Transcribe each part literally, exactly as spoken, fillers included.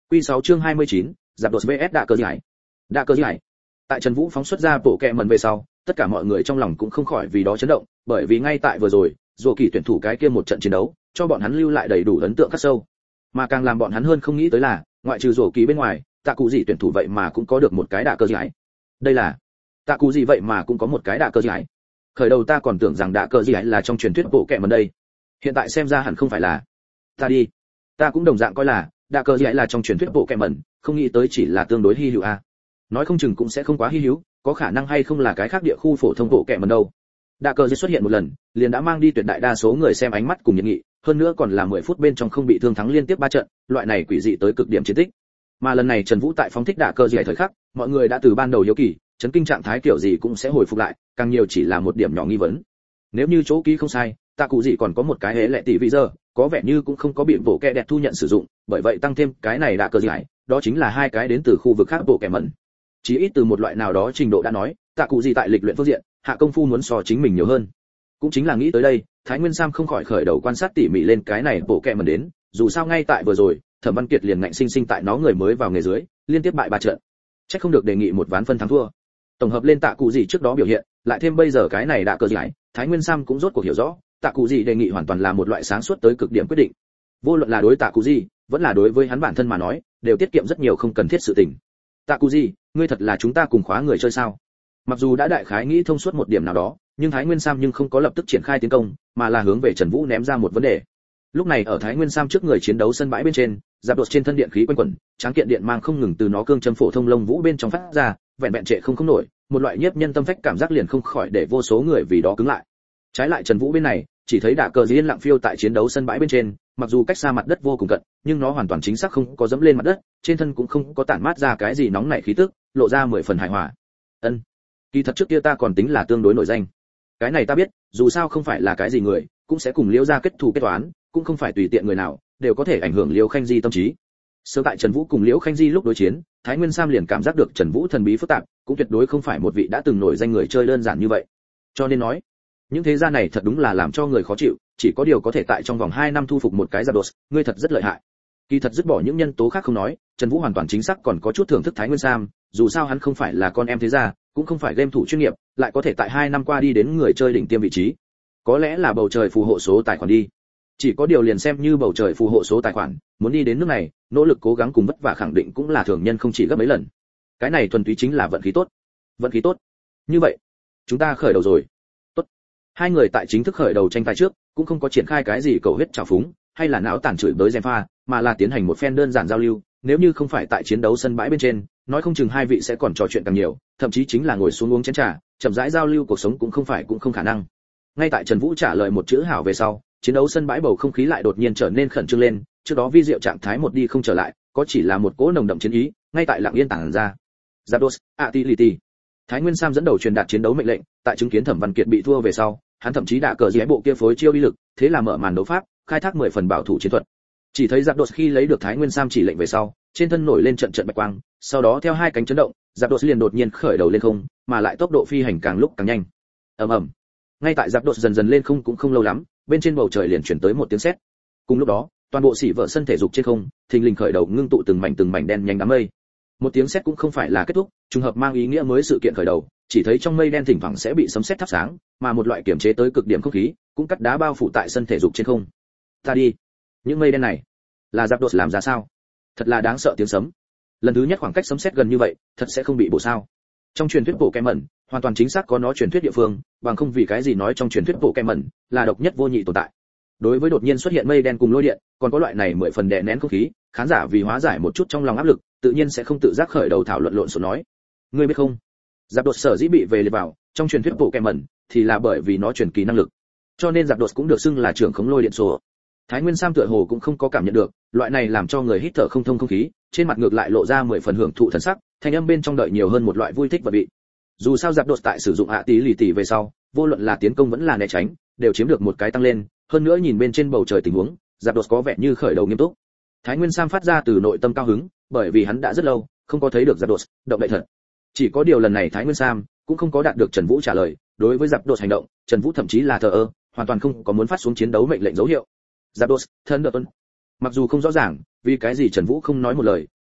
Quy sáu chương hai mươi chín, Giáp đột vs Đạ Cờ Giải. Đạ Cờ Giải. Tại Trần Vũ phóng xuất ra bộ kẹ mẩn về sau, tất cả mọi người trong lòng cũng không khỏi vì đó chấn động, bởi vì ngay tại vừa rồi, Dụ Kỳ tuyển thủ cái kia một trận chiến đấu, cho bọn hắn lưu lại đầy đủ ấn tượng khắc sâu. Mà càng làm bọn hắn hơn không nghĩ tới là, ngoại trừ Dụ Kỳ bên ngoài, Tạ Cụ Dị tuyển thủ vậy mà cũng có được một cái Đạ Cờ Giải. Đây là Tạ Cụ Dị vậy mà cũng có một cái Đạ Cờ Giải. Khởi đầu ta còn tưởng rằng Đạ Cờ Giải là trong truyền thuyết bộ kẹ mẩn đây. Hiện tại xem ra hẳn không phải là. Ta đi, ta cũng đồng dạng coi là Đạ Cờ Giải là trong truyền thuyết bộ kẹ mẩn, không nghĩ tới chỉ là tương đối hi hữu a. Nói không chừng cũng sẽ không quá hi hữu, có khả năng hay không là cái khác địa khu phổ thông bộ kẹ mẩn đâu. Đạ Cờ Giải xuất hiện một lần, liền đã mang đi tuyệt đại đa số người xem ánh mắt cùng nhiệt nghị, hơn nữa còn là mười phút bên trong không bị thương thắng liên tiếp ba trận, loại này quỷ dị tới cực điểm chiến tích. Mà lần này Trần Vũ tại phóng thích Đạ Cờ Giải thời khắc, mọi người đã từ ban đầu hiếu kỳ, chấn kinh trạng thái kiểu gì cũng sẽ hồi phục lại, càng nhiều chỉ là một điểm nhỏ nghi vấn. Nếu như chỗ ký không sai, Tạ Cụ Dị còn có một cái hế lệ tỷ vị giờ, có vẻ như cũng không có bị bộ kẹ đẹp thu nhận sử dụng, bởi vậy tăng thêm cái này Đạ Cờ Giải, đó chính là hai cái đến từ khu vực khác bộ kẹ mẩn. Chỉ ít từ một loại nào đó trình độ đã nói, Tạ Cụ Dị tại lịch luyện phương diện, hạ công phu muốn so chính mình nhiều hơn. Cũng chính là nghĩ tới đây, Thái Nguyên Sam không khỏi khởi đầu quan sát tỉ mỉ lên cái này bộ kẹ mẩn đến, dù sao ngay tại vừa rồi, Thẩm Văn Kiệt liền ngạnh sinh sinh tại nó người mới vào nghề dưới, liên tiếp bại ba trận. Chắc không được đề nghị một ván phân thắng thua. Tổng hợp lên Tạ Cụ Dị trước đó biểu hiện, lại thêm bây giờ cái này Đạ Cờ Giải, Thái Nguyên Sam cũng rốt cuộc hiểu rõ, Tạ Cụ Dị đề nghị hoàn toàn là một loại sáng suốt tới cực điểm quyết định. Vô luận là đối Tạ Cụ Dị, vẫn là đối với hắn bản thân mà nói, đều tiết kiệm rất nhiều không cần thiết sự tình. Tạ Cụ Dị, ngươi thật là chúng ta cùng khóa người chơi sao? Mặc dù đã đại khái nghĩ thông suốt một điểm nào đó, nhưng Thái Nguyên Sam nhưng không có lập tức triển khai tiến công, mà là hướng về Trần Vũ ném ra một vấn đề. Lúc này ở Thái Nguyên Sam trước người chiến đấu sân bãi bên trên, giáp đột trên thân điện khí quanh quẩn, tráng kiện điện mang không ngừng từ nó cương châm phổ thông lông vũ bên trong phát ra, vẹn vẹn trệ không không nổi, một loại nhiếp nhân tâm phách cảm giác liền không khỏi để vô số người vì đó cứng lại. Trái lại Trần Vũ bên này, chỉ thấy Đạ Cờ Dị yên lặng phiêu tại chiến đấu sân bãi bên trên, mặc dù cách xa mặt đất vô cùng cận, nhưng nó hoàn toàn chính xác không có dẫm lên mặt đất, trên thân cũng không có tản mát ra cái gì nóng nảy khí tức, lộ ra mười phần hài hòa. Ân, kỳ thật trước kia ta còn tính là tương đối nổi danh. Cái này ta biết, dù sao không phải là cái gì người, cũng sẽ cùng Liễu gia kết thù kết toán, cũng không phải tùy tiện người nào đều có thể ảnh hưởng Liễu Khanh Di tâm trí. Sớm tại Trần Vũ cùng Liễu Khanh Di lúc đối chiến, Thái Nguyên Sam liền cảm giác được Trần Vũ thần bí phức tạp, cũng tuyệt đối không phải một vị đã từng nổi danh người chơi đơn giản như vậy. Cho nên nói, những thế gia này thật đúng là làm cho người khó chịu, chỉ có điều có thể tại trong vòng hai năm thu phục một cái giáp đột, ngươi thật rất lợi hại. Kỳ thật dứt bỏ những nhân tố khác không nói, Trần Vũ hoàn toàn chính xác còn có chút thưởng thức Thái Nguyên Sam, dù sao hắn không phải là con em thế gia, cũng không phải game thủ chuyên nghiệp, lại có thể tại hai năm qua đi đến người chơi đỉnh tiêm vị trí. Có lẽ là bầu trời phù hộ số tài khoản đi. Chỉ có điều liền xem như bầu trời phù hộ số tài khoản, muốn đi đến nước này, nỗ lực cố gắng cùng vất vả khẳng định cũng là thường nhân không chỉ gấp mấy lần. Cái này thuần túy chính là vận khí tốt. Vận khí tốt. Như vậy, chúng ta khởi đầu rồi. Tốt. Hai người tại chính thức khởi đầu tranh tài trước, cũng không có triển khai cái gì cầu huyết trào phúng, hay là não tàn chửi bới gièm pha, mà là tiến hành một phen đơn giản giao lưu. Nếu như không phải tại chiến đấu sân bãi bên trên, nói không chừng hai vị sẽ còn trò chuyện càng nhiều, thậm chí chính là ngồi xuống uống chén trà, chậm rãi giao lưu cuộc sống cũng không phải cũng không khả năng. Ngay tại Trần Vũ trả lời một chữ hảo về sau, chiến đấu sân bãi bầu không khí lại đột nhiên trở nên khẩn trương lên, trước đó vi diệu trạng thái một đi không trở lại, có chỉ là một cỗ nồng đậm chiến ý, ngay tại lặng yên tản ra. Zapdos, Atility. Thái Nguyên Sam dẫn đầu truyền đạt chiến đấu mệnh lệnh, tại chứng kiến Thẩm Văn Kiệt bị thua về sau, hắn thậm chí đã cờ giấy bộ kia phối chiêu uy lực, thế là mở màn đấu pháp, khai thác mười phần bảo thủ chiến thuật. Chỉ thấy Zapdos khi lấy được Thái Nguyên Sam chỉ lệnh về sau, trên thân nổi lên trận trận bạch quang, sau đó theo hai cánh chấn động, Zapdos liền đột nhiên khởi đầu lên không, mà lại tốc độ phi hành càng lúc càng nhanh. Ầm ầm. Ngay tại Zapdos dần dần lên không cũng không lâu lắm, bên trên bầu trời liền chuyển tới một tiếng sét. Cùng lúc đó, toàn bộ xỉ vợ sân thể dục trên không, thình lình khởi đầu ngưng tụ từng mảnh từng mảnh đen nhanh đám mây. Một tiếng sét cũng không phải là kết thúc, trùng hợp mang ý nghĩa mới sự kiện khởi đầu, chỉ thấy trong mây đen thỉnh thoảng sẽ bị sấm sét thắp sáng, mà một loại kiểm chế tới cực điểm không khí, cũng cắt đá bao phủ tại sân thể dục trên không. Ta đi, những mây đen này, là Zapdos làm ra sao? Thật là đáng sợ tiếng sấm. Lần thứ nhất khoảng cách sấm sét gần như vậy, thật sẽ không bị bổ sao? Trong truyền thuyết bộ kem mẩn, hoàn toàn chính xác có nó truyền thuyết địa phương, bằng không vì cái gì nói trong truyền thuyết bộ kem mẩn là độc nhất vô nhị tồn tại. Đối với đột nhiên xuất hiện mây đen cùng lôi điện, còn có loại này mười phần đè nén không khí, khán giả vì hóa giải một chút trong lòng áp lực, tự nhiên sẽ không tự giác khởi đầu thảo luận lộn xộn nói. Ngươi biết không, Giáp đột sở dĩ bị về liệt vào trong truyền thuyết bộ kem mẩn, thì là bởi vì nó truyền kỳ năng lực, cho nên Giáp đột cũng được xưng là trưởng khống lôi điện sổ. Thái Nguyên Sam tựa hồ cũng không có cảm nhận được loại này làm cho người hít thở không thông không khí, trên mặt ngược lại lộ ra mười phần hưởng thụ thần sắc, thanh âm bên trong đợi nhiều hơn một loại vui thích và vị. Dù sao Giáp đột tại sử dụng ạ tí lì tỉ về sau, vô luận là tiến công vẫn là né tránh, đều chiếm được một cái tăng lên, hơn nữa nhìn bên trên bầu trời tình huống, Giáp đột có vẻ như khởi đầu nghiêm túc. Thái Nguyên Sam phát ra từ nội tâm cao hứng, bởi vì hắn đã rất lâu không có thấy được Giáp đột động đậy thật. Chỉ có điều lần này Thái Nguyên Sam cũng không có đạt được Trần Vũ trả lời, đối với Giáp đột hành động, Trần Vũ thậm chí là thờ ơ, hoàn toàn không có muốn phát xuống chiến đấu mệnh lệnh dấu hiệu. Giáp đột, thân đợt tuân. Mặc dù không rõ ràng vì cái gì Trần Vũ không nói một lời,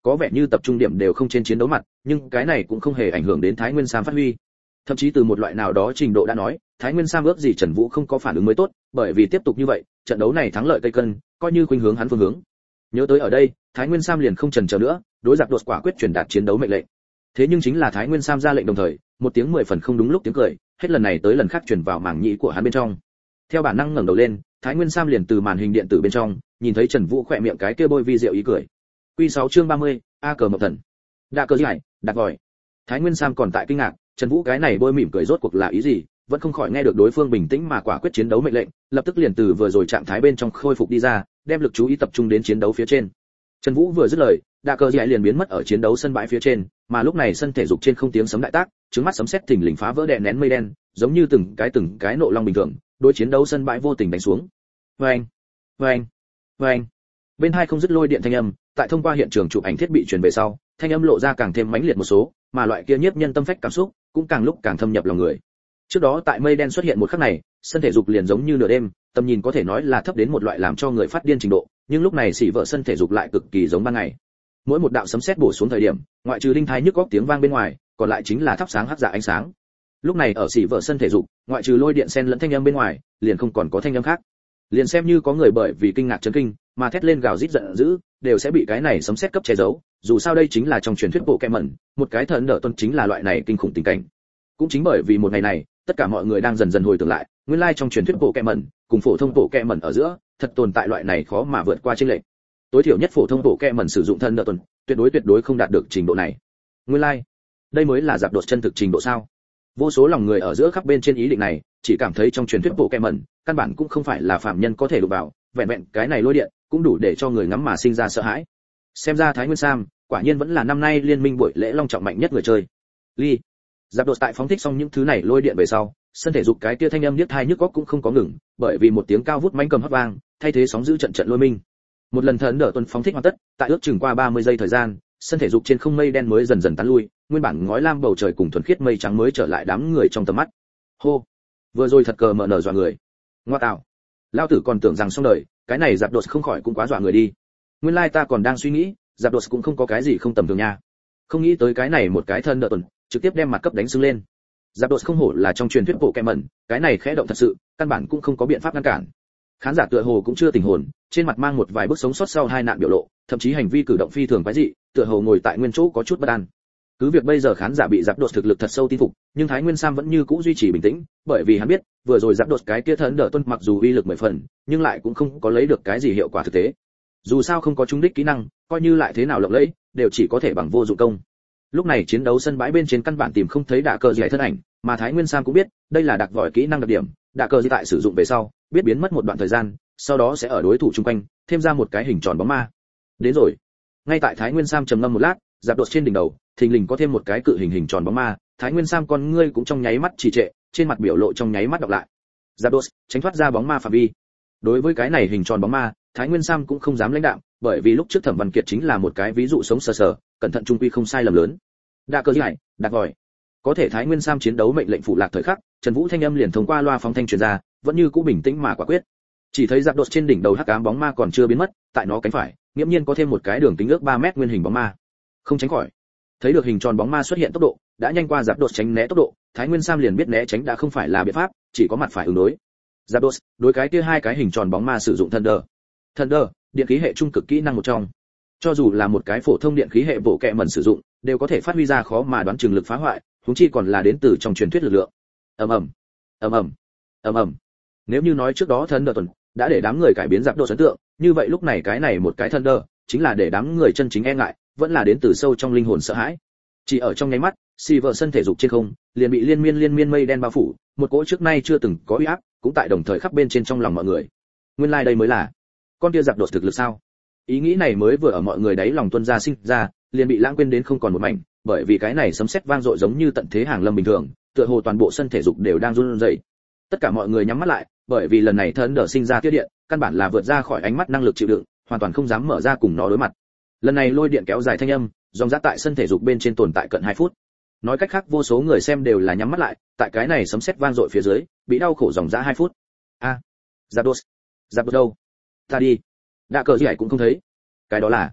có vẻ như tập trung điểm đều không trên chiến đấu mặt, nhưng cái này cũng không hề ảnh hưởng đến Thái Nguyên Sam phát huy. Thậm chí từ một loại nào đó trình độ đã nói, Thái Nguyên Sam ước gì Trần Vũ không có phản ứng mới tốt, bởi vì tiếp tục như vậy, trận đấu này thắng lợi cây cân, coi như khuynh hướng hắn phương hướng. Nhớ tới ở đây, Thái Nguyên Sam liền không chần chờ nữa, đối giặc đột quả quyết truyền đạt chiến đấu mệnh lệnh. Thế nhưng chính là Thái Nguyên Sam ra lệnh đồng thời, một tiếng mười phần không đúng lúc tiếng cười, hết lần này tới lần khác truyền vào màng nhĩ của hắn bên trong. Theo bản năng ngẩng đầu lên, Thái Nguyên Sam liền từ màn hình điện tử bên trong, nhìn thấy Trần Vũ khỏe miệng cái kia bôi vi diệu ý cười. Quy sáu chương ba mươi, A cờ mộng thần. Đạ cờ giải, đặt vòi. Thái Nguyên Sam còn tại kinh ngạc, Trần Vũ cái này bôi mỉm cười rốt cuộc là ý gì, vẫn không khỏi nghe được đối phương bình tĩnh mà quả quyết chiến đấu mệnh lệnh, lập tức liền từ vừa rồi trạng thái bên trong khôi phục đi ra, đem lực chú ý tập trung đến chiến đấu phía trên. Trần Vũ vừa dứt lời, Đạ cờ giải liền biến mất ở chiến đấu sân bãi phía trên, mà lúc này sân thể dục trên không tiếng sấm đại tác, trứng mắt sấm sét thình lình phá vỡ đè nén mây đen, giống như từng cái từng cái nộ long bình thường, đối chiến đấu sân bãi vô tình đánh xuống. Oeng, oeng, oeng. Bên hai không dứt lôi điện thanh âm, tại thông qua hiện trường chụp ảnh thiết bị truyền về sau, thanh âm lộ ra càng thêm mãnh liệt một số, mà loại kia nhiếp nhân tâm phách cảm xúc cũng càng lúc càng thâm nhập lòng người. Trước đó tại mây đen xuất hiện một khắc này, sân thể dục liền giống như nửa đêm, tầm nhìn có thể nói là thấp đến một loại làm cho người phát điên trình độ, nhưng lúc này xỉ vợ sân thể dục lại cực kỳ giống ban ngày. Mỗi một đạo sấm sét bổ xuống thời điểm, ngoại trừ đinh thai nhức góc tiếng vang bên ngoài, còn lại chính là thắp sáng hắc dạ ánh sáng. Lúc này ở xỉ vợ sân thể dục, ngoại trừ lôi điện xen lẫn thanh âm bên ngoài, liền không còn có thanh âm khác. Liền xem như có người bởi vì kinh ngạc chấn kinh mà thét lên gào rít giận dữ, đều sẽ bị cái này sấm sét cấp che giấu, dù sao đây chính là trong truyền thuyết bộ kẹ mẩn, một cái thần đỡ tuân chính là loại này kinh khủng tình cảnh. Cũng chính bởi vì một ngày này, tất cả mọi người đang dần dần hồi tưởng lại, nguyên lai trong truyền thuyết bộ kẹ mẩn cùng phổ thông bộ kẹ mẩn ở giữa, thật tồn tại loại này khó mà vượt qua chênh lệch. Tối thiểu nhất phổ thông bộ kẹ mẩn sử dụng thần đỡ tuân, tuyệt đối tuyệt đối không đạt được trình độ này. Nguyên lai, đây mới là giáp đột chân thực trình độ sao? Vô số lòng người ở giữa khắp bên trên ý định này, chỉ cảm thấy trong truyền thuyết bộ kẹ mẩn, căn bản cũng không phải là phạm nhân có thể đụng vào, vẹn vẹn cái này lôi điện, cũng đủ để cho người ngắm mà sinh ra sợ hãi. Xem ra Thái Nguyên Sam, quả nhiên vẫn là năm nay liên minh buổi lễ long trọng mạnh nhất người chơi. Ly. Giáp đột tại phóng thích xong những thứ này lôi điện về sau, sân thể dục cái kia thanh âm niết thai nhức óc cũng không có ngừng, bởi vì một tiếng cao vút mãnh cầm hót vang, thay thế sóng dữ trận trận lôi minh. Một lần thần đỡ tuần phóng thích hoàn tất, tại ước chừng qua ba mươi giây thời gian, sân thể dục trên không mây đen mới dần dần tán lui, nguyên bản ngói lam bầu trời cùng thuần khiết mây trắng mới trở lại đám người trong tầm mắt. Hô, vừa rồi thật cờ mở nở dọa người. Ngoa tạo, lao tử còn tưởng rằng xong đời, cái này giáp đột không khỏi cũng quá dọa người đi. Nguyên lai ta còn đang suy nghĩ, giáp đột cũng không có cái gì không tầm thường nha. Không nghĩ tới cái này một cái thân đỡ tuần, trực tiếp đem mặt cấp đánh sưng lên. Giáp đột không hổ là trong truyền thuyết bộ kẹ mẩn, cái này khẽ động thật sự, căn bản cũng không có biện pháp ngăn cản. Khán giả tựa hồ cũng chưa tỉnh hồn, trên mặt mang một vài bước sống sót sau hai nạn biểu lộ, thậm chí hành vi cử động phi thường quái dị, tựa hồ ngồi tại nguyên chỗ có chút bất an. Cứ việc bây giờ khán giả bị giáp đột thực lực thật sâu tin phục, nhưng Thái Nguyên Sam vẫn như cũ duy trì bình tĩnh, bởi vì hắn biết, vừa rồi giáp đột cái kia thần đỡ tuân mặc dù uy lực mười phần, nhưng lại cũng không có lấy được cái gì hiệu quả thực tế. Dù sao không có trúng đích kỹ năng, coi như lại thế nào lộng lẫy, đều chỉ có thể bằng vô dụng công. Lúc này chiến đấu sân bãi bên trên căn bản tìm không thấy đả cờ gì thân ảnh, mà Thái Nguyên Sam cũng biết, đây là đặc vòi kỹ năng đặc điểm, đả cờ gì tại sử dụng về sau, biết biến mất một đoạn thời gian, sau đó sẽ ở đối thủ chung quanh thêm ra một cái hình tròn bóng ma. Đến rồi. Ngay tại Thái Nguyên Sam trầm ngâm một lát, giáp đột trên đỉnh đầu, thình lình có thêm một cái cự hình hình tròn bóng ma, Thái Nguyên Sam con ngươi cũng trong nháy mắt trì trệ, trên mặt biểu lộ trong nháy mắt đọc lại. Giáp đột tránh thoát ra bóng ma phạm vi. Đối với cái này hình tròn bóng ma, Thái Nguyên Sam cũng không dám lãnh đạm, bởi vì lúc trước Thẩm Văn Kiệt chính là một cái ví dụ sống sờ sờ, cẩn thận trung quy không sai lầm lớn. Đa cơ giải, đặt vòi. Có thể Thái Nguyên Sam chiến đấu mệnh lệnh phụ lạc thời khắc, Trần Vũ thanh âm liền thông qua loa phóng thanh truyền ra, vẫn như cũ bình tĩnh mà quả quyết. Chỉ thấy giáp đột trên đỉnh đầu hắc ám bóng ma còn chưa biến mất, tại nó cánh phải, nghiễm nhiên có thêm một cái đường kính ước ba mét nguyên hình bóng ma. Không tránh khỏi. Thấy được hình tròn bóng ma xuất hiện tốc độ, đã nhanh qua giáp đột tránh né tốc độ, Thái Nguyên Sam liền biết né tránh đã không phải là biện pháp, chỉ có mặt phải ứng đối. Giáp đột, đối cái kia hai cái hình tròn bóng ma sử dụng Thunder. Thunder, điện khí hệ trung cực kỹ năng một trong. Cho dù là một cái phổ thông điện khí hệ bộ kệ mẩn sử dụng, đều có thể phát huy ra khó mà đoán chừng lực phá hoại, huống chi còn là đến từ trong truyền thuyết lực lượng. Ầm ầm, ầm ầm, ầm ầm. Nếu như nói trước đó Thunder tuần đã để đám người cải biến giáp đột ấn tượng, như vậy lúc này cái này một cái Thunder chính là để đám người chân chính e ngại, vẫn là đến từ sâu trong linh hồn sợ hãi. Chỉ ở trong nháy mắt, Silver sân thể dục trên không liền bị liên miên liên miên mây đen bao phủ, một cỗ trước nay chưa từng có uy áp, cũng tại đồng thời khắp bên trên trong lòng mọi người. Nguyên lai like đây mới là con kia giáp đột thực lực sao? Ý nghĩ này mới vừa ở mọi người đáy lòng tuân ra sinh ra, liền bị lãng quên đến không còn một mảnh, bởi vì cái này sấm sét vang dội giống như tận thế hàng lâm bình thường, tựa hồ toàn bộ sân thể dục đều đang run rẩy. Tất cả mọi người nhắm mắt lại, bởi vì lần này thân đỡ sinh ra tiết điện, căn bản là vượt ra khỏi ánh mắt năng lực chịu đựng, hoàn toàn không dám mở ra cùng nó đối mặt. Lần này lôi điện kéo dài thanh âm, dòng dã tại sân thể dục bên trên tồn tại cận hai phút. Nói cách khác vô số người xem đều là nhắm mắt lại, tại cái này sấm sét vang dội phía dưới, bị đau khổ dòng dã hai phút. A, giáp đột, giáp đột đâu? Ta đi. Đạ cờ gì cũng không thấy. Cái đó là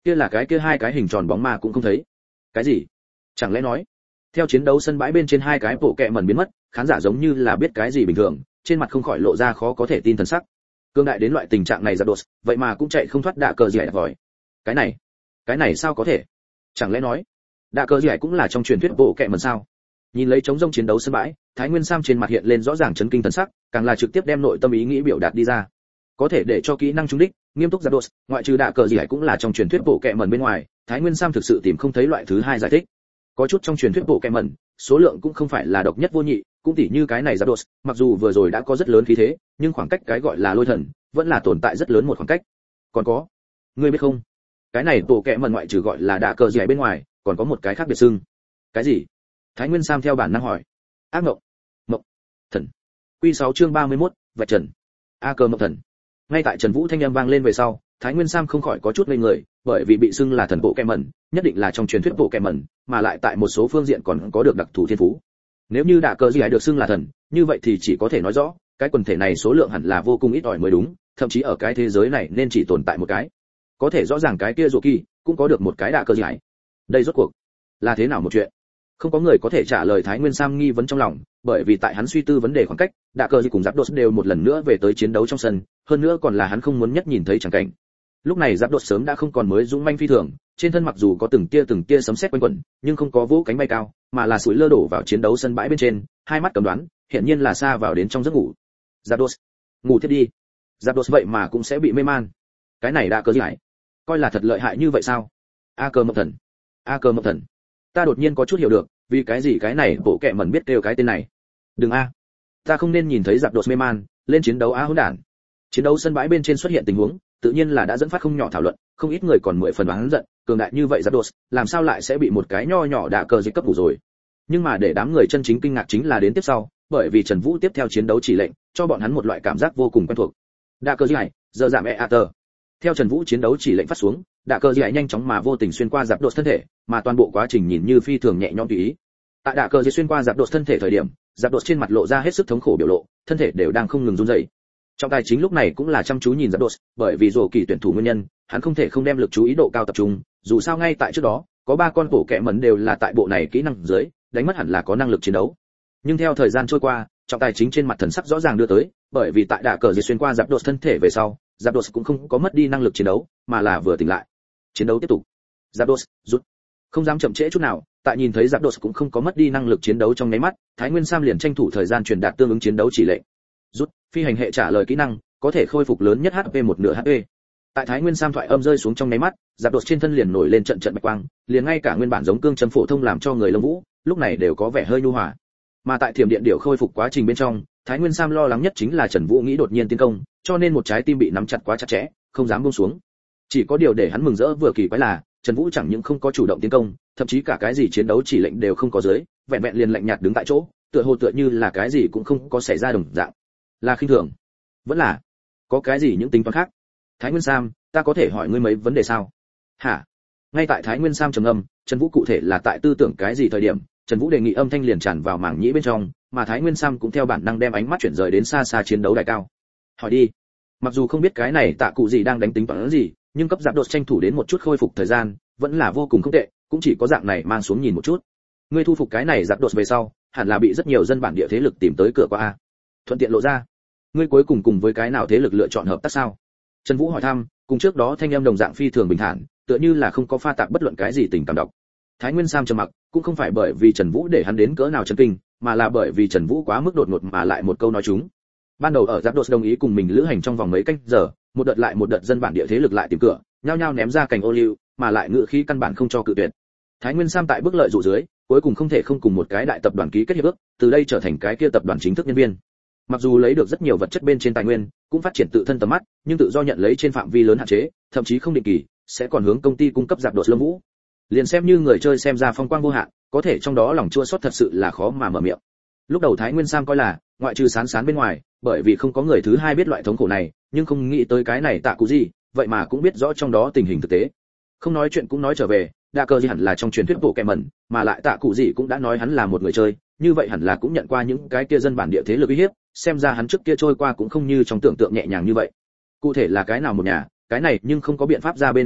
Kia là cái kia hai cái hình tròn bóng ma cũng không thấy. Cái gì? Chẳng lẽ nói, theo chiến đấu sân bãi bên trên hai cái bộ kẹ mẩn biến mất, khán giả giống như là biết cái gì bình thường, trên mặt không khỏi lộ ra khó có thể tin thần sắc. Cương đại đến loại tình trạng này Zapdos, vậy mà cũng chạy không thoát đạ cờ gì vòi. Cái này, cái này sao có thể? Chẳng lẽ nói, đạ cờ gì cũng là trong truyền thuyết bộ kẹ mẩn sao? Nhìn lấy chống rông chiến đấu sân bãi, Thái Nguyên Sam trên mặt hiện lên rõ ràng chấn kinh thần sắc, càng là trực tiếp đem nội tâm ý nghĩ biểu đạt đi ra. Có thể để cho kỹ năng trúng đích, nghiêm túc Zapdos, ngoại trừ đạ cờ gì cũng là trong truyền thuyết bộ kẹ mẩn bên ngoài, Thái Nguyên Sam thực sự tìm không thấy loại thứ hai giải thích. Có chút trong truyền thuyết bộ kẹ mẩn, số lượng cũng không phải là độc nhất vô nhị, cũng tỉ như cái này Zapdos, mặc dù vừa rồi đã có rất lớn khí thế, nhưng khoảng cách cái gọi là lôi thần, vẫn là tồn tại rất lớn một khoảng cách. Còn có, ngươi biết không, cái này bộ kẹ mẩn ngoại trừ gọi là đạ cờ gì bên ngoài, còn có một cái khác biệt xưng. Cái gì? Thái Nguyên Sam theo bản năng hỏi. Ác mộng. Mộng. Thần. Quy sáu chương ba mươi mốt, vạch trần. A cơ mộng thần. Ngay tại Trần Vũ thanh âm vang lên về sau, Thái Nguyên Sam không khỏi có chút ngây người, bởi vì bị xưng là thần bộ kẹ mẩn, nhất định là trong truyền thuyết bộ kẹ mẩn, mà lại tại một số phương diện còn có được đặc thù thiên phú. Nếu như đạ cờ gì được xưng là thần, như vậy thì chỉ có thể nói rõ, cái quần thể này số lượng hẳn là vô cùng ít ỏi mới đúng, thậm chí ở cái thế giới này nên chỉ tồn tại một cái. Có thể rõ ràng cái kia Dụ Kỳ cũng có được một cái đạ cờ gì. Đây rốt cuộc là thế nào một chuyện? Không có người có thể trả lời Thái Nguyên Sam nghi vấn trong lòng, bởi vì tại hắn suy tư vấn đề khoảng cách, đạ cờ gì cùng Zapdos đều một lần nữa về tới chiến đấu trong sân, hơn nữa còn là hắn không muốn nhất nhìn thấy chẳng cảnh. Lúc này Zapdos sớm đã không còn mới dũng manh phi thường, trên thân mặc dù có từng tia từng tia sấm sét quanh quẩn, nhưng không có vỗ cánh bay cao, mà là sủi lơ đổ vào chiến đấu sân bãi bên trên, hai mắt cấm đoán, hiện nhiên là xa vào đến trong giấc ngủ. Zapdos, ngủ thiếp đi. Zapdos vậy mà cũng sẽ bị mê man. Cái này đạ cờ gì hại? Coi là thật lợi hại như vậy sao? A cơ mộng thần. A cơ mộng thần. Ta đột nhiên có chút hiểu được, vì cái gì cái này bộ kệ mẩn biết kêu cái tên này. Đừng a, ta không nên nhìn thấy Zapdos mê man, lên chiến đấu á hỗn đản. Chiến đấu sân bãi bên trên xuất hiện tình huống, tự nhiên là đã dẫn phát không nhỏ thảo luận, không ít người còn mười phần oán giận, cường đại như vậy Zapdos, làm sao lại sẽ bị một cái nho nhỏ đạ cờ dịch cấp ngủ rồi. Nhưng mà để đám người chân chính kinh ngạc chính là đến tiếp sau, bởi vì Trần Vũ tiếp theo chiến đấu chỉ lệnh, cho bọn hắn một loại cảm giác vô cùng quen thuộc. Đạ cờ dịch, giờ giảm e tờ. Theo Trần Vũ chiến đấu chỉ lệnh phát xuống, đạ cờ dịch nhanh chóng mà vô tình xuyên qua Zapdos thân thể, mà toàn bộ quá trình nhìn như phi thường nhẹ nhõm tùy ý. Tại đạ cờ dịch xuyên qua Zapdos thân thể thời điểm, Zapdos trên mặt lộ ra hết sức thống khổ biểu lộ, thân thể đều đang không ngừng run rẩy. Trọng tài chính lúc này cũng là chăm chú nhìn Zapdos, bởi vì Dụ Kỳ tuyển thủ nguyên nhân, hắn không thể không đem lực chú ý độ cao tập trung, dù sao ngay tại trước đó, có ba con bộ kệ mẩn đều là tại bộ này kỹ năng dưới, đánh mất hẳn là có năng lực chiến đấu. Nhưng theo thời gian trôi qua, trọng tài chính trên mặt thần sắc rõ ràng đưa tới, bởi vì tại đạ cờ dịch xuyên qua Zapdos thân thể về sau, Zapdos cũng không có mất đi năng lực chiến đấu, mà là vừa tỉnh lại. Chiến đấu tiếp tục. Zapdos rút. Không dám chậm trễ chút nào, tại nhìn thấy Zapdos cũng không có mất đi năng lực chiến đấu trong nháy mắt, Thái Nguyên Sam liền tranh thủ thời gian truyền đạt tương ứng chiến đấu chỉ lệnh. Rút, phi hành hệ trả lời kỹ năng, có thể khôi phục lớn nhất hát pê một nửa hát pê. Tại Thái Nguyên Sam thoại âm rơi xuống trong nháy mắt, Zapdos trên thân liền nổi lên trận trận bạch quang, liền ngay cả nguyên bản giống cương châm phổ thông làm cho người lông vũ, lúc này đều có vẻ hơi nhu hòa. Mà tại thiểm điện điểu khôi phục quá trình bên trong, Thái Nguyên Sam lo lắng nhất chính là Trần Vũ nghĩ đột nhiên tiến công, cho nên một trái tim bị nắm chặt quá chặt chẽ, không dám buông xuống. Chỉ có điều để hắn mừng rỡ vừa kỳ quái là, Trần Vũ chẳng những không có chủ động tiến công, thậm chí cả cái gì chiến đấu chỉ lệnh đều không có dưới, vẹn vẹn liền lạnh nhạt đứng tại chỗ, tựa hồ tựa như là cái gì cũng không có xảy ra đồng dạng. Là khinh thường, vẫn là có cái gì những tính toán khác. Thái Nguyên Sam, ta có thể hỏi ngươi mấy vấn đề sao? Hả? Ngay tại Thái Nguyên Sam trầm ngâm, Trần Vũ cụ thể là tại tư tưởng cái gì thời điểm, Trần Vũ đề nghị âm thanh liền tràn vào mảng nhĩ bên trong, mà Thái Nguyên Sam cũng theo bản năng đem ánh mắt chuyển rời đến xa xa chiến đấu đài cao. Hỏi đi. Mặc dù không biết cái này tạ cụ gì đang đánh tính toán gì, nhưng cấp Zapdos tranh thủ đến một chút khôi phục thời gian, vẫn là vô cùng không tệ, cũng chỉ có dạng này mang xuống nhìn một chút. Ngươi thu phục cái này Zapdos về sau, hẳn là bị rất nhiều dân bản địa thế lực tìm tới cửa qua a. Thuận tiện lộ ra, ngươi cuối cùng cùng với cái nào thế lực lựa chọn hợp tác sao? Trần Vũ hỏi thăm, cùng trước đó thanh âm đồng dạng phi thường bình thản, tựa như là không có pha tạp bất luận cái gì tình cảm độc. Thái Nguyên Sam trầm mặc, cũng không phải bởi vì Trần Vũ để hắn đến cỡ nào chấn kinh, mà là bởi vì Trần Vũ quá mức đột ngột mà lại một câu nói chúng. Ban đầu ở Zapdos đồng ý cùng mình lữ hành trong vòng mấy canh giờ, một đợt lại một đợt dân bản địa thế lực lại tìm cửa, nhao nhao ném ra cành ô liu, mà lại ngự khí căn bản không cho cự tuyệt. Thái Nguyên Sam tại bước lợi dụ dưới, cuối cùng không thể không cùng một cái đại tập đoàn ký kết hiệp ước, từ đây trở thành cái kia tập đoàn chính thức nhân viên. Mặc dù lấy được rất nhiều vật chất bên trên tài nguyên, cũng phát triển tự thân tầm mắt, nhưng tự do nhận lấy trên phạm vi lớn hạn chế, thậm chí không định kỳ, sẽ còn hướng công ty cung cấp Zapdos Lâm Vũ. Liền xem như người chơi xem ra phong quang vô hạn, có thể trong đó lòng chua xót thật sự là khó mà mở miệng. Lúc đầu Thái Nguyên Sam coi là, ngoại trừ Sán Sán bên ngoài, bởi vì không có người thứ hai biết loại thống khổ này, nhưng không nghĩ tới cái này tạ cụ gì, vậy mà cũng biết rõ trong đó tình hình thực tế. Không nói chuyện cũng nói trở về, đa cơ gì hẳn là trong truyền thuyết bộ kẻ mẩn, mà lại tạ cụ gì cũng đã nói hắn là một người chơi, như vậy hẳn là cũng nhận qua những cái kia dân bản địa thế lực uy hiếp, xem ra hắn trước kia trôi qua cũng không như trong tưởng tượng nhẹ nhàng như vậy. Cụ thể là cái nào một nhà, cái này nhưng không có biện pháp ra bên ngoài nói,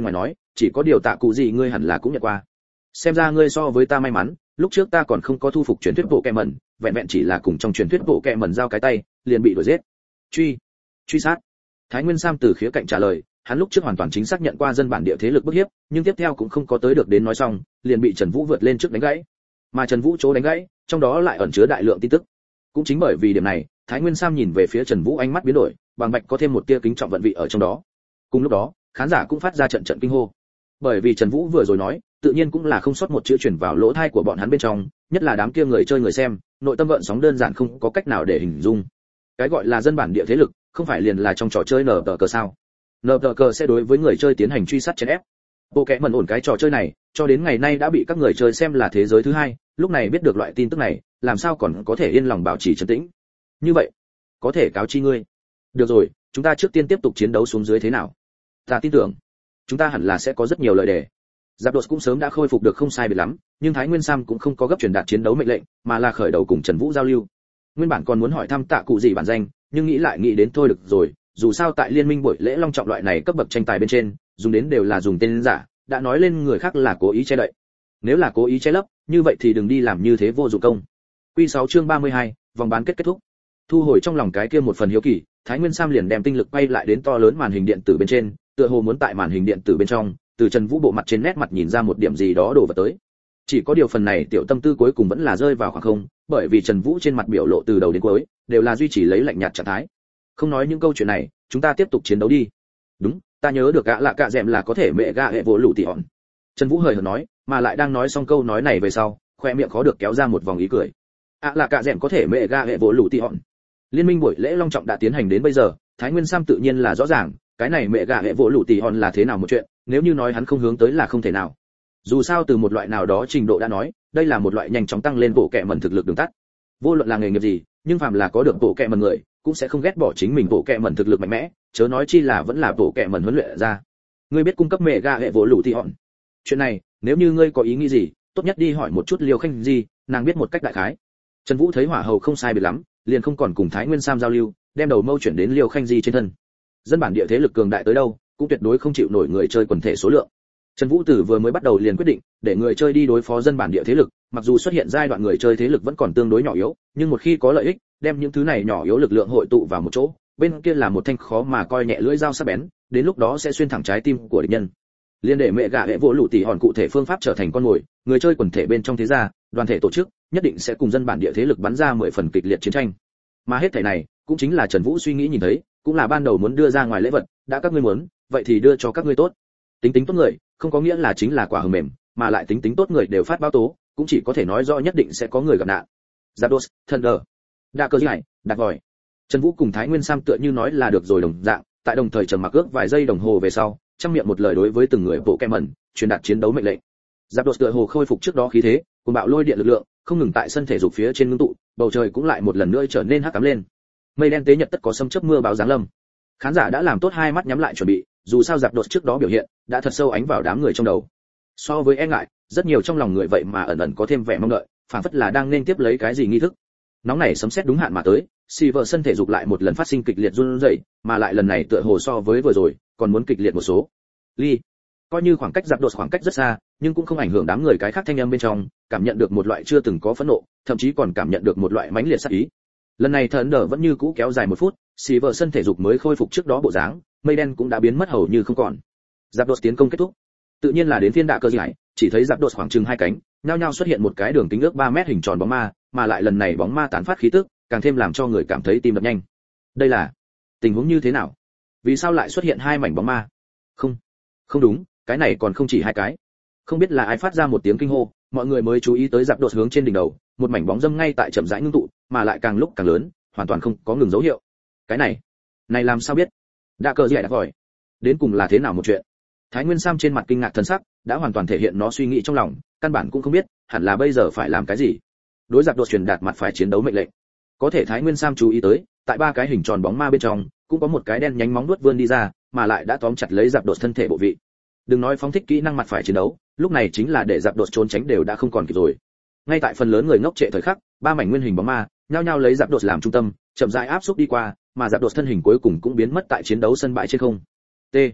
chỉ có điều tạ cụ gì ngươi hẳn là cũng nhận qua. Xem ra ngươi so với ta may mắn, lúc trước ta còn không có thu phục truyền thuyết bộ kẹ mẩn, vẹn vẹn chỉ là cùng trong truyền thuyết bộ kẹ mẩn giao cái tay, liền bị đuổi giết. Truy, truy sát. Thái Nguyên Sam từ khía cạnh trả lời, hắn lúc trước hoàn toàn chính xác nhận qua dân bản địa thế lực bức hiếp, nhưng tiếp theo cũng không có tới được đến nói xong, liền bị Trần Vũ vượt lên trước đánh gãy. Mà Trần Vũ chỗ đánh gãy, trong đó lại ẩn chứa đại lượng tin tức. Cũng chính bởi vì điểm này, Thái Nguyên Sam nhìn về phía Trần Vũ ánh mắt biến đổi, bằng bạch có thêm một tia kính trọng vận vị ở trong đó. Cùng lúc đó, khán giả cũng phát ra trận trận kinh hô. Bởi vì Trần Vũ vừa rồi nói, tự nhiên cũng là không sót một chữ truyền vào lỗ tai của bọn hắn bên trong, nhất là đám kia người chơi người xem, nội tâm gợn sóng đơn giản không có cách nào để hình dung. Cái gọi là dân bản địa thế lực, không phải liền là trong trò chơi nở tờ cờ sao? Nở tờ cờ sẽ đối với người chơi tiến hành truy sát chèn ép. Bộ kẽ mẩn ổn cái trò chơi này, cho đến ngày nay đã bị các người chơi xem là thế giới thứ hai, lúc này biết được loại tin tức này, làm sao còn có thể yên lòng bảo trì trấn tĩnh. Như vậy, có thể cáo chi ngươi. Được rồi, chúng ta trước tiên tiếp tục chiến đấu xuống dưới thế nào? Ta tin tưởng, chúng ta hẳn là sẽ có rất nhiều lợi đề. Giáp Đột cũng sớm đã khôi phục được không sai biệt lắm, nhưng Thái Nguyên Sam cũng không có gấp truyền đạt chiến đấu mệnh lệnh, mà là khởi đầu cùng Trần Vũ giao lưu. Nguyên bản còn muốn hỏi thăm tạ cụ gì bản danh, nhưng nghĩ lại nghĩ đến thôi được rồi, dù sao tại liên minh buổi lễ long trọng loại này cấp bậc tranh tài bên trên, dùng đến đều là dùng tên giả, đã nói lên người khác là cố ý che đậy. Nếu là cố ý che lấp, như vậy thì đừng đi làm như thế vô dụng công. Quy sáu chương ba mươi hai, vòng bán kết kết thúc. Thu hồi trong lòng cái kia một phần hiếu kỳ, Thái Nguyên Sam liền đem tinh lực quay lại đến to lớn màn hình điện tử bên trên, tựa hồ muốn tại màn hình điện tử bên trong, từ Trần Vũ bộ mặt trên nét mặt nhìn ra một điểm gì đó đổ vào tới. Chỉ có điều phần này tiểu tâm tư cuối cùng vẫn là rơi vào khoảng không, bởi vì Trần Vũ trên mặt biểu lộ từ đầu đến cuối đều là duy trì lấy lạnh nhạt trạng thái. Không nói những câu chuyện này, chúng ta tiếp tục chiến đấu đi. Đúng, ta nhớ được gã lạ cạ dẹm là có thể mẹ gã hệ vỗ lũ tỉ hòn. Trần Vũ hời hợt nói, mà lại đang nói xong câu nói này về sau, khoe miệng khó được kéo ra một vòng ý cười. ạ lạ cạ dẹm có thể mẹ gã hệ vỗ lũ tỉ hòn. Liên minh buổi lễ long trọng đã tiến hành đến bây giờ, Thái Nguyên Sam tự nhiên là rõ ràng, cái này mẹ gã hệ vỗ lũ tỉ hòn là thế nào một chuyện, nếu như nói hắn không hướng tới là không thể nào. Dù sao từ một loại nào đó trình độ đã nói, đây là một loại nhanh chóng tăng lên bộ kệ mẩn thực lực đường tắt. Vô luận là nghề nghiệp gì, nhưng phàm là có được bộ kệ mẩn người, cũng sẽ không ghét bỏ chính mình bộ kệ mẩn thực lực mạnh mẽ, chớ nói chi là vẫn là bộ kệ mẩn huấn luyện ra. Ngươi biết cung cấp mẹ gã hệ vỗ lũ tỉ hòn. Chuyện này, nếu như ngươi có ý nghĩ gì, tốt nhất đi hỏi một chút Liêu Khanh gì, nàng biết một cách đại khái. Trần Vũ thấy hỏa hầu không sai biệt lắm, liền không còn cùng Thái Nguyên Sam giao lưu, đem đầu mâu chuyển đến Liêu Khanh Di trên thân. Dân bản địa thế lực cường đại tới đâu, cũng tuyệt đối không chịu nổi người chơi quần thể số lượng. Trần Vũ Tử vừa mới bắt đầu liền quyết định, để người chơi đi đối phó dân bản địa thế lực, mặc dù xuất hiện giai đoạn người chơi thế lực vẫn còn tương đối nhỏ yếu, nhưng một khi có lợi ích, đem những thứ này nhỏ yếu lực lượng hội tụ vào một chỗ, bên kia là một thanh khó mà coi nhẹ lưỡi dao sắc bén, đến lúc đó sẽ xuyên thẳng trái tim của địch nhân. Liên để mẹ gã hệ vỗ lũ tỉ hòn cụ thể phương pháp trở thành con mồi, người chơi quần thể bên trong thế gia, đoàn thể tổ chức, nhất định sẽ cùng dân bản địa thế lực bắn ra mười phần kịch liệt chiến tranh. Mà hết thảy này, cũng chính là Trần Vũ suy nghĩ nhìn thấy, cũng là ban đầu muốn đưa ra ngoài lễ vật, đã các ngươi muốn, vậy thì đưa cho các ngươi tốt. Tính tính tốt người, không có nghĩa là chính là quả hờ mềm, mà lại tính tính tốt người đều phát báo tố, cũng chỉ có thể nói rõ nhất định sẽ có người gặp nạn. Zapdos, Thunder, Đa cơ giải, Đặc vòi. Trần Vũ cùng Thái Nguyên Sam tựa như nói là được rồi đồng dạng, tại đồng thời trầm mặc ước vài giây đồng hồ về sau, trong miệng một lời đối với từng người bộ kem mẩn, truyền đạt chiến đấu mệnh lệnh. Zapdos tựa hồ khôi phục trước đó khí thế, cùng bạo lôi điện lực lượng, không ngừng tại sân thể dục phía trên ngưng tụ, bầu trời cũng lại một lần nữa trở nên hắc ám lên. Mây đen tế nhật tất có sấm chớp mưa báo giáng lâm. Khán giả đã làm tốt hai mắt nhắm lại chuẩn bị, dù sao Zapdos trước đó biểu hiện đã thật sâu ánh vào đám người trong đầu. So với e ngại, rất nhiều trong lòng người vậy mà ẩn ẩn có thêm vẻ mong đợi, phảng phất là đang nên tiếp lấy cái gì nghi thức. Nóng này sấm sét đúng hạn mà tới, Silver sân thể dục lại một lần phát sinh kịch liệt run rẩy, mà lại lần này tựa hồ so với vừa rồi, còn muốn kịch liệt một số. Ly, coi như khoảng cách Zapdos khoảng cách rất xa, nhưng cũng không ảnh hưởng đám người cái khác thanh âm bên trong, cảm nhận được một loại chưa từng có phẫn nộ, thậm chí còn cảm nhận được một loại mãnh liệt sát ý. Lần này Thunder vẫn như cũ kéo dài một phút, Silver sân thể dục mới khôi phục trước đó bộ dáng, mây đen cũng đã biến mất hầu như không còn. Zapdos tiến công kết thúc, tự nhiên là đến phiên Đạ cơ giải, chỉ thấy Zapdos khoảng chừng hai cánh, nhao nhao xuất hiện một cái đường kính ước ba mét hình tròn bóng ma, mà lại lần này bóng ma tán phát khí tức, càng thêm làm cho người cảm thấy tim đập nhanh. Đây là tình huống như thế nào? Vì sao lại xuất hiện hai mảnh bóng ma? Không, không đúng, cái này còn không chỉ hai cái. Không biết là ai phát ra một tiếng kinh hô, mọi người mới chú ý tới Zapdos hướng trên đỉnh đầu, một mảnh bóng dâm ngay tại chậm rãi ngưng tụ, mà lại càng lúc càng lớn, hoàn toàn không có ngừng dấu hiệu. Cái này, này làm sao biết? Đạ cơ giải đã hỏi. Đến cùng là thế nào một chuyện? Thái Nguyên Sam trên mặt kinh ngạc thần sắc, đã hoàn toàn thể hiện nó suy nghĩ trong lòng, căn bản cũng không biết, hẳn là bây giờ phải làm cái gì. Đối Zapdos truyền đạt mặt phải chiến đấu mệnh lệnh. Có thể Thái Nguyên Sam chú ý tới, tại ba cái hình tròn bóng ma bên trong, cũng có một cái đen nhánh móng vuốt vươn đi ra, mà lại đã tóm chặt lấy Zapdos thân thể bộ vị. Đừng nói phóng thích kỹ năng mặt phải chiến đấu, lúc này chính là để Zapdos trốn tránh đều đã không còn kịp rồi. Ngay tại phần lớn người ngốc trệ thời khắc, ba mảnh nguyên hình bóng ma, nhao nhao lấy Zapdos làm trung tâm, chậm rãi áp xúc đi qua, mà Zapdos thân hình cuối cùng cũng biến mất tại chiến đấu sân bãi trên không. T.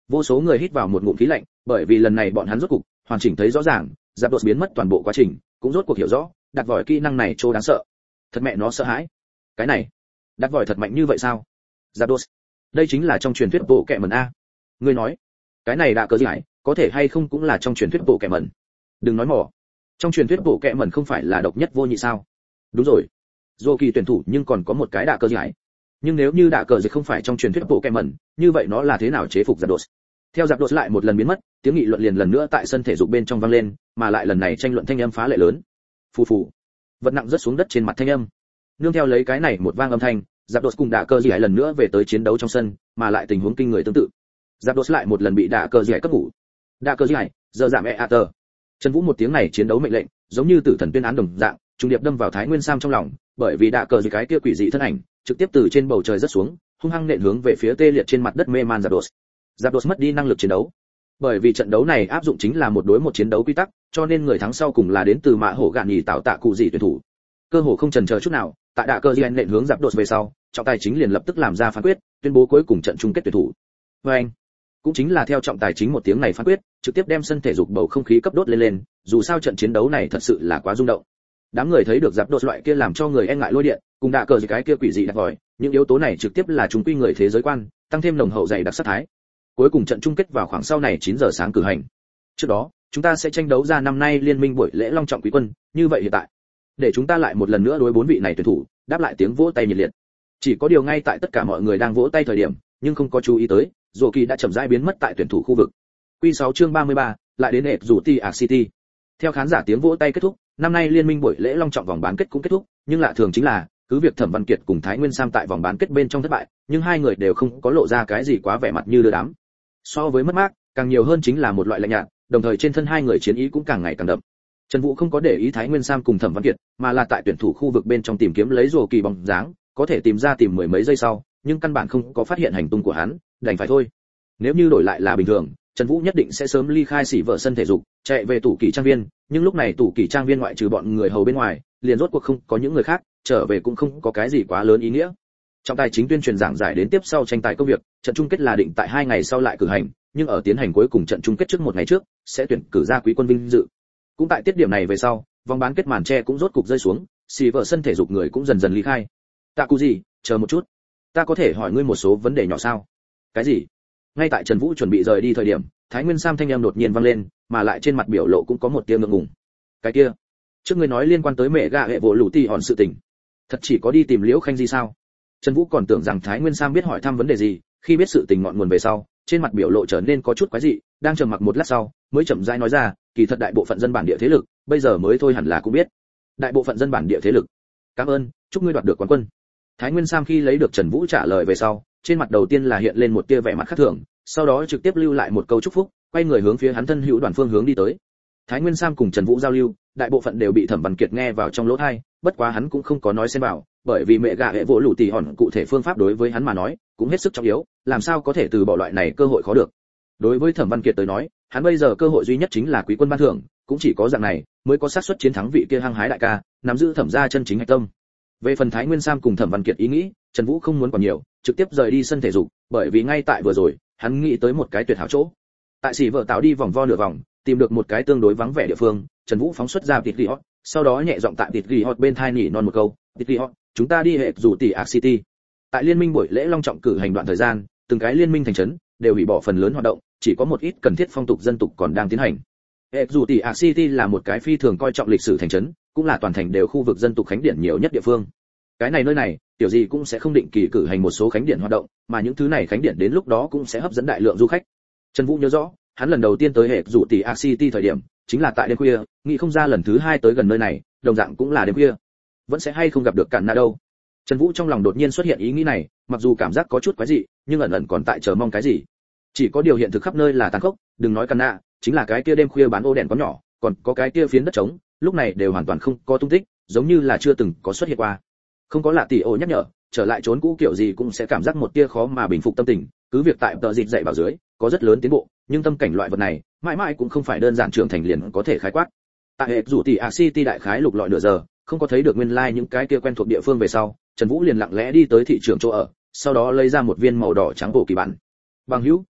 Vô số người hít vào một ngụm khí lạnh, bởi vì lần này bọn hắn rốt cục hoàn chỉnh thấy rõ ràng, giáp đột biến mất toàn bộ quá trình, cũng rốt cuộc hiểu rõ, đặt vòi kỹ năng này trô đáng sợ. Thật mẹ nó sợ hãi. Cái này, đặt vòi thật mạnh như vậy sao? Giáp đột, đây chính là trong truyền thuyết bộ kệ mẩn a. Ngươi nói, cái này đã cớ gì hại, có thể hay không cũng là trong truyền thuyết bộ kệ mẩn. Đừng nói mỏ. Trong truyền thuyết bộ kệ mẩn không phải là độc nhất vô nhị sao? Đúng rồi. Dù kỳ tuyển thủ nhưng còn có một cái đạ cờ gì hại. Nhưng nếu như đạ cờ gì không phải trong truyền thuyết bộ kệ mẩn, như vậy nó là thế nào chế phục giáp đột? Theo giáp đột lại một lần biến mất, tiếng nghị luận liền lần nữa tại sân thể dục bên trong vang lên, mà lại lần này tranh luận thanh âm phá lệ lớn. Phù phù. Vật nặng rớt xuống đất trên mặt thanh âm. Nương theo lấy cái này một vang âm thanh, giáp đột cùng đạ cờ gì hại lần nữa về tới chiến đấu trong sân, mà lại tình huống kinh người tương tự. Giáp đột lại một lần bị đạ cờ gì hại cấp ngủ. Đạ cờ gì hại, giờ giảm e ater. Trần Vũ một tiếng này chiến đấu mệnh lệnh, giống như tử thần tuyên án đồng dạng, trung điệp đâm vào Thái Nguyên Sam trong lòng, bởi vì đạ cờ gì cái kia quỷ dị thân ảnh, trực tiếp từ trên bầu trời rớt xuống, hung hăng nện hướng về phía tê liệt trên mặt đất mê man giáp đột. Giáp đột mất đi năng lực chiến đấu. Bởi vì trận đấu này áp dụng chính là một đối một chiến đấu quy tắc, cho nên người thắng sau cùng là đến từ Mã Hổ Gạn nhì tạo tạ cụ dị tuyển thủ. Cơ hồ không chần chờ chút nào, tại đạ cờ gì nện hướng giáp đột về sau, trọng tài chính liền lập tức làm ra phán quyết, tuyên bố cuối cùng trận chung kết tuyển thủ. Và anh, cũng chính là theo trọng tài chính một tiếng này phán quyết, trực tiếp đem sân thể dục bầu không khí cấp đốt lên lên, dù sao trận chiến đấu này thật sự là quá rung động. Đám người thấy được giáp đột loại kia làm cho người e ngại lôi điện, cùng đạ cờ gì cái kia quỷ dị đặc vòi, những yếu tố này trực tiếp là chúng quy người thế giới quan, tăng thêm nồng hậu dày đặc sắc thái. Cuối cùng trận chung kết vào khoảng sau này chín giờ sáng cử hành. Trước đó, chúng ta sẽ tranh đấu ra năm nay liên minh buổi lễ long trọng quý quân, như vậy hiện tại, để chúng ta lại một lần nữa đối bốn vị này tuyển thủ, đáp lại tiếng vỗ tay nhiệt liệt. Chỉ có điều ngay tại tất cả mọi người đang vỗ tay thời điểm, nhưng không có chú ý tới, Dỗ Kỳ đã chậm rãi biến mất tại tuyển thủ khu vực. Quy sáu chương ba mươi ba, lại đến ệp rủ ti Arc City. Theo khán giả tiếng vỗ tay kết thúc, năm nay liên minh buổi lễ long trọng vòng bán kết cũng kết thúc, nhưng lạ thường chính là, cứ việc Thẩm Văn Kiệt cùng Thái Nguyên Sam tại vòng bán kết bên trong thất bại, nhưng hai người đều không có lộ ra cái gì quá vẻ mặt như đưa đám. So với mất mát, càng nhiều hơn chính là một loại lạnh nhạt, đồng thời trên thân hai người chiến ý cũng càng ngày càng đậm. Trần Vũ không có để ý Thái Nguyên Sam cùng Thẩm Văn Kiệt, mà là tại tuyển thủ khu vực bên trong tìm kiếm lấy Dỗ Kỳ bóng dáng, có thể tìm ra tìm mười mấy giây sau, nhưng căn bản không có phát hiện hành tung của hắn, đành phải thôi. Nếu như đổi lại là bình thường, Trần Vũ nhất định sẽ sớm ly khai xỉ vợ sân thể dục, chạy về tủ kỳ trang viên, nhưng lúc này tủ kỳ trang viên ngoại trừ bọn người hầu bên ngoài, liền rốt cuộc không có những người khác, trở về cũng không có cái gì quá lớn ý nghĩa. Trọng tài chính tuyên truyền giảng giải đến tiếp sau tranh tài công việc, trận chung kết là định tại hai ngày sau lại cử hành, nhưng ở tiến hành cuối cùng trận chung kết trước một ngày trước, sẽ tuyển cử ra quý quân vinh dự. Cũng tại tiết điểm này về sau, vòng bán kết màn che cũng rốt cục rơi xuống, xì vợ sân thể dục người cũng dần dần ly khai. Tạ Cụ gì, chờ một chút, ta có thể hỏi ngươi một số vấn đề nhỏ sao? Cái gì? Ngay tại Trần Vũ chuẩn bị rời đi thời điểm, Thái Nguyên Sam thanh âm đột nhiên vang lên, mà lại trên mặt biểu lộ cũng có một tia ngượng ngùng. Cái kia, trước ngươi nói liên quan tới mẹ gạ hệ bộ lũ ti hòn sự tình, thật chỉ có đi tìm Liễu Khanh gì sao? Trần Vũ còn tưởng rằng Thái Nguyên Sam biết hỏi thăm vấn đề gì, khi biết sự tình ngọn nguồn về sau, trên mặt biểu lộ trở nên có chút quái dị, đang trầm mặc một lát sau, mới chậm rãi nói ra, kỳ thật đại bộ phận dân bản địa thế lực, bây giờ mới thôi hẳn là cũng biết. Đại bộ phận dân bản địa thế lực. Cảm ơn, chúc ngươi đoạt được quán quân. Thái Nguyên Sam khi lấy được Trần Vũ trả lời về sau, trên mặt đầu tiên là hiện lên một tia vẻ mặt khác thường, sau đó trực tiếp lưu lại một câu chúc phúc, quay người hướng phía hắn thân hữu đoàn phương hướng đi tới. Thái Nguyên Sam cùng Trần Vũ giao lưu, đại bộ phận đều bị Thẩm Văn Kiệt nghe vào trong lỗ tai, bất quá hắn cũng không có nói xen vào, bởi vì mẹ gạ hệ vỗ lũ tỷ hòn cụ thể phương pháp đối với hắn mà nói, cũng hết sức trọng yếu, làm sao có thể từ bỏ loại này cơ hội khó được. Đối với Thẩm Văn Kiệt tới nói, hắn bây giờ cơ hội duy nhất chính là quý quân ban thưởng, cũng chỉ có dạng này mới có xác suất chiến thắng vị kia hăng hái đại ca, nắm giữ Thẩm gia chân chính hạch tâm. Về phần Thái Nguyên Sam cùng Thẩm Văn Kiệt ý nghĩ, Trần Vũ không muốn còn nhiều, trực tiếp rời đi sân thể dục, bởi vì ngay tại vừa rồi, hắn nghĩ tới một cái tuyệt hảo chỗ. Tại xỉ vợ tạo đi vòng vo nửa vòng, tìm được một cái tương đối vắng vẻ địa phương, Trần Vũ phóng xuất ra tịt ghi hot, sau đó nhẹ giọng tại tịt ghi hot bên thai nỉ non một câu, tịt ghi hot, chúng ta đi hệ dù tỷ Arc City. Tại liên minh buổi lễ long trọng cử hành đoạn thời gian, từng cái liên minh thành trấn đều hủy bỏ phần lớn hoạt động, chỉ có một ít cần thiết phong tục dân tục còn đang tiến hành. Hệ dù tỷ Arc City là một cái phi thường coi trọng lịch sử thành trấn, cũng là toàn thành đều khu vực dân tục khánh điển nhiều nhất địa phương. Cái này nơi này, tiểu gì cũng sẽ không định kỳ cử hành một số khánh điển hoạt động, mà những thứ này khánh điển đến lúc đó cũng sẽ hấp dẫn đại lượng du khách. Trần Vũ nhớ rõ, hắn lần đầu tiên tới hệ dù tỷ Arc City thời điểm, chính là tại đêm khuya, nghĩ không ra lần thứ hai tới gần nơi này, đồng dạng cũng là đêm khuya. Vẫn sẽ hay không gặp được Cản Na đâu. Trần Vũ trong lòng đột nhiên xuất hiện ý nghĩ này, mặc dù cảm giác có chút quái dị, nhưng ẩn ẩn còn tại chờ mong cái gì. Chỉ có điều hiện thực khắp nơi là tàn khốc, đừng nói Cản Na, chính là cái kia đêm khuya bán ô đèn có nhỏ, còn có cái kia phiến đất trống, lúc này đều hoàn toàn không có tung tích, giống như là chưa từng có xuất hiện qua. Không có lạ tỷ ổ nhắc nhở, trở lại trốn cũ kiểu gì cũng sẽ cảm giác một tia khó mà bình phục tâm tình, cứ việc tại tờ dịch dạy bảo dưới, có rất lớn tiến bộ, nhưng tâm cảnh loại vật này, mãi mãi cũng không phải đơn giản trưởng thành liền có thể khái quát. Tại hệ rủ tỷ Arc City đại khái lục lọi nửa giờ, không có thấy được nguyên lai like những cái kia quen thuộc địa phương về sau, Trần Vũ liền lặng lẽ đi tới thị trường chỗ ở, sau đó lấy ra một viên màu đỏ trắng bộ kỳ bản. Bằng hữu,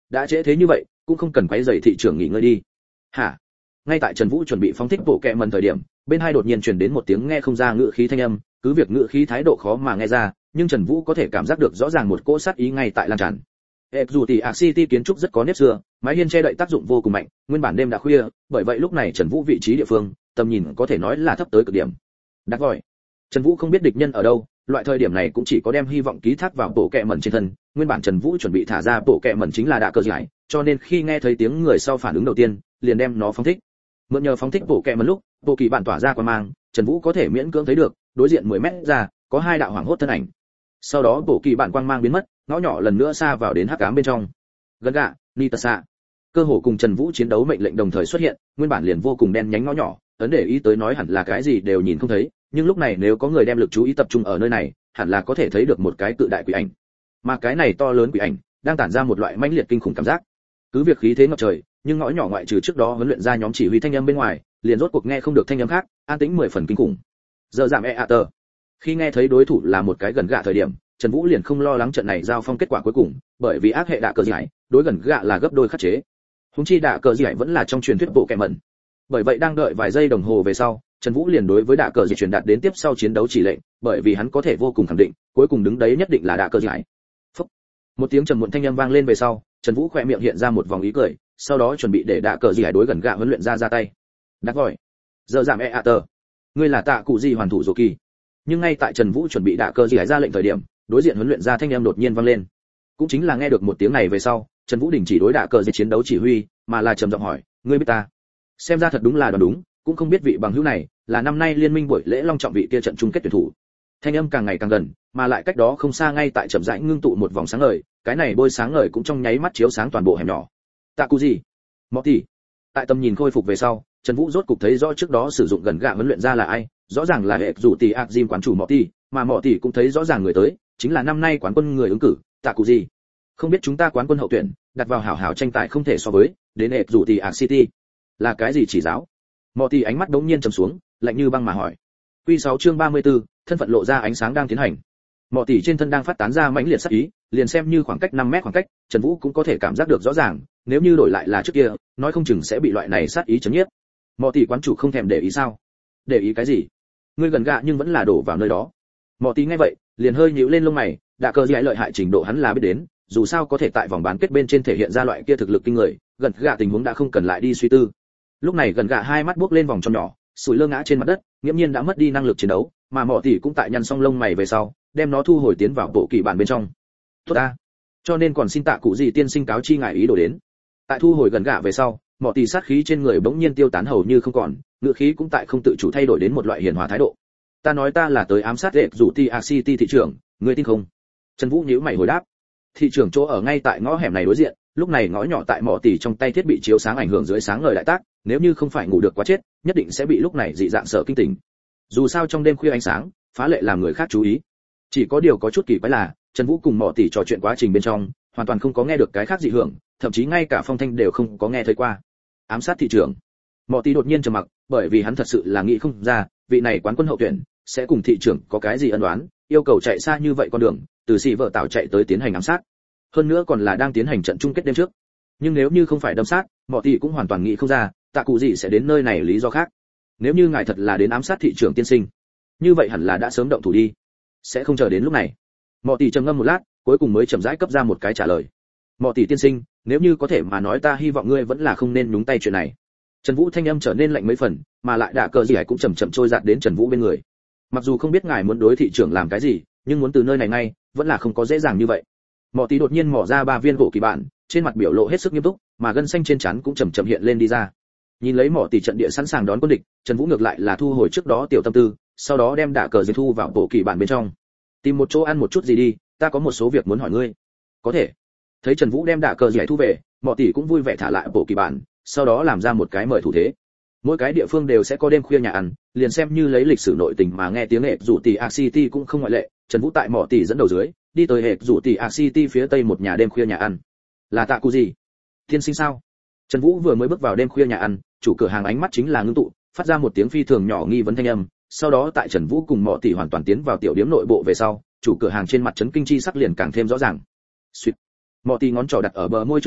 đã trễ thế như vậy cũng không cần quấy rầy thị trưởng nghỉ ngơi đi. Hả? Ngay tại Trần Vũ chuẩn bị phóng thích bộ kệ mần thời điểm, bên hai đột nhiên truyền đến một tiếng nghe không ra ngữ khí thanh âm, cứ việc ngữ khí thái độ khó mà nghe ra, nhưng Trần Vũ có thể cảm giác được rõ ràng một cỗ sát ý ngay tại lan tràn. Exotic City kiến trúc rất có nếp xưa, mái hiên che đậy tác dụng vô cùng mạnh, nguyên bản đêm đã khuya, bởi vậy lúc này Trần Vũ vị trí địa phương, tầm nhìn có thể nói là thấp tới cực điểm. Đắc gọi. Trần Vũ không biết địch nhân ở đâu, loại thời điểm này cũng chỉ có đem hy vọng ký thác vào bộ kệ mẩn trên thân, nguyên bản Trần Vũ chuẩn bị thả ra bộ kệ mẩn chính là đạ cờ giải, cho nên khi nghe thấy tiếng người sau phản ứng đầu tiên, liền đem nó phóng thích. Mượn nhờ phóng thích bộ kệ mẩn lúc, bộ kỳ bản tỏa ra quang mang, Trần Vũ có thể miễn cưỡng thấy được, đối diện mười mét ra, có hai đạo hoàng hốt thân ảnh. Sau đó bộ kỳ bản quang mang biến mất, ngõ nhỏ lần nữa xa vào đến hắc ám bên trong. Gần gạ, Nitasa. Cơ hồ cùng Trần Vũ chiến đấu mệnh lệnh đồng thời xuất hiện, nguyên bản liền vô cùng đen nhánh ngõ nhỏ, ấn để ý tới nói hẳn là cái gì đều nhìn không thấy, nhưng lúc này nếu có người đem lực chú ý tập trung ở nơi này, hẳn là có thể thấy được một cái cự đại quỷ ảnh. Mà cái này to lớn quỷ ảnh đang tản ra một loại mãnh liệt kinh khủng cảm giác. Cứ việc khí thế ngập trời, nhưng ngõ nhỏ ngoại trừ trước đó huấn luyện ra nhóm chỉ huy thanh âm bên ngoài, liền rốt cuộc nghe không được thanh âm khác, an tĩnh mười phần kinh khủng. Giờ giảm e tờ. Khi nghe thấy đối thủ là một cái gần gạ thời điểm, Trần Vũ liền không lo lắng trận này giao phong kết quả cuối cùng, bởi vì ác hệ đạ cờ giải, đối gần gạ là gấp đôi khắc chế. Húng chi đạ cờ giải vẫn là trong truyền thuyết bộ kẻ mẩn. Bởi vậy đang đợi vài giây đồng hồ về sau, Trần Vũ liền đối với đạ cờ giải truyền đạt đến tiếp sau chiến đấu chỉ lệnh, bởi vì hắn có thể vô cùng khẳng định, cuối cùng đứng đấy nhất định là đạ cờ giải. Phúc. Một tiếng trầm muộn thanh âm vang lên về sau, Trần Vũ khẽ miệng hiện ra một vòng ý cười, sau đó chuẩn bị để đạ cờ giải đối gần gạ huấn luyện ra ra tay. Đắc gọi. Giờ giảm e tờ. Ngươi là tạ cụ gì hoàn thủ rồ kỳ. Nhưng ngay tại Trần Vũ chuẩn bị đạ cờ giải ra lệnh thời điểm, đối diện huấn luyện ra thanh âm đột nhiên vang lên. Cũng chính là nghe được một tiếng này về sau, Trần Vũ đình chỉ đối đạ cờ giải chiến đấu chỉ huy, mà là trầm giọng hỏi, ngươi biết ta? Xem ra thật đúng là đoán đúng, cũng không biết vị bằng hữu này là năm nay liên minh buổi lễ long trọng vị kia trận chung kết tuyển thủ. Thanh âm càng ngày càng gần, mà lại cách đó không xa ngay tại chậm rãi ngưng tụ một vòng sáng ngời, cái này bôi sáng ngời cũng trong nháy mắt chiếu sáng toàn bộ hẻm nhỏ. Tạ cụ gì? Mọ tỷ. Tại tầm nhìn khôi phục về sau, Trần Vũ rốt cục thấy rõ trước đó sử dụng gần gạ huấn luyện ra là ai, rõ ràng là hệ rủ tỷ ác Jim quán chủ Mọ tỷ, mà Mọ tỷ cũng thấy rõ ràng người tới, chính là năm nay quán quân người ứng cử, Tạ cụ gì. Không biết chúng ta quán quân hậu tuyển, đặt vào hảo hảo tranh tài không thể so với, đến hệ rủ tỷ ác City. Là cái gì chỉ giáo? Mọ tỷ ánh mắt đống nhiên trầm xuống, lạnh như băng mà hỏi. Quy sáu chương ba mươi tư, thân phận lộ ra ánh sáng đang tiến hành. Mọ tỷ trên thân đang phát tán ra mãnh liệt sát ý, liền xem như khoảng cách năm mét khoảng cách, Trần Vũ cũng có thể cảm giác được rõ ràng, nếu như đổi lại là trước kia, nói không chừng sẽ bị loại này sát ý chấn nhiếp. Mọ tỷ quán chủ không thèm để ý sao? Để ý cái gì? Ngươi gần gạ nhưng vẫn là đổ vào nơi đó. Mọ tỷ nghe vậy, liền hơi nhíu lên lông mày, đã cơ gì lợi hại trình độ hắn là biết đến, dù sao có thể tại vòng bán kết bên trên thể hiện ra loại kia thực lực kinh người, gần gạ tình huống đã không cần lại đi suy tư. Lúc này gần gạ hai mắt buốc lên vòng tròn nhỏ, sủi lơ ngã trên mặt đất, nghiễm nhiên đã mất đi năng lực chiến đấu, mà Mọ tỷ cũng tại nhăn xong lông mày về sau, đem nó thu hồi tiến vào bộ kỳ bản bên trong. Tốt ta, cho nên còn xin tạ cụ gì tiên sinh cáo chi ngài ý đồ đến. Tại thu hồi gần gạ về sau, Mọ tỷ sát khí trên người bỗng nhiên tiêu tán hầu như không còn, ngữ khí cũng tại không tự chủ thay đổi đến một loại hiền hòa thái độ. Ta nói ta là tới ám sát đệ rủ ti a city thị trưởng, ngươi tin không? Trần Vũ nhíu mày hồi đáp. Thị trưởng chỗ ở ngay tại ngõ hẻm này đối diện, lúc này ngõ nhỏ tại Mọ tỷ trong tay thiết bị chiếu sáng ảnh hưởng dưới sáng ngời đại tác, nếu như không phải ngủ được quá chết, nhất định sẽ bị lúc này dị dạng sợ kinh tỉnh. Dù sao trong đêm khuya ánh sáng, phá lệ làm người khác chú ý. Chỉ có điều có chút kỳ quái là, Trần Vũ cùng Mọ tỷ trò chuyện quá trình bên trong, hoàn toàn không có nghe được cái khác dị hưởng, thậm chí ngay cả phong thanh đều không có nghe thấy qua. Ám sát thị trưởng. Mọ tỷ đột nhiên trầm mặc, bởi vì hắn thật sự là nghĩ không ra, vị này quán quân hậu tuyển sẽ cùng thị trưởng có cái gì ân oán, yêu cầu chạy xa như vậy con đường, từ xì vợ tạo chạy tới tiến hành ám sát. Hơn nữa còn là đang tiến hành trận chung kết đêm trước. Nhưng nếu như không phải đâm sát, Mọ tỷ cũng hoàn toàn nghĩ không ra, tạ cụ gì sẽ đến nơi này lý do khác. Nếu như ngài thật là đến ám sát thị trưởng tiên sinh, như vậy hẳn là đã sớm động thủ đi, sẽ không chờ đến lúc này. Mọ tỷ trầm ngâm một lát, cuối cùng mới chậm rãi cấp ra một cái trả lời. Mọ tỷ tiên sinh, nếu như có thể mà nói ta hy vọng ngươi vẫn là không nên nhúng tay chuyện này. Trần Vũ thanh âm trở nên lạnh mấy phần, mà lại đạ cờ gì cũng chậm chậm trôi dạt đến Trần Vũ bên người. Mặc dù không biết ngài muốn đối thị trưởng làm cái gì, nhưng muốn từ nơi này ngay, vẫn là không có dễ dàng như vậy. Mọ tỷ đột nhiên mỏ ra ba viên gỗ kỳ bản, trên mặt biểu lộ hết sức nghiêm túc, mà gân xanh trên trán cũng chậm chậm hiện lên đi ra. Nhìn lấy Mọ tỷ trận địa sẵn sàng đón quân địch, Trần Vũ ngược lại là thu hồi trước đó tiểu tâm tư, sau đó đem đạ cờ gì thu vào bộ kỳ bản bên trong. Tìm một chỗ ăn một chút gì đi, ta có một số việc muốn hỏi ngươi. Có thể. Thấy Trần Vũ đem đạ cờ gì thu về, Mọ tỷ cũng vui vẻ thả lại bộ kỳ bản, sau đó làm ra một cái mời thủ thế. Mỗi cái địa phương đều sẽ có đêm khuya nhà ăn, liền xem như lấy lịch sử nội tình mà nghe tiếng hệ rủ tỷ a city cũng không ngoại lệ. Trần Vũ tại Mọ tỷ dẫn đầu dưới, đi tới hệ rủ tỷ a city phía tây một nhà đêm khuya nhà ăn. Là tạ cụ gì? Tiên sinh sao? Trần Vũ vừa mới bước vào đêm khuya nhà ăn, chủ cửa hàng ánh mắt chính là ngưng tụ, phát ra một tiếng phi thường nhỏ nghi vấn thanh âm. Sau đó tại Trần Vũ cùng Mọ tỷ hoàn toàn tiến vào tiểu điểm nội bộ về sau, chủ cửa hàng trên mặt chấn kinh chi sắc liền càng thêm rõ ràng. Xuyệt. Mọ tỷ ngón trỏ đặt ở bờ môi trước đó,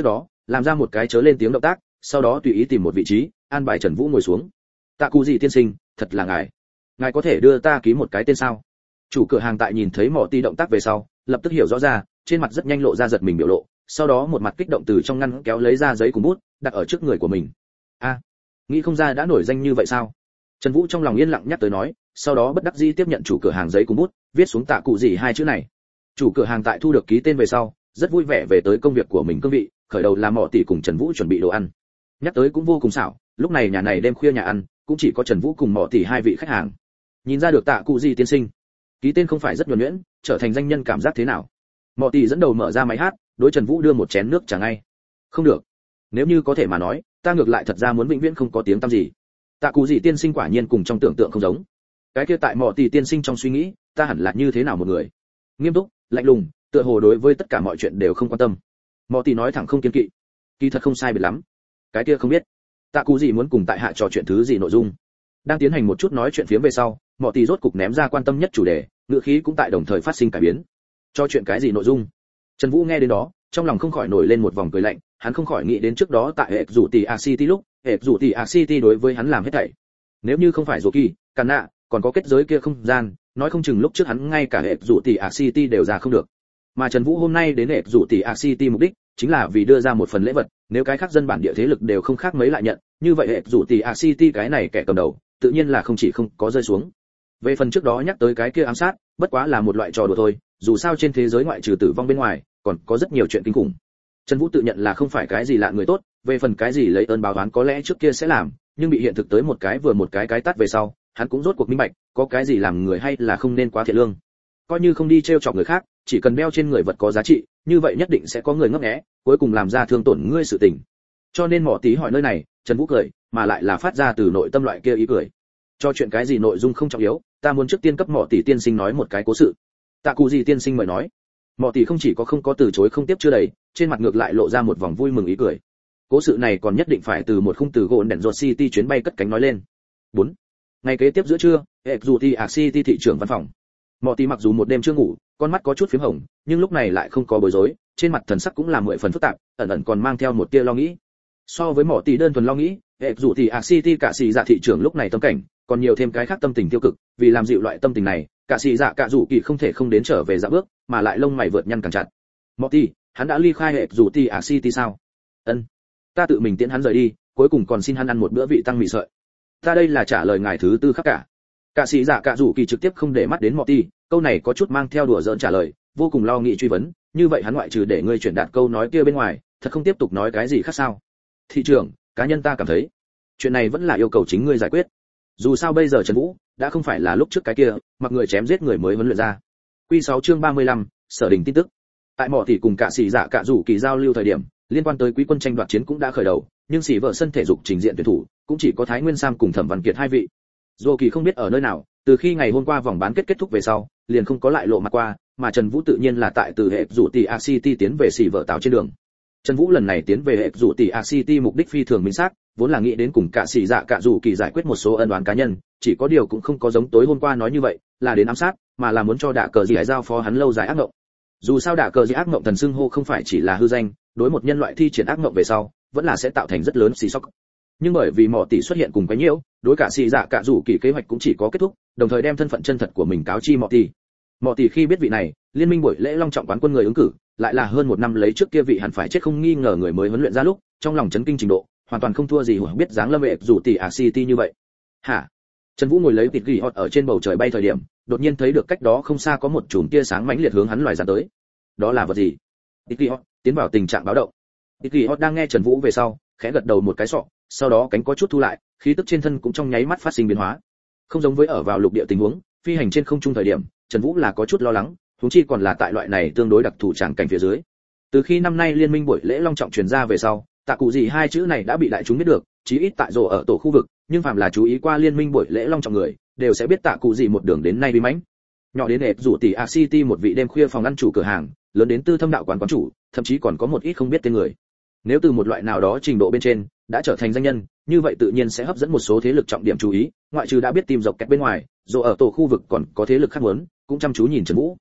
làm ra một cái chớ lên tiếng động tác, sau đó tùy ý tìm một vị trí, an bài Trần Vũ ngồi xuống. Tạ Cụ Dị tiên sinh, thật là ngài. Ngài có thể đưa ta ký một cái tên sao? Chủ cửa hàng tại nhìn thấy Mọ Tỷ động tác về sau, lập tức hiểu rõ ra, trên mặt rất nhanh lộ ra giật mình biểu lộ, sau đó một mặt kích động từ trong ngăn kéo lấy ra giấy cùng bút, đặt ở trước người của mình. A, nghĩ không ra đã nổi danh như vậy sao? Trần Vũ trong lòng yên lặng nhắc tới nói, sau đó bất đắc dĩ tiếp nhận chủ cửa hàng giấy cùng bút, viết xuống Tạ Cụ Dị hai chữ này. Chủ cửa hàng tại thu được ký tên về sau, rất vui vẻ về tới công việc của mình cương vị, khởi đầu là Mọ Tỷ cùng Trần Vũ chuẩn bị đồ ăn. Nhắc tới cũng vô cùng xảo, lúc này nhà này đêm khuya nhà ăn, cũng chỉ có Trần Vũ cùng Mọ Tỷ hai vị khách hàng. Nhìn ra được Tạ Cụ Dị tiên sinh, ký tên không phải rất nhuần nhuyễn, trở thành danh nhân cảm giác thế nào? Mọ Tỷ dẫn đầu mở ra máy hát, đối Trần Vũ đưa một chén nước trà ngay. Không được, nếu như có thể mà nói, ta ngược lại thật ra muốn vĩnh viễn không có tiếng tăm gì. Tạ Cụ Dị tiên sinh quả nhiên cùng trong tưởng tượng không giống. Cái kia tại Mọ Tỷ tiên sinh trong suy nghĩ, ta hẳn là như thế nào một người? Nghiêm túc, lạnh lùng, tựa hồ đối với tất cả mọi chuyện đều không quan tâm. Mọ Tỷ nói thẳng không kiêng kỵ. Kỳ thật không sai biệt lắm. Cái kia không biết, Tạ Cụ Dị muốn cùng tại hạ trò chuyện thứ gì nội dung. Đang tiến hành một chút nói chuyện phiếm về sau, Mọ Tỷ rốt cục ném ra quan tâm nhất chủ đề, ngữ khí cũng tại đồng thời phát sinh cải biến. Trò chuyện cái gì nội dung? Trần Vũ nghe đến đó, trong lòng không khỏi nổi lên một vòng cười lạnh, hắn không khỏi nghĩ đến trước đó tại hệ rủ tỷ A City lúc, hệ rủ tỷ A City đối với hắn làm hết thảy. Nếu như không phải Dỗ Kỳ, Càn Nạ, còn có kết giới kia không gian, nói không chừng lúc trước hắn ngay cả hệ rủ tỷ A City đều ra không được. Mà Trần Vũ hôm nay đến hệ rủ tỷ A City mục đích chính là vì đưa ra một phần lễ vật, nếu cái khác dân bản địa thế lực đều không khác mấy lại nhận, như vậy hệ rủ tỷ A City cái này kẻ cầm đầu, tự nhiên là không chỉ không có rơi xuống. Về phần trước đó nhắc tới cái kia ám sát, bất quá là một loại trò đùa thôi, dù sao trên thế giới ngoại trừ tử vong bên ngoài, còn có rất nhiều chuyện kinh khủng. Trần Vũ tự nhận là không phải cái gì lạ người tốt, về phần cái gì lấy ơn báo oán có lẽ trước kia sẽ làm, nhưng bị hiện thực tới một cái vừa một cái cái tát về sau, hắn cũng rốt cuộc minh bạch, có cái gì làm người hay là không nên quá thiện lương. Coi như không đi trêu chọc người khác, chỉ cần đeo trên người vật có giá trị, như vậy nhất định sẽ có người ngấp nghé, cuối cùng làm ra thương tổn ngươi sự tình. Cho nên Mọ Tỷ hỏi nơi này, Trần Vũ cười, mà lại là phát ra từ nội tâm loại kia ý cười. Cho chuyện cái gì nội dung không trọng yếu, ta muốn trước tiên cấp Mọ Tỷ tiên sinh nói một cái cố sự. Tạ Cụ Dị tiên sinh mời nói. Mọ Tỷ không chỉ có không có từ chối không tiếp chưa đầy, trên mặt ngược lại lộ ra một vòng vui mừng ý cười. Cố sự này còn nhất định phải từ một khung từ gỗ đèn rột City chuyến bay cất cánh nói lên. bốn Ngày kế tiếp giữa trưa, Exotic City thị trưởng văn phòng. Mọ Tỷ mặc dù một đêm chưa ngủ, con mắt có chút phím hồng, nhưng lúc này lại không có bối rối, trên mặt thần sắc cũng là mười phần phức tạp, ẩn ẩn còn mang theo một tia lo nghĩ. So với Mọ Tỷ đơn thuần lo nghĩ, Exotic City cả sĩ dạ thị trưởng lúc này tâm cảnh, còn nhiều thêm cái khác tâm tình tiêu cực, vì làm dịu loại tâm tình này, cả sĩ dạ cả rủ kỳ không thể không đến trở về dạ bước, mà lại lông mày vượt nhăn càng chặt. Mọ Tỷ, hắn đã ly khai Exotic City sao? Ân, ta tự mình tiễn hắn rời đi, cuối cùng còn xin hắn ăn một bữa vị tăng mì sợi. Ta đây là trả lời ngài thứ tư khắc cả. Cả sĩ dạ cả rủ kỳ trực tiếp không để mắt đến Mọ Tỷ, câu này có chút mang theo đùa giỡn trả lời, vô cùng lo nghĩ truy vấn, như vậy hắn ngoại trừ để ngươi chuyển đạt câu nói kia bên ngoài, thật không tiếp tục nói cái gì khác sao? Thị trưởng, cá nhân ta cảm thấy, chuyện này vẫn là yêu cầu chính ngươi giải quyết. Dù sao bây giờ Trần Vũ đã không phải là lúc trước cái kia, mặc người chém giết người mới huấn luyện ra. Quy sáu chương ba mươi lăm, sở đình tin tức. Tại Mọ Tỷ cùng cả sĩ dạ cả rủ kỳ giao lưu thời điểm, liên quan tới quý quân tranh đoạt chiến cũng đã khởi đầu, nhưng sĩ vợ sân thể dục trình diện tuyển thủ, cũng chỉ có Thái Nguyên Sam cùng Thẩm Văn Kiệt hai vị. Dỗ Kỳ không biết ở nơi nào, từ khi ngày hôm qua vòng bán kết kết thúc về sau, liền không có lại lộ mặt qua, mà Trần Vũ tự nhiên là tại từ hệ rủ tỷ A City tiến về sĩ vợ tạo trên đường. Trần Vũ lần này tiến về hệ rủ tỷ A City mục đích phi thường minh xác, vốn là nghĩ đến cùng cả sĩ dạ cả rủ kỳ giải quyết một số ân oán cá nhân, chỉ có điều cũng không có giống tối hôm qua nói như vậy, là đến ám sát, mà là muốn cho Đạ Cờ Dị giao phó hắn lâu dài ác ngộng. Dù sao Đạ Cờ Dị ác ngộng thần xưng hô không phải chỉ là hư danh, đối một nhân loại thi triển ác ngộng về sau, vẫn là sẽ tạo thành rất lớn xì sóc. Nhưng bởi vì Mọ Tỷ xuất hiện cùng cái nhiễu, đối cả sĩ dạ cả rủ kỳ kế hoạch cũng chỉ có kết thúc, đồng thời đem thân phận chân thật của mình cáo chi Mọ Tỷ. Mọ Tỷ khi biết vị này, liên minh buổi lễ long trọng quán quân người ứng cử, lại là hơn một năm lấy trước kia vị hẳn phải chết không nghi ngờ người mới huấn luyện ra lúc, trong lòng chấn kinh trình độ, hoàn toàn không thua gì hiểu biết dáng lâm vệ rủ tỷ A City như vậy. Hả? Trần Vũ ngồi lấy tịt gỉ hot ở trên bầu trời bay thời điểm, đột nhiên thấy được cách đó không xa có một chùm tia sáng mãnh liệt hướng hắn loài ra tới. Đó là vật gì? Tịt gỉ hot tiến vào tình trạng báo động. Tịt gỉ hot đang nghe Trần Vũ về sau, khẽ gật đầu một cái sọ, sau đó cánh có chút thu lại, khí tức trên thân cũng trong nháy mắt phát sinh biến hóa. Không giống với ở vào lục địa tình huống, phi hành trên không trung thời điểm, Trần Vũ là có chút lo lắng, huống chi còn là tại loại này tương đối đặc thù tràng cảnh phía dưới. Từ khi năm nay liên minh buổi lễ long trọng truyền ra về sau, Tạ Cụ Dị hai chữ này đã bị đại chúng biết được, chí ít tại rồ ở tổ khu vực, nhưng phàm là chú ý qua liên minh buổi lễ long trọng người, đều sẽ biết Tạ Cụ Dị một đường đến nay bí mãnh. Nhỏ đến ệp rủ tỷ A City một vị đêm khuya phòng ăn chủ cửa hàng, lớn đến tư thâm đạo quán quán chủ, thậm chí còn có một ít không biết tên người. Nếu từ một loại nào đó trình độ bên trên đã trở thành danh nhân, như vậy tự nhiên sẽ hấp dẫn một số thế lực trọng điểm chú ý, ngoại trừ đã biết tìm dọc kẹt bên ngoài, rồ ở tổ khu vực còn có thế lực khác muốn, cũng chăm chú nhìn Trần Vũ.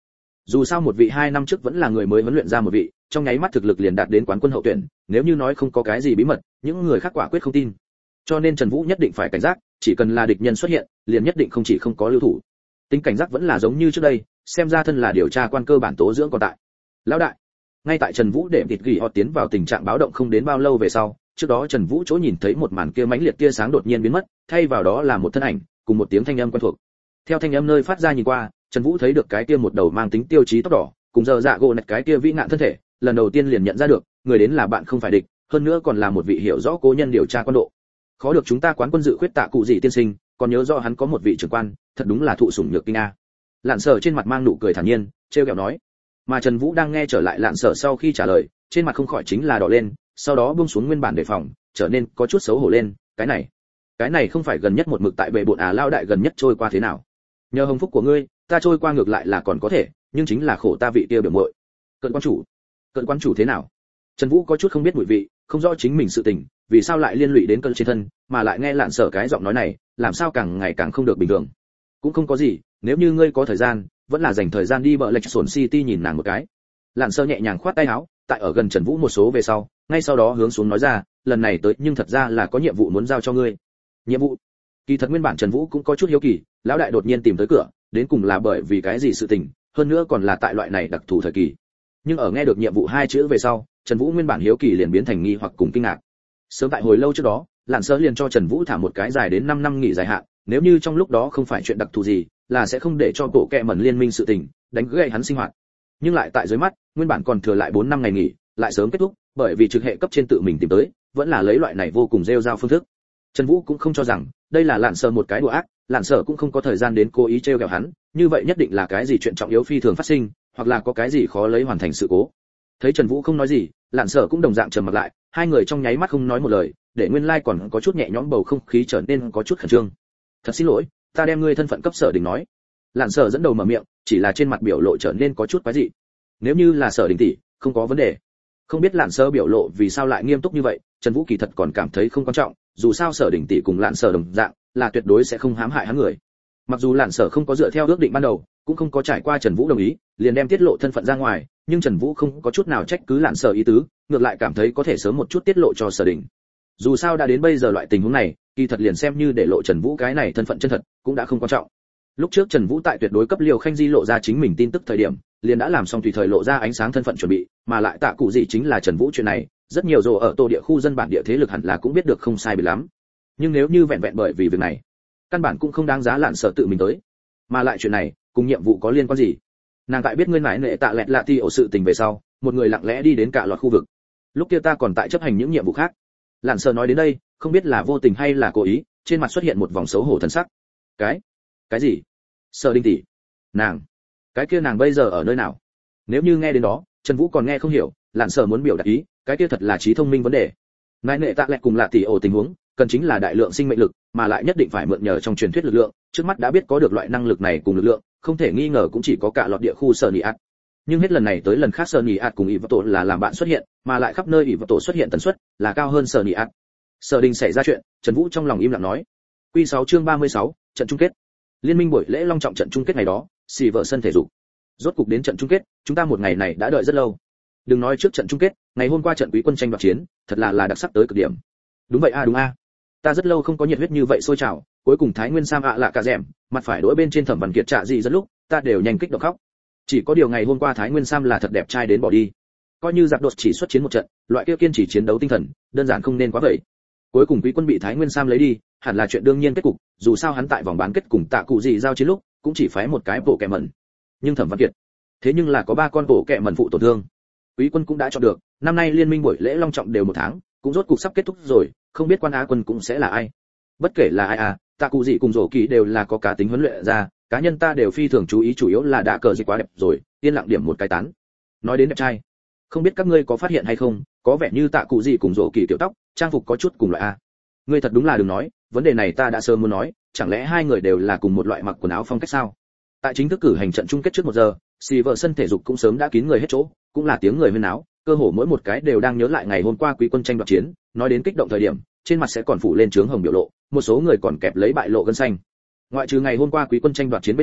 Dù sao một vị hai năm trước vẫn là người mới huấn luyện ra một vị, trong nháy mắt thực lực liền đạt đến quán quân hậu tuyển, nếu như nói không có cái gì bí mật, những người khác quả quyết không tin. Cho nên Trần Vũ nhất định phải cảnh giác, chỉ cần là địch nhân xuất hiện, liền nhất định không chỉ không có lưu thủ. Tính cảnh giác vẫn là giống như trước đây, xem ra thân là điều tra quan cơ bản tố dưỡng còn tại. Lão đại, ngay tại Trần Vũ để thịt gỉ họ tiến vào tình trạng báo động không đến bao lâu về sau, trước đó Trần Vũ chỗ nhìn thấy một màn kia mãnh liệt tia sáng đột nhiên biến mất, thay vào đó là một thân ảnh, cùng một tiếng thanh âm quen thuộc. Theo thanh âm nơi phát ra nhìn qua, Trần Vũ thấy được cái kia một đầu mang tính tiêu chí tóc đỏ, cùng giờ dạ gỗ nạch cái kia vĩ ngạn thân thể, lần đầu tiên liền nhận ra được, người đến là bạn không phải địch, hơn nữa còn là một vị hiểu rõ cố nhân điều tra quan độ. Khó được chúng ta quán quân dự khuyết tạ cụ gì tiên sinh, còn nhớ rõ hắn có một vị trưởng quan, thật đúng là thụ sủng nhược kinh a. Lạn Sở trên mặt mang nụ cười thản nhiên, trêu ghẹo nói. Mà Trần Vũ đang nghe trở lại Lạn Sở sau khi trả lời, trên mặt không khỏi chính là đỏ lên, sau đó buông xuống nguyên bản đề phòng, trở nên có chút xấu hổ lên, cái này, cái này không phải gần nhất một mực tại bệ bộn à lao đại gần nhất trôi qua thế nào? Nhờ hồng phúc của ngươi, ta trôi qua ngược lại là còn có thể, nhưng chính là khổ ta vị kia biểu muội. Cận quan chủ, cận quan chủ thế nào? Trần Vũ có chút không biết mùi vị, không rõ chính mình sự tình, vì sao lại liên lụy đến cơn trên thân, mà lại nghe Lạn Sở cái giọng nói này, làm sao càng ngày càng không được bình thường. Cũng không có gì, nếu như ngươi có thời gian, vẫn là dành thời gian đi bờ lệch sồn city nhìn nàng một cái. Lạn Sở nhẹ nhàng khoát tay áo, tại ở gần Trần Vũ một số về sau, ngay sau đó hướng xuống nói ra, lần này tới nhưng thật ra là có nhiệm vụ muốn giao cho ngươi. Nhiệm vụ? Kỳ thật nguyên bản Trần Vũ cũng có chút hiếu kỳ, lão đại đột nhiên tìm tới cửa, đến cùng là bởi vì cái gì sự tình, hơn nữa còn là tại loại này đặc thù thời kỳ. Nhưng ở nghe được nhiệm vụ hai chữ về sau, Trần Vũ nguyên bản hiếu kỳ liền biến thành nghi hoặc cùng kinh ngạc. Sớm tại hồi lâu trước đó, Lạn Sở liền cho Trần Vũ thả một cái dài đến năm năm nghỉ dài hạn, nếu như trong lúc đó không phải chuyện đặc thù gì, là sẽ không để cho bộ kệ mẩn liên minh sự tình đánh gãy hắn sinh hoạt. Nhưng lại tại dưới mắt, nguyên bản còn thừa lại bốn năm ngày nghỉ, lại sớm kết thúc, bởi vì trực hệ cấp trên tự mình tìm tới, vẫn là lấy loại này vô cùng rêu rao phương thức. Trần Vũ cũng không cho rằng đây là Lạn Sở một cái đùa ác, Lạn Sở cũng không có thời gian đến cố ý trêu ghẹo hắn, như vậy nhất định là cái gì chuyện trọng yếu phi thường phát sinh, hoặc là có cái gì khó lấy hoàn thành sự cố. Thấy Trần Vũ không nói gì, Lạn Sở cũng đồng dạng trầm mặc lại, hai người trong nháy mắt không nói một lời, để nguyên lai like còn có chút nhẹ nhõm bầu không khí trở nên có chút khẩn trương. Thật xin lỗi, ta đem ngươi thân phận cấp Sở Đình nói. Lạn Sở dẫn đầu mở miệng, chỉ là trên mặt biểu lộ trở nên có chút quái dị. Nếu như là Sở Đình tỷ, không có vấn đề. Không biết Lạn Sở biểu lộ vì sao lại nghiêm túc như vậy, Trần Vũ kỳ thật còn cảm thấy không quan trọng, dù sao Sở Đình tỷ cùng Lạn Sở đồng dạng, là tuyệt đối sẽ không hãm hại hắn người. Mặc dù Lạn Sở không có dựa theo ước định ban đầu, cũng không có trải qua Trần Vũ đồng ý, liền đem tiết lộ thân phận ra ngoài, nhưng Trần Vũ không có chút nào trách cứ Lạn Sở ý tứ, ngược lại cảm thấy có thể sớm một chút tiết lộ cho Sở Đình. Dù sao đã đến bây giờ loại tình huống này, kỳ thật liền xem như để lộ Trần Vũ cái này thân phận chân thật, cũng đã không quan trọng. Lúc trước Trần Vũ tại tuyệt đối cấp Liều Khanh Di lộ ra chính mình tin tức thời điểm, liền đã làm xong tùy thời lộ ra ánh sáng thân phận chuẩn bị, mà lại tạ cụ gì chính là Trần Vũ chuyện này, rất nhiều rồ ở tổ địa khu dân bản địa thế lực hẳn là cũng biết được không sai biệt lắm. Nhưng nếu như vẹn vẹn bởi vì việc này, căn bản cũng không đáng giá Lạn Sở tự mình tới. Mà lại chuyện này, cùng nhiệm vụ có liên quan gì? Nàng tại biết ngươi nải nệ tạ lẹt lạ ti ổ sự tình về sau, một người lặng lẽ đi đến cả loạt khu vực. Lúc kia ta còn tại chấp hành những nhiệm vụ khác. Lạn Sở nói đến đây, không biết là vô tình hay là cố ý, trên mặt xuất hiện một vòng xấu hổ thần sắc. Cái? Cái gì? Sở Đình tỷ? Nàng? Cái kia nàng bây giờ ở nơi nào? Nếu như nghe đến đó, Trần Vũ còn nghe không hiểu, Lạn Sở muốn biểu đạt ý, cái kia thật là trí thông minh vấn đề. Nải nệ tạ lẹt cùng lạ tỷ ổ tình huống, cần chính là đại lượng sinh mệnh lực, mà lại nhất định phải mượn nhờ trong truyền thuyết lực lượng, trước mắt đã biết có được loại năng lực này cùng lực lượng, không thể nghi ngờ cũng chỉ có cả loạt địa khu Sở Nị ạt. Nhưng hết lần này tới lần khác Sở Nị ạt cùng ỷ vật tổ là làm bạn xuất hiện, mà lại khắp nơi ỷ vật tổ xuất hiện tần suất là cao hơn Sở Nị ạt. Sở Đình xảy ra chuyện, Trần Vũ trong lòng im lặng nói. Quy sáu chương ba mươi sáu, trận chung kết. Liên minh buổi lễ long trọng trận chung kết ngày đó, xì vợ sân thể dục. Rốt cục đến trận chung kết, chúng ta một ngày này đã đợi rất lâu. Đừng nói trước trận chung kết, ngày hôm qua trận quý quân tranh đoạt chiến, thật là là đặc sắc tới cực điểm. Đúng vậy a à, đúng a. À. Ta rất lâu không có nhiệt huyết như vậy sôi trào, cuối cùng Thái Nguyên Sam ạ à lạ cả dẻm, mặt phải đối bên trên Thẩm Văn Kiệt trạ gì rất lúc, ta đều nhanh kích động khóc. Chỉ có điều ngày hôm qua Thái Nguyên Sam là thật đẹp trai đến bỏ đi. Coi như giặc đột chỉ xuất chiến một trận, loại kia kiên trì chiến đấu tinh thần, đơn giản không nên quá vậy. Cuối cùng quý quân bị Thái Nguyên Sam lấy đi, hẳn là chuyện đương nhiên kết cục, dù sao hắn tại vòng bán kết cùng tạ cụ gì giao chiến lúc, cũng chỉ phái một cái bộ kẹ mẩn. Nhưng Thẩm Văn Kiệt, thế nhưng là có ba con bộ kẹ mẩn phụ tổn thương. Quý quân cũng đã chọn được, năm nay liên minh buổi lễ long trọng đều một tháng, cũng rốt cục sắp kết thúc rồi, không biết quan á quân cũng sẽ là ai. Bất kể là ai à, tạ cụ gì cùng rổ kỳ đều là có cá tính huấn luyện ra, cá nhân ta đều phi thường chú ý, chủ yếu là đạ cờ gì quá đẹp rồi, yên lặng điểm một cái tán. Nói đến đẹp trai, không biết các ngươi có phát hiện hay không, có vẻ như tạ cụ gì cùng rổ kỳ tiểu tóc, trang phục có chút cùng loại a. Ngươi thật đúng là đừng nói, vấn đề này ta đã sớm muốn nói, chẳng lẽ hai người đều là cùng một loại mặc quần áo phong cách sao? Tại chính thức cử hành trận chung kết trước một giờ, xì vợ sân thể dục cũng sớm đã kín người hết chỗ, cũng là tiếng người huyên náo, cơ hồ mỗi một cái đều đang nhớ lại ngày hôm qua quý quân tranh đoạt chiến, nói đến kích động thời điểm, trên mặt sẽ còn phủ lên trướng hồng biểu lộ, một số người còn kẹp lấy bại lộ gân xanh. Ngoại trừ ngày hôm qua quý quân tranh đoạt chiến bên ngoài,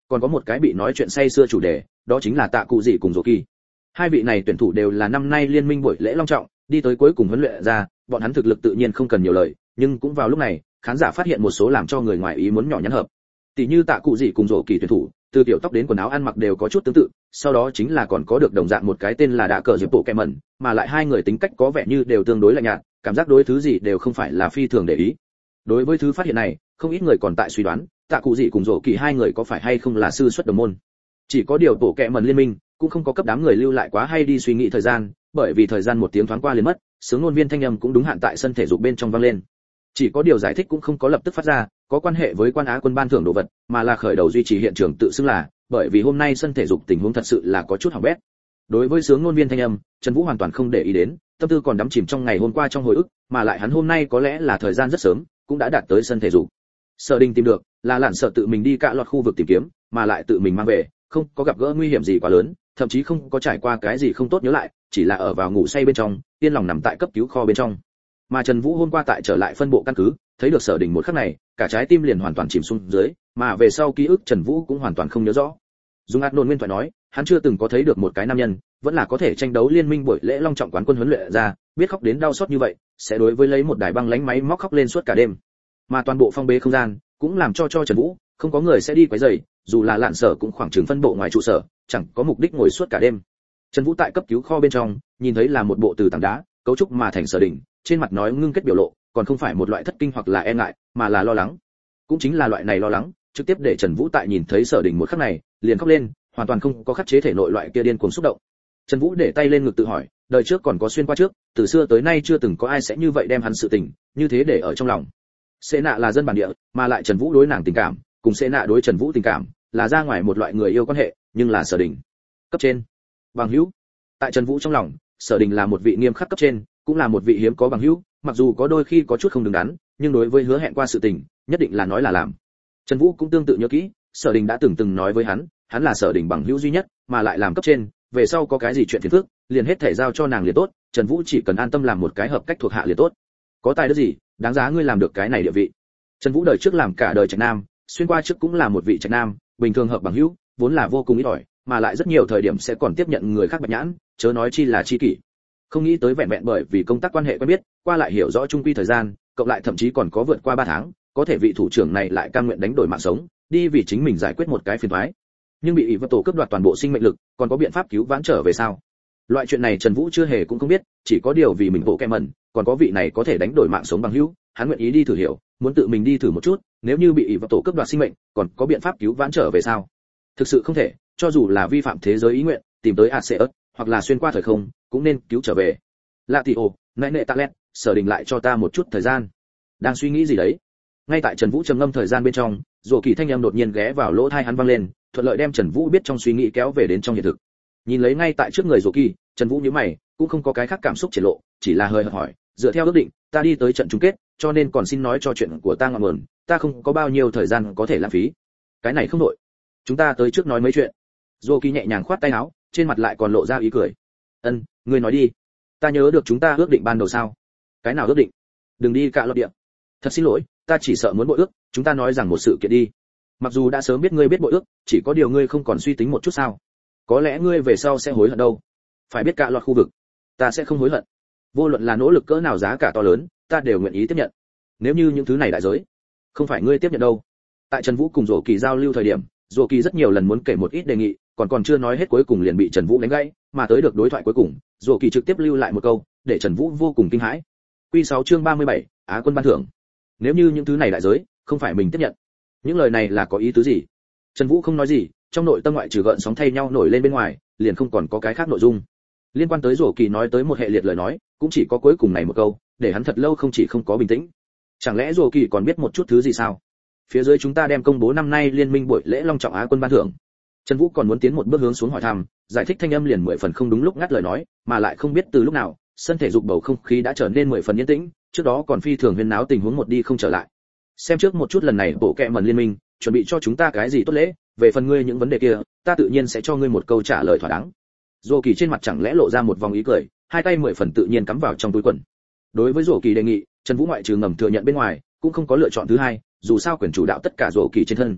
còn có một cái bị nói chuyện say xưa chủ đề, đó chính là Tạ Cụ Dị cùng Dỗ Kỳ. Hai vị này tuyển thủ đều là năm nay liên minh buổi lễ long trọng, đi tới cuối cùng huấn luyện ra, bọn hắn thực lực tự nhiên không cần nhiều lời, nhưng cũng vào lúc này, khán giả phát hiện một số làm cho người ngoài ý muốn nhỏ nhắn hợp. Tỷ như Tạ Cụ Dị cùng Dỗ Kỳ tuyển thủ, từ tiểu tóc đến quần áo ăn mặc đều có chút tương tự, sau đó chính là còn có được đồng dạng một cái tên là Đạ Cờ Diệp Bộ Kẹ Mẩn, mà lại hai người tính cách có vẻ như đều tương đối lạnh nhạt, cảm giác đối thứ gì đều không phải là phi thường để ý. Đối với thứ phát hiện này, không ít người còn tại suy đoán, Tạ Cụ Dị cùng Dỗ Kỳ hai người có phải hay không là sư xuất đồng môn. Chỉ có điều Bộ Kẹ Mẩn liên minh cũng không có cấp đám người lưu lại quá hay đi suy nghĩ thời gian, bởi vì thời gian một tiếng thoáng qua liền mất, sướng ngôn viên thanh âm cũng đúng hạn tại sân thể dục bên trong vang lên. Chỉ có điều giải thích cũng không có lập tức phát ra, có quan hệ với quan Á quân ban thưởng đồ vật, mà là khởi đầu duy trì hiện trường tự xưng là, bởi vì hôm nay sân thể dục tình huống thật sự là có chút hỏng bét. Đối với sướng ngôn viên thanh âm, Trần Vũ hoàn toàn không để ý đến, tâm tư còn đắm chìm trong ngày hôm qua trong hồi ức, mà lại hắn hôm nay có lẽ là thời gian rất sớm, cũng đã đạt tới sân thể dục. Sở Đình tìm được, là lạn sợ tự mình đi cạ lọt khu vực tìm kiếm, mà lại tự mình mang về, không có gặp gỡ nguy hiểm gì quá lớn, thậm chí không có trải qua cái gì không tốt nhớ lại, chỉ là ở vào ngủ say bên trong, yên lòng nằm tại cấp cứu kho bên trong. Mà Trần Vũ hôm qua tại trở lại phân bộ căn cứ, thấy được Sở Đình một khắc này, cả trái tim liền hoàn toàn chìm xuống dưới, mà về sau ký ức Trần Vũ cũng hoàn toàn không nhớ rõ. Dung Át Nôn nguyên thoại nói, hắn chưa từng có thấy được một cái nam nhân, vẫn là có thể tranh đấu liên minh buổi lễ long trọng quán quân huấn luyện ra, biết khóc đến đau xót như vậy, sẽ đối với lấy một đài băng lánh máy móc khóc lên suốt cả đêm. Mà toàn bộ phong bế không gian, cũng làm cho cho Trần Vũ, không có người sẽ đi quấy rầy, dù là lạn sở cũng khoảng chừng phân bộ ngoài trụ sở, chẳng có mục đích ngồi suốt cả đêm. Trần Vũ tại cấp cứu kho bên trong, nhìn thấy là một bộ từ tảng đá, cấu trúc mà thành Sở Đình, trên mặt nói ngưng kết biểu lộ, còn không phải một loại thất kinh hoặc là e ngại, mà là lo lắng. Cũng chính là loại này lo lắng, trực tiếp để Trần Vũ tại nhìn thấy Sở Đình một khắc này, liền khóc lên, hoàn toàn không có khắc chế thể nội loại kia điên cuồng xúc động. Trần Vũ để tay lên ngực tự hỏi, đời trước còn có xuyên qua trước, từ xưa tới nay chưa từng có ai sẽ như vậy đem hắn sự tình, như thế để ở trong lòng. Sệ Nạ là dân bản địa, mà lại Trần Vũ đối nàng tình cảm, cùng Sệ Nạ đối Trần Vũ tình cảm, là ra ngoài một loại người yêu quan hệ, nhưng là Sở Đình. Cấp trên, bằng hữu. Tại Trần Vũ trong lòng, Sở Đình là một vị nghiêm khắc cấp trên, cũng là một vị hiếm có bằng hữu, mặc dù có đôi khi có chút không đứng đắn, nhưng đối với hứa hẹn qua sự tình, nhất định là nói là làm. Trần Vũ cũng tương tự nhớ kỹ, Sở Đình đã từng từng nói với hắn, hắn là Sở Đình bằng hữu duy nhất, mà lại làm cấp trên, về sau có cái gì chuyện phiền phức, liền hết thể giao cho nàng liền tốt, Trần Vũ chỉ cần an tâm làm một cái hợp cách thuộc hạ liền tốt. Có tài đức gì, đáng giá ngươi làm được cái này địa vị. Trần Vũ đời trước làm cả đời trạch nam, xuyên qua trước cũng là một vị trạch nam, bình thường hợp bằng hữu, vốn là vô cùng ít ỏi, mà lại rất nhiều thời điểm sẽ còn tiếp nhận người khác bạch nhãn, chớ nói chi là chi kỷ. Không nghĩ tới vẹn vẹn bởi vì công tác quan hệ quen biết, qua lại hiểu rõ chung quy thời gian, cộng lại thậm chí còn có vượt qua ba tháng, có thể vị thủ trưởng này lại cam nguyện đánh đổi mạng sống, đi vì chính mình giải quyết một cái phiền toái. Nhưng bị ỷ vật tổ cướp đoạt toàn bộ sinh mệnh lực, còn có biện pháp cứu vãn trở về sao? Loại chuyện này Trần Vũ chưa hề cũng không biết, chỉ có điều vì mình bộ kẹ mẩn, còn có vị này có thể đánh đổi mạng sống bằng hữu, hắn nguyện ý đi thử hiểu, muốn tự mình đi thử một chút, nếu như bị ỷ vật tổ cướp đoạt sinh mệnh, còn có biện pháp cứu vãn trở về sao? Thực sự không thể, cho dù là vi phạm thế giới ý nguyện, tìm tới Aseus, hoặc là xuyên qua thời không, cũng nên cứu trở về. Lạ thì ồ, nãy nệ Talet, Sở Đình lại cho ta một chút thời gian. Đang suy nghĩ gì đấy? Ngay tại Trần Vũ trầm ngâm thời gian bên trong, Dỗ Kỳ thanh âm đột nhiên ghé vào lỗ tai hắn vang lên, thuận lợi đem Trần Vũ biết trong suy nghĩ kéo về đến trong hiện thực. Nhìn lấy ngay tại trước người Dỗ Kỳ, Trần Vũ nhíu mày, cũng không có cái khác cảm xúc triển lộ, chỉ là hơi hỏi, dựa theo ước định, ta đi tới trận chung kết, cho nên còn xin nói cho chuyện của ta ngọn nguồn, ta không có bao nhiêu thời gian có thể lãng phí. Cái này không đổi. Chúng ta tới trước nói mấy chuyện. Dỗ Kỳ nhẹ nhàng khoát tay áo, trên mặt lại còn lộ ra ý cười. Ân, ngươi nói đi. Ta nhớ được chúng ta ước định ban đầu sao? Cái nào ước định? Đừng đi cạ lọt địa. Thật xin lỗi, ta chỉ sợ muốn bội ước, chúng ta nói rằng một sự kiện đi. Mặc dù đã sớm biết ngươi biết bội ước, chỉ có điều ngươi không còn suy tính một chút sao? Có lẽ ngươi về sau sẽ hối hận đâu. Phải biết cạ lọt khu vực, ta sẽ không hối hận. Vô luận là nỗ lực cỡ nào giá cả to lớn, ta đều nguyện ý tiếp nhận. Nếu như những thứ này đại giới, không phải ngươi tiếp nhận đâu. Tại Trần Vũ cùng Dỗ Kỳ giao lưu thời điểm, Dỗ Kỳ rất nhiều lần muốn kể một ít đề nghị, còn còn chưa nói hết cuối cùng liền bị Trần Vũ đánh gãy, mà tới được đối thoại cuối cùng, Dỗ Kỳ trực tiếp lưu lại một câu, để Trần Vũ vô cùng kinh hãi. Quy sáu chương ba mươi bảy, Á quân ban thưởng. Nếu như những thứ này đại giới, không phải mình tiếp nhận. Những lời này là có ý tứ gì? Trần Vũ không nói gì, trong nội tâm ngoại trừ gợn sóng thay nhau nổi lên bên ngoài, liền không còn có cái khác nội dung. Liên quan tới Dỗ Kỳ nói tới một hệ liệt lời nói, cũng chỉ có cuối cùng này một câu, để hắn thật lâu không chỉ không có bình tĩnh. Chẳng lẽ Dỗ Kỳ còn biết một chút thứ gì sao? Phía dưới chúng ta đem công bố năm nay liên minh buổi lễ long trọng Á quân ban thưởng. Trần Vũ còn muốn tiến một bước hướng xuống hỏi thăm, giải thích thanh âm liền mười phần không đúng lúc ngắt lời nói, mà lại không biết từ lúc nào, sân thể dục bầu không khí đã trở nên mười phần yên tĩnh, trước đó còn phi thường huyên náo tình huống một đi không trở lại. Xem trước một chút lần này bộ kệ mẩn liên minh, chuẩn bị cho chúng ta cái gì tốt lễ, về phần ngươi những vấn đề kia, ta tự nhiên sẽ cho ngươi một câu trả lời thỏa đáng. Dỗ Kỳ trên mặt chẳng lẽ lộ ra một vòng ý cười, hai tay mười phần tự nhiên cắm vào trong túi quần. Đối với Dỗ Kỳ đề nghị, Trần Vũ ngoại trừ ngầm thừa nhận bên ngoài, cũng không có lựa chọn thứ hai, dù sao quyền chủ đạo tất cả Dỗ Kỳ trên thân.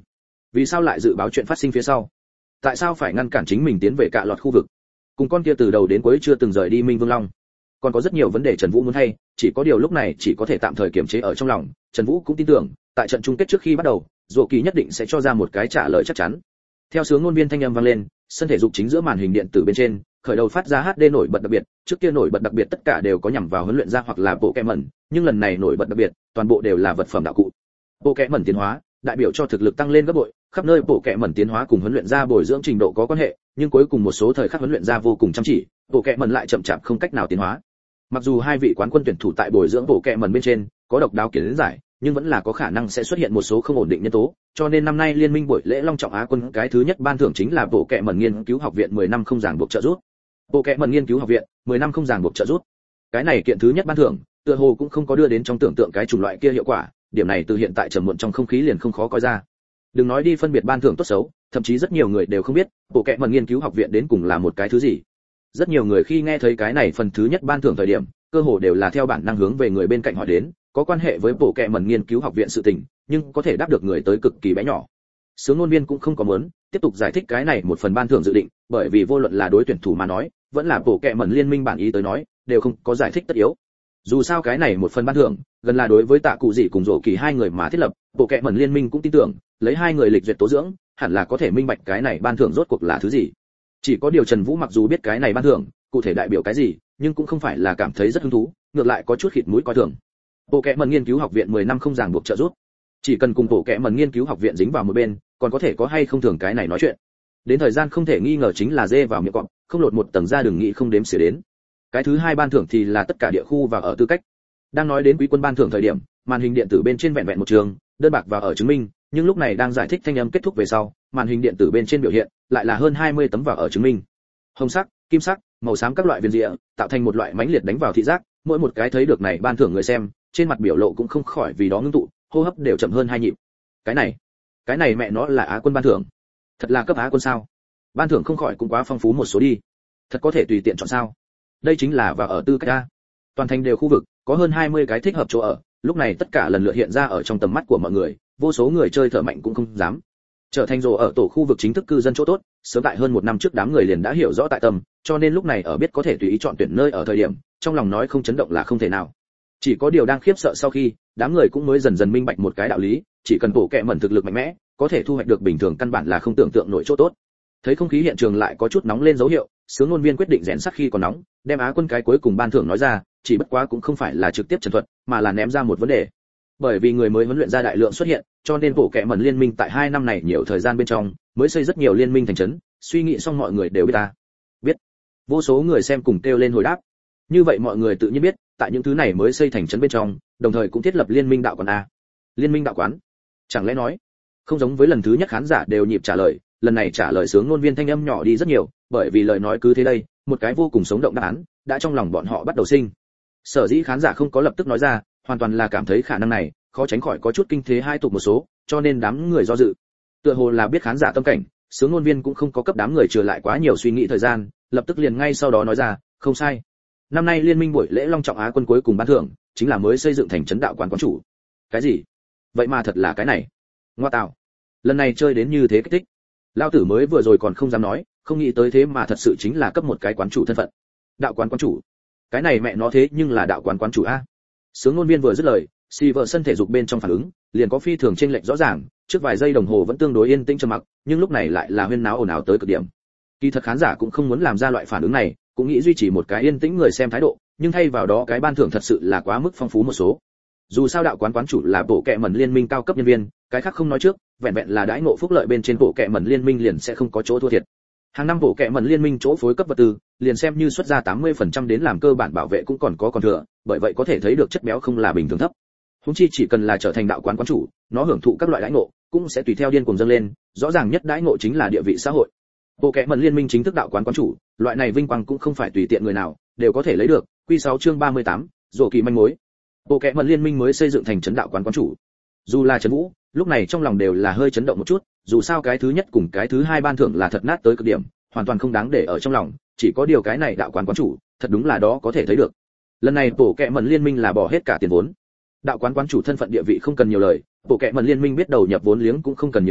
Vì sao lại dự báo chuyện phát sinh phía sau? Tại sao phải ngăn cản chính mình tiến về cạ lọt khu vực? Cùng con kia từ đầu đến cuối chưa từng rời đi Minh Vương Long. Còn có rất nhiều vấn đề Trần Vũ muốn hay, chỉ có điều lúc này chỉ có thể tạm thời kiềm chế ở trong lòng. Trần Vũ cũng tin tưởng, tại trận chung kết trước khi bắt đầu, Dụ Kỳ nhất định sẽ cho ra một cái trả lời chắc chắn. Theo sướng ngôn viên thanh âm vang lên, sân thể dục chính giữa màn hình điện tử bên trên, khởi đầu phát ra hát đê nổi bật đặc biệt, trước kia nổi bật đặc biệt tất cả đều có nhằm vào huấn luyện ra hoặc là bộ kệ mẩn, nhưng lần này nổi bật đặc biệt, toàn bộ đều là vật phẩm đạo cụ. Bộ kệ mẩn tiến hóa, đại biểu cho thực lực tăng lên gấp bội, khắp nơi bộ kệ mẩn tiến hóa cùng huấn luyện ra bồi dưỡng trình độ có quan hệ, nhưng cuối cùng một số thời khắc huấn luyện ra vô cùng chăm chỉ, bộ kệ mẩn lại chậm chạp không cách nào tiến hóa. Mặc dù hai vị quán quân tuyển thủ tại bồi dưỡng bộ kệ mẩn bên trên có độc đáo kiến giải, nhưng vẫn là có khả năng sẽ xuất hiện một số không ổn định nhân tố, cho nên năm nay liên minh buổi lễ long trọng Á quân cái thứ nhất ban thưởng chính là bộ kệ mẩn nghiên cứu học viện mười năm không ràng buộc trợ giúp. Bộ kệ mẩn nghiên cứu học viện mười năm không ràng buộc trợ giúp. Cái này kiện thứ nhất ban thưởng, tựa hồ cũng không có đưa đến trong tưởng tượng cái chủng loại kia hiệu quả, điểm này từ hiện tại trầm muộn trong không khí liền không khó coi ra. Đừng nói đi phân biệt ban thưởng tốt xấu, thậm chí rất nhiều người đều không biết bộ kệ mẩn nghiên cứu học viện đến cùng là một cái thứ gì. Rất nhiều người khi nghe thấy cái này phần thứ nhất ban thưởng thời điểm, cơ hồ đều là theo bản năng hướng về người bên cạnh hỏi đến, có quan hệ với bộ kệ mẩn nghiên cứu học viện sự tình, nhưng có thể đáp được người tới cực kỳ bé nhỏ. Sướng ngôn viên cũng không có muốn tiếp tục giải thích cái này một phần ban thưởng dự định, bởi vì vô luận là đối tuyển thủ mà nói, vẫn là bộ kệ mẩn liên minh bản ý tới nói, đều không có giải thích tất yếu. Dù sao cái này một phần ban thưởng, gần là đối với Tạ Cụ Dị cùng Dụ Kỳ hai người mà thiết lập, bộ kệ mẩn liên minh cũng tin tưởng, lấy hai người lịch duyệt tố dưỡng, hẳn là có thể minh bạch cái này ban thưởng rốt cuộc là thứ gì. Chỉ có điều Trần Vũ mặc dù biết cái này ban thưởng, cụ thể đại biểu cái gì, nhưng cũng không phải là cảm thấy rất hứng thú, ngược lại có chút khịt mũi coi thường. Bộ kệ mẩn nghiên cứu học viện mười năm không ràng buộc trợ giúp. Chỉ cần cùng bộ kệ mẩn nghiên cứu học viện dính vào một bên, còn có thể có hay không thường cái này nói chuyện. Đến thời gian không thể nghi ngờ chính là dê vào miệng cọp, không lột một tầng ra đừng nghĩ không đếm xỉa đến. Cái thứ hai ban thưởng thì là tất cả địa khu và ở tư cách. Đang nói đến quý quân ban thưởng thời điểm, màn hình điện tử bên trên vẹn vẹn một trường, đơn bạc và ở chứng minh, nhưng lúc này đang giải thích thanh âm kết thúc về sau, màn hình điện tử bên trên biểu hiện lại là hơn hai mươi tấm và ở chứng minh. Hồng sắc, kim sắc, màu xám các loại viên rịa, tạo thành một loại mãnh liệt đánh vào thị giác, mỗi một cái thấy được này ban thưởng người xem, trên mặt biểu lộ cũng không khỏi vì đó ngưng tụ, hô hấp đều chậm hơn hai nhịp. Cái này, cái này mẹ nó là Á quân ban thưởng. Thật là cấp Á quân sao? Ban thưởng không khỏi cũng quá phong phú một số đi. Thật có thể tùy tiện chọn sao? Đây chính là và ở tư cách a. Toàn thành đều khu vực, có hơn hai mươi cái thích hợp chỗ ở, lúc này tất cả lần lượt hiện ra ở trong tầm mắt của mọi người, vô số người chơi thở mạnh cũng không dám. Trở thành rồ ở tổ khu vực chính thức cư dân chỗ tốt, sớm tại hơn một năm trước đám người liền đã hiểu rõ tại tâm, cho nên lúc này ở biết có thể tùy ý chọn tuyển nơi ở thời điểm, trong lòng nói không chấn động là không thể nào. Chỉ có điều đang khiếp sợ sau khi, đám người cũng mới dần dần minh bạch một cái đạo lý, chỉ cần bộ kệ mẩn thực lực mạnh mẽ, có thể thu hoạch được bình thường căn bản là không tưởng tượng nổi chỗ tốt. Thấy không khí hiện trường lại có chút nóng lên dấu hiệu, sướng ngôn viên quyết định rèn sắc khi còn nóng, đem Á quân cái cuối cùng ban thưởng nói ra, chỉ bất quá cũng không phải là trực tiếp trần thuật, mà là ném ra một vấn đề. Bởi vì người mới huấn luyện ra đại lượng xuất hiện, cho nên bộ kệ mẩn liên minh tại hai năm này nhiều thời gian bên trong, mới xây rất nhiều liên minh thành trấn, suy nghĩ xong mọi người đều biết ta. Biết. Vô số người xem cùng kêu lên hồi đáp. Như vậy mọi người tự nhiên biết, tại những thứ này mới xây thành trấn bên trong, đồng thời cũng thiết lập liên minh đạo quán a. Liên minh đạo quán? Chẳng lẽ nói, không giống với lần thứ nhất khán giả đều nhịp trả lời, lần này trả lời sướng ngôn viên thanh âm nhỏ đi rất nhiều, bởi vì lời nói cứ thế đây, một cái vô cùng sống động đáp án, đã trong lòng bọn họ bắt đầu sinh. Sở dĩ khán giả không có lập tức nói ra, hoàn toàn là cảm thấy khả năng này, khó tránh khỏi có chút kinh thế hai tục một số, cho nên đám người do dự. Tựa hồ là biết khán giả tâm cảnh, sướng ngôn viên cũng không có cấp đám người trở lại quá nhiều suy nghĩ thời gian, lập tức liền ngay sau đó nói ra, không sai. Năm nay liên minh buổi lễ long trọng Á quân cuối cùng ban thưởng, chính là mới xây dựng thành trấn đạo quán quán chủ. Cái gì? Vậy mà thật là cái này. Ngoa tạo. Lần này chơi đến như thế kích thích. Lao tử mới vừa rồi còn không dám nói, không nghĩ tới thế mà thật sự chính là cấp một cái quán chủ thân phận. Đạo quán quán chủ. Cái này mẹ nó thế nhưng là đạo quán quán chủ a. Sướng ngôn viên vừa dứt lời, si vợ sân thể dục bên trong phản ứng, liền có phi thường chênh lệch rõ ràng, trước vài giây đồng hồ vẫn tương đối yên tĩnh trầm mặc, nhưng lúc này lại là huyên náo ồn ào tới cực điểm. Kỳ thật khán giả cũng không muốn làm ra loại phản ứng này, cũng nghĩ duy trì một cái yên tĩnh người xem thái độ, nhưng thay vào đó cái ban thưởng thật sự là quá mức phong phú một số. Dù sao đạo quán quán chủ là bộ kệ mẩn liên minh cao cấp nhân viên, cái khác không nói trước, vẹn vẹn là đãi ngộ phúc lợi bên trên bộ kệ mẩn liên minh liền sẽ không có chỗ thua thiệt. Hàng năm bộ kệ mẩn liên minh chỗ phối cấp vật tư, liền xem như xuất ra tám mươi phần trăm đến làm cơ bản bảo vệ cũng còn có còn thừa, bởi vậy có thể thấy được chất béo không là bình thường thấp. Huống chi chỉ cần là trở thành đạo quán quán chủ, nó hưởng thụ các loại đãi ngộ, cũng sẽ tùy theo điên cuồng dâng lên, rõ ràng nhất đãi ngộ chính là địa vị xã hội. Bộ kệ mẩn liên minh chính thức đạo quán quán chủ, loại này vinh quang cũng không phải tùy tiện người nào đều có thể lấy được. Quy sáu chương ba mươi tám, Dụ Kỳ manh mối. Bộ kệ mẩn liên minh mới xây dựng thành trấn đạo quán quán chủ. Dù là Trần Vũ, lúc này trong lòng đều là hơi chấn động một chút, dù sao cái thứ nhất cùng cái thứ hai ban thưởng là thật nát tới cực điểm, hoàn toàn không đáng để ở trong lòng, chỉ có điều cái này đạo quán quán chủ, thật đúng là đó có thể thấy được. Lần này bộ kệ mẩn liên minh là bỏ hết cả tiền vốn. Đạo quán quán chủ thân phận địa vị không cần nhiều lời, bộ kệ mẩn liên minh biết đầu nhập vốn liếng cũng không cần nhiều lời,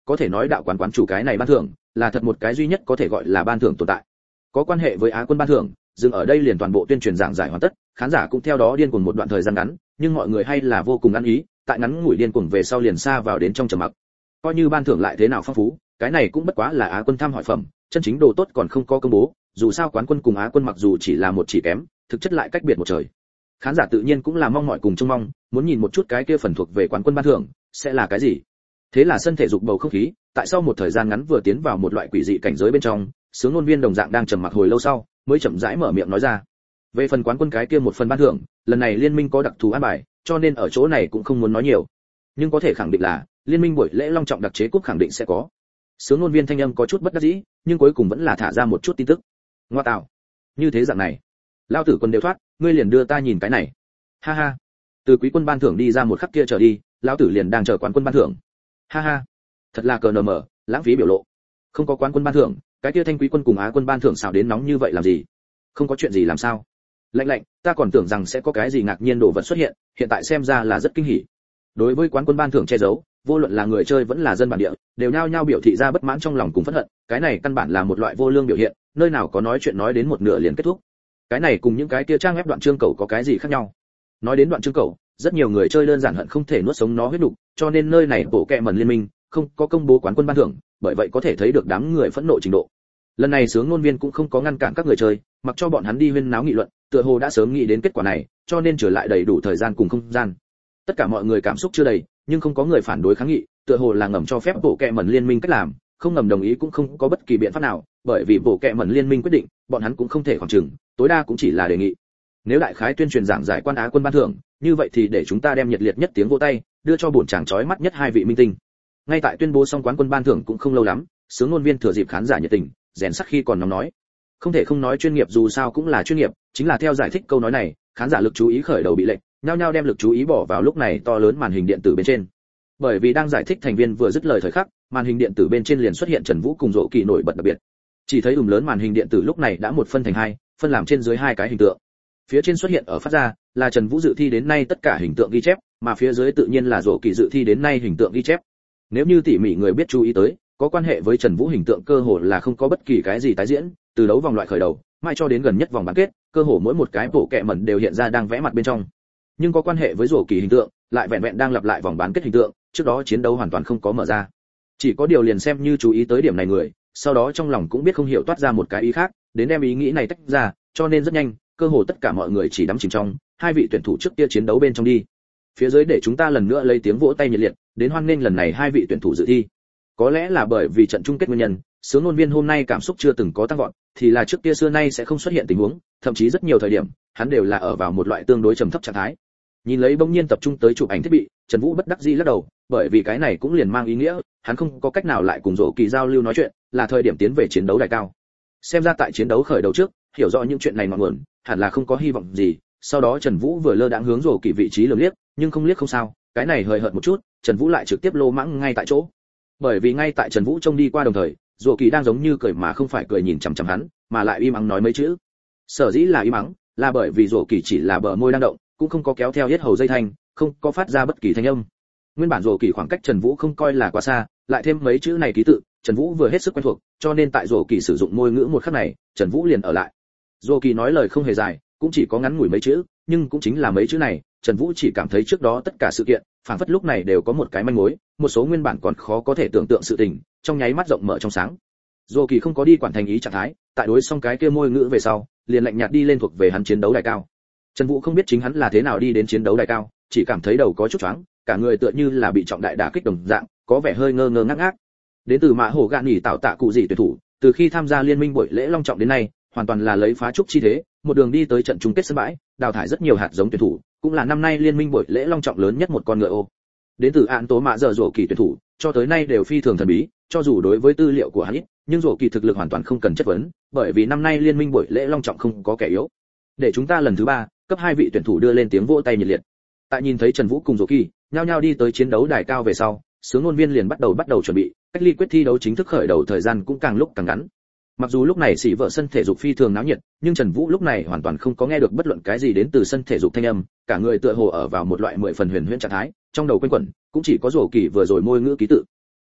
có thể nói đạo quán quán chủ cái này ban thưởng là thật một cái duy nhất có thể gọi là ban thưởng tồn tại. Có quan hệ với Á quân ban thưởng, dừng ở đây liền toàn bộ tuyên truyền giảng giải hoàn tất, khán giả cũng theo đó điên cuồng một đoạn thời gian ngắn, nhưng mọi người hay là vô cùng ăn ý, tại ngắn ngủi điên cuồng về sau liền xa vào đến trong trầm mặc. Coi như ban thưởng lại thế nào phong phú, cái này cũng bất quá là Á quân thăm hỏi phẩm, chân chính đồ tốt còn không có công bố, dù sao quán quân cùng Á quân mặc dù chỉ là một chỉ kém, thực chất lại cách biệt một trời. Khán giả tự nhiên cũng là mong mỏi cùng trông mong, muốn nhìn một chút cái kia phần thuộc về quán quân ban thưởng sẽ là cái gì. Thế là sân thể dục bầu không khí, tại sau một thời gian ngắn vừa tiến vào một loại quỷ dị cảnh giới bên trong, sướng ngôn viên đồng dạng đang trầm mặc hồi lâu sau, mới chậm rãi mở miệng nói ra. Về phần quán quân cái kia một phần ban thưởng, lần này liên minh có đặc thù an bài, cho nên ở chỗ này cũng không muốn nói nhiều. Nhưng có thể khẳng định là, liên minh buổi lễ long trọng đặc chế cúp khẳng định sẽ có. Sướng ngôn viên thanh âm có chút bất đắc dĩ, nhưng cuối cùng vẫn là thả ra một chút tin tức. Ngoa tạo, như thế dạng này, lao tử quân đều thoát, ngươi liền đưa ta nhìn cái này. Ha ha. Từ quý quân ban thưởng đi ra một khắc kia trở đi, lão tử liền đang chờ quán quân ban thưởng. Ha ha. Thật là cờ nờ mờ, lãng phí biểu lộ. Không có quán quân ban thưởng, cái kia thanh quý quân cùng Á quân ban thưởng xào đến nóng như vậy làm gì? Không có chuyện gì làm sao? Lạnh lạnh, ta còn tưởng rằng sẽ có cái gì ngạc nhiên đồ vật xuất hiện, hiện tại xem ra là rất kinh hỉ. Đối với quán quân ban thưởng che giấu, vô luận là người chơi vẫn là dân bản địa, đều nhao nhao biểu thị ra bất mãn trong lòng cùng phẫn hận, cái này căn bản là một loại vô lương biểu hiện, nơi nào có nói chuyện nói đến một nửa liền kết thúc. Cái này cùng những cái kia trang web đoạn chương cầu có cái gì khác nhau? Nói đến đoạn chương cầu, rất nhiều người chơi đơn giản hận không thể nuốt sống nó huyết đủ, cho nên nơi này bộ kệ mẩn liên minh không có công bố quán quân ban thưởng, bởi vậy có thể thấy được đám người phẫn nộ trình độ. Lần này sướng ngôn viên cũng không có ngăn cản các người chơi, mặc cho bọn hắn đi huyên náo nghị luận, tựa hồ đã sớm nghĩ đến kết quả này, cho nên trở lại đầy đủ thời gian cùng không gian. Tất cả mọi người cảm xúc chưa đầy, nhưng không có người phản đối kháng nghị, tựa hồ là ngầm cho phép bộ kệ mẩn liên minh cách làm, không ngầm đồng ý cũng không có bất kỳ biện pháp nào, bởi vì bộ kệ mẩn liên minh quyết định, bọn hắn cũng không thể khoảng chừng, tối đa cũng chỉ là đề nghị. Nếu đại khái tuyên truyền giảng giải quan Á quân ban thưởng, như vậy thì để chúng ta đem nhiệt liệt nhất tiếng vỗ tay, đưa cho bổn chàng chói mắt nhất hai vị minh tinh. Ngay tại tuyên bố xong quán quân ban thưởng cũng không lâu lắm, sướng ngôn viên thừa dịp khán giả nhiệt tình, rèn sắc khi còn nóng nói. Không thể không nói chuyên nghiệp dù sao cũng là chuyên nghiệp, chính là theo giải thích câu nói này, khán giả lực chú ý khởi đầu bị lệch, nhao nhao đem lực chú ý bỏ vào lúc này to lớn màn hình điện tử bên trên. Bởi vì đang giải thích thành viên vừa dứt lời thời khắc, màn hình điện tử bên trên liền xuất hiện Trần Vũ cùng Dỗ Kỳ nổi bật đặc biệt. Chỉ thấy ùm lớn màn hình điện tử lúc này đã một phân thành hai, phân làm trên dưới hai cái hình tượng. Phía trên xuất hiện ở phát ra là Trần Vũ dự thi đến nay tất cả hình tượng ghi chép, mà phía dưới tự nhiên là Dỗ Kỳ dự thi đến nay hình tượng ghi chép. Nếu như tỉ mỉ người biết chú ý tới, có quan hệ với Trần Vũ hình tượng cơ hồ là không có bất kỳ cái gì tái diễn, từ đấu vòng loại khởi đầu, mai cho đến gần nhất vòng bán kết, cơ hồ mỗi một cái bộ kệ mẩn đều hiện ra đang vẽ mặt bên trong. Nhưng có quan hệ với Dỗ Kỳ hình tượng, lại vẹn vẹn đang lặp lại vòng bán kết hình tượng, trước đó chiến đấu hoàn toàn không có mở ra. Chỉ có điều liền xem như chú ý tới điểm này người, sau đó trong lòng cũng biết không hiểu toát ra một cái ý khác, đến đem ý nghĩ này tách ra, cho nên rất nhanh, cơ hồ tất cả mọi người chỉ đắm chìm trong hai vị tuyển thủ trước kia chiến đấu bên trong đi. Phía dưới để chúng ta lần nữa lấy tiếng vỗ tay nhiệt liệt, đến hoan nghênh lần này hai vị tuyển thủ dự thi. Có lẽ là bởi vì trận chung kết nguyên nhân, sướng ngôn viên hôm nay cảm xúc chưa từng có tăng vọt, thì là trước kia xưa nay sẽ không xuất hiện tình huống, thậm chí rất nhiều thời điểm, hắn đều là ở vào một loại tương đối trầm thấp trạng thái. Nhìn lấy bỗng nhiên tập trung tới chụp ảnh thiết bị, Trần Vũ bất đắc dĩ lắc đầu, bởi vì cái này cũng liền mang ý nghĩa, hắn không có cách nào lại cùng Dỗ Kỳ giao lưu nói chuyện, là thời điểm tiến về chiến đấu đài cao. Xem ra tại chiến đấu khởi đầu trước, hiểu rõ những chuyện này ngọn nguồn, hẳn là không có hy vọng gì. Sau đó Trần Vũ vừa lơ đãng hướng Dỗ Kỳ vị trí lườm liếc, nhưng không liếc không sao, cái này hời hợt một chút, Trần Vũ lại trực tiếp lô mãng ngay tại chỗ. Bởi vì ngay tại Trần Vũ trông đi qua đồng thời, Dỗ Kỳ đang giống như cười mà không phải cười nhìn chằm chằm hắn, mà lại im ắng nói mấy chữ. Sở dĩ là im ắng, là bởi vì Dỗ Kỳ chỉ là bờ môi đang động, cũng không có kéo theo hết hầu dây thanh, không có phát ra bất kỳ thanh âm. Nguyên bản Dỗ Kỳ khoảng cách Trần Vũ không coi là quá xa, lại thêm mấy chữ này ký tự, Trần Vũ vừa hết sức quen thuộc, cho nên tại Dỗ Kỳ sử dụng môi ngữ một khắc này, Trần Vũ liền ở lại. Dỗ Kỳ nói lời không hề dài, cũng chỉ có ngắn ngủi mấy chữ, nhưng cũng chính là mấy chữ này, Trần Vũ chỉ cảm thấy trước đó tất cả sự kiện, phảng phất lúc này đều có một cái manh mối, một số nguyên bản còn khó có thể tưởng tượng sự tình, trong nháy mắt rộng mở trong sáng. Dỗ Kỳ không có đi quản thành ý trạng thái, tại đối xong cái kia môi ngữ về sau, liền lạnh nhạt đi lên thuộc về hắn chiến đấu đài cao. Trần Vũ không biết chính hắn là thế nào đi đến chiến đấu đài cao, chỉ cảm thấy đầu có chút choáng, cả người tựa như là bị trọng đại đả kích đồng dạng, có vẻ hơi ngơ ngơ ngác ngác. Đến từ Mã Hổ Gạn nghỉ tạo tạ cụ gì tuyển thủ, từ khi tham gia liên minh buổi lễ long trọng đến nay, hoàn toàn là lấy phá trúc chi thế, một đường đi tới trận chung kết sân bãi, đào thải rất nhiều hạt giống tuyển thủ, cũng là năm nay liên minh buổi lễ long trọng lớn nhất một con ngựa ô. Đến từ Án Tố Mạ Dở Dỗ Kỳ tuyển thủ, cho tới nay đều phi thường thần bí, cho dù đối với tư liệu của hắn ít, nhưng Dỗ Kỳ thực lực hoàn toàn không cần chất vấn, bởi vì năm nay liên minh buổi lễ long trọng không có kẻ yếu. Để chúng ta lần thứ ba, cấp hai vị tuyển thủ đưa lên tiếng vỗ tay nhiệt liệt. Tại nhìn thấy Trần Vũ cùng Dỗ Kỳ, nhao nhao đi tới chiến đấu đài cao về sau, sướng ngôn viên liền bắt đầu bắt đầu chuẩn bị, cách ly quyết thi đấu chính thức khởi đầu thời gian cũng càng lúc càng ngắn. Mặc dù lúc này xỉ vợ sân thể dục phi thường náo nhiệt, nhưng Trần Vũ lúc này hoàn toàn không có nghe được bất luận cái gì đến từ sân thể dục thanh âm, cả người tựa hồ ở vào một loại mười phần huyền huyễn trạng thái, trong đầu quanh quẩn, cũng chỉ có Dỗ Kỳ vừa rồi môi ngữ ký tự.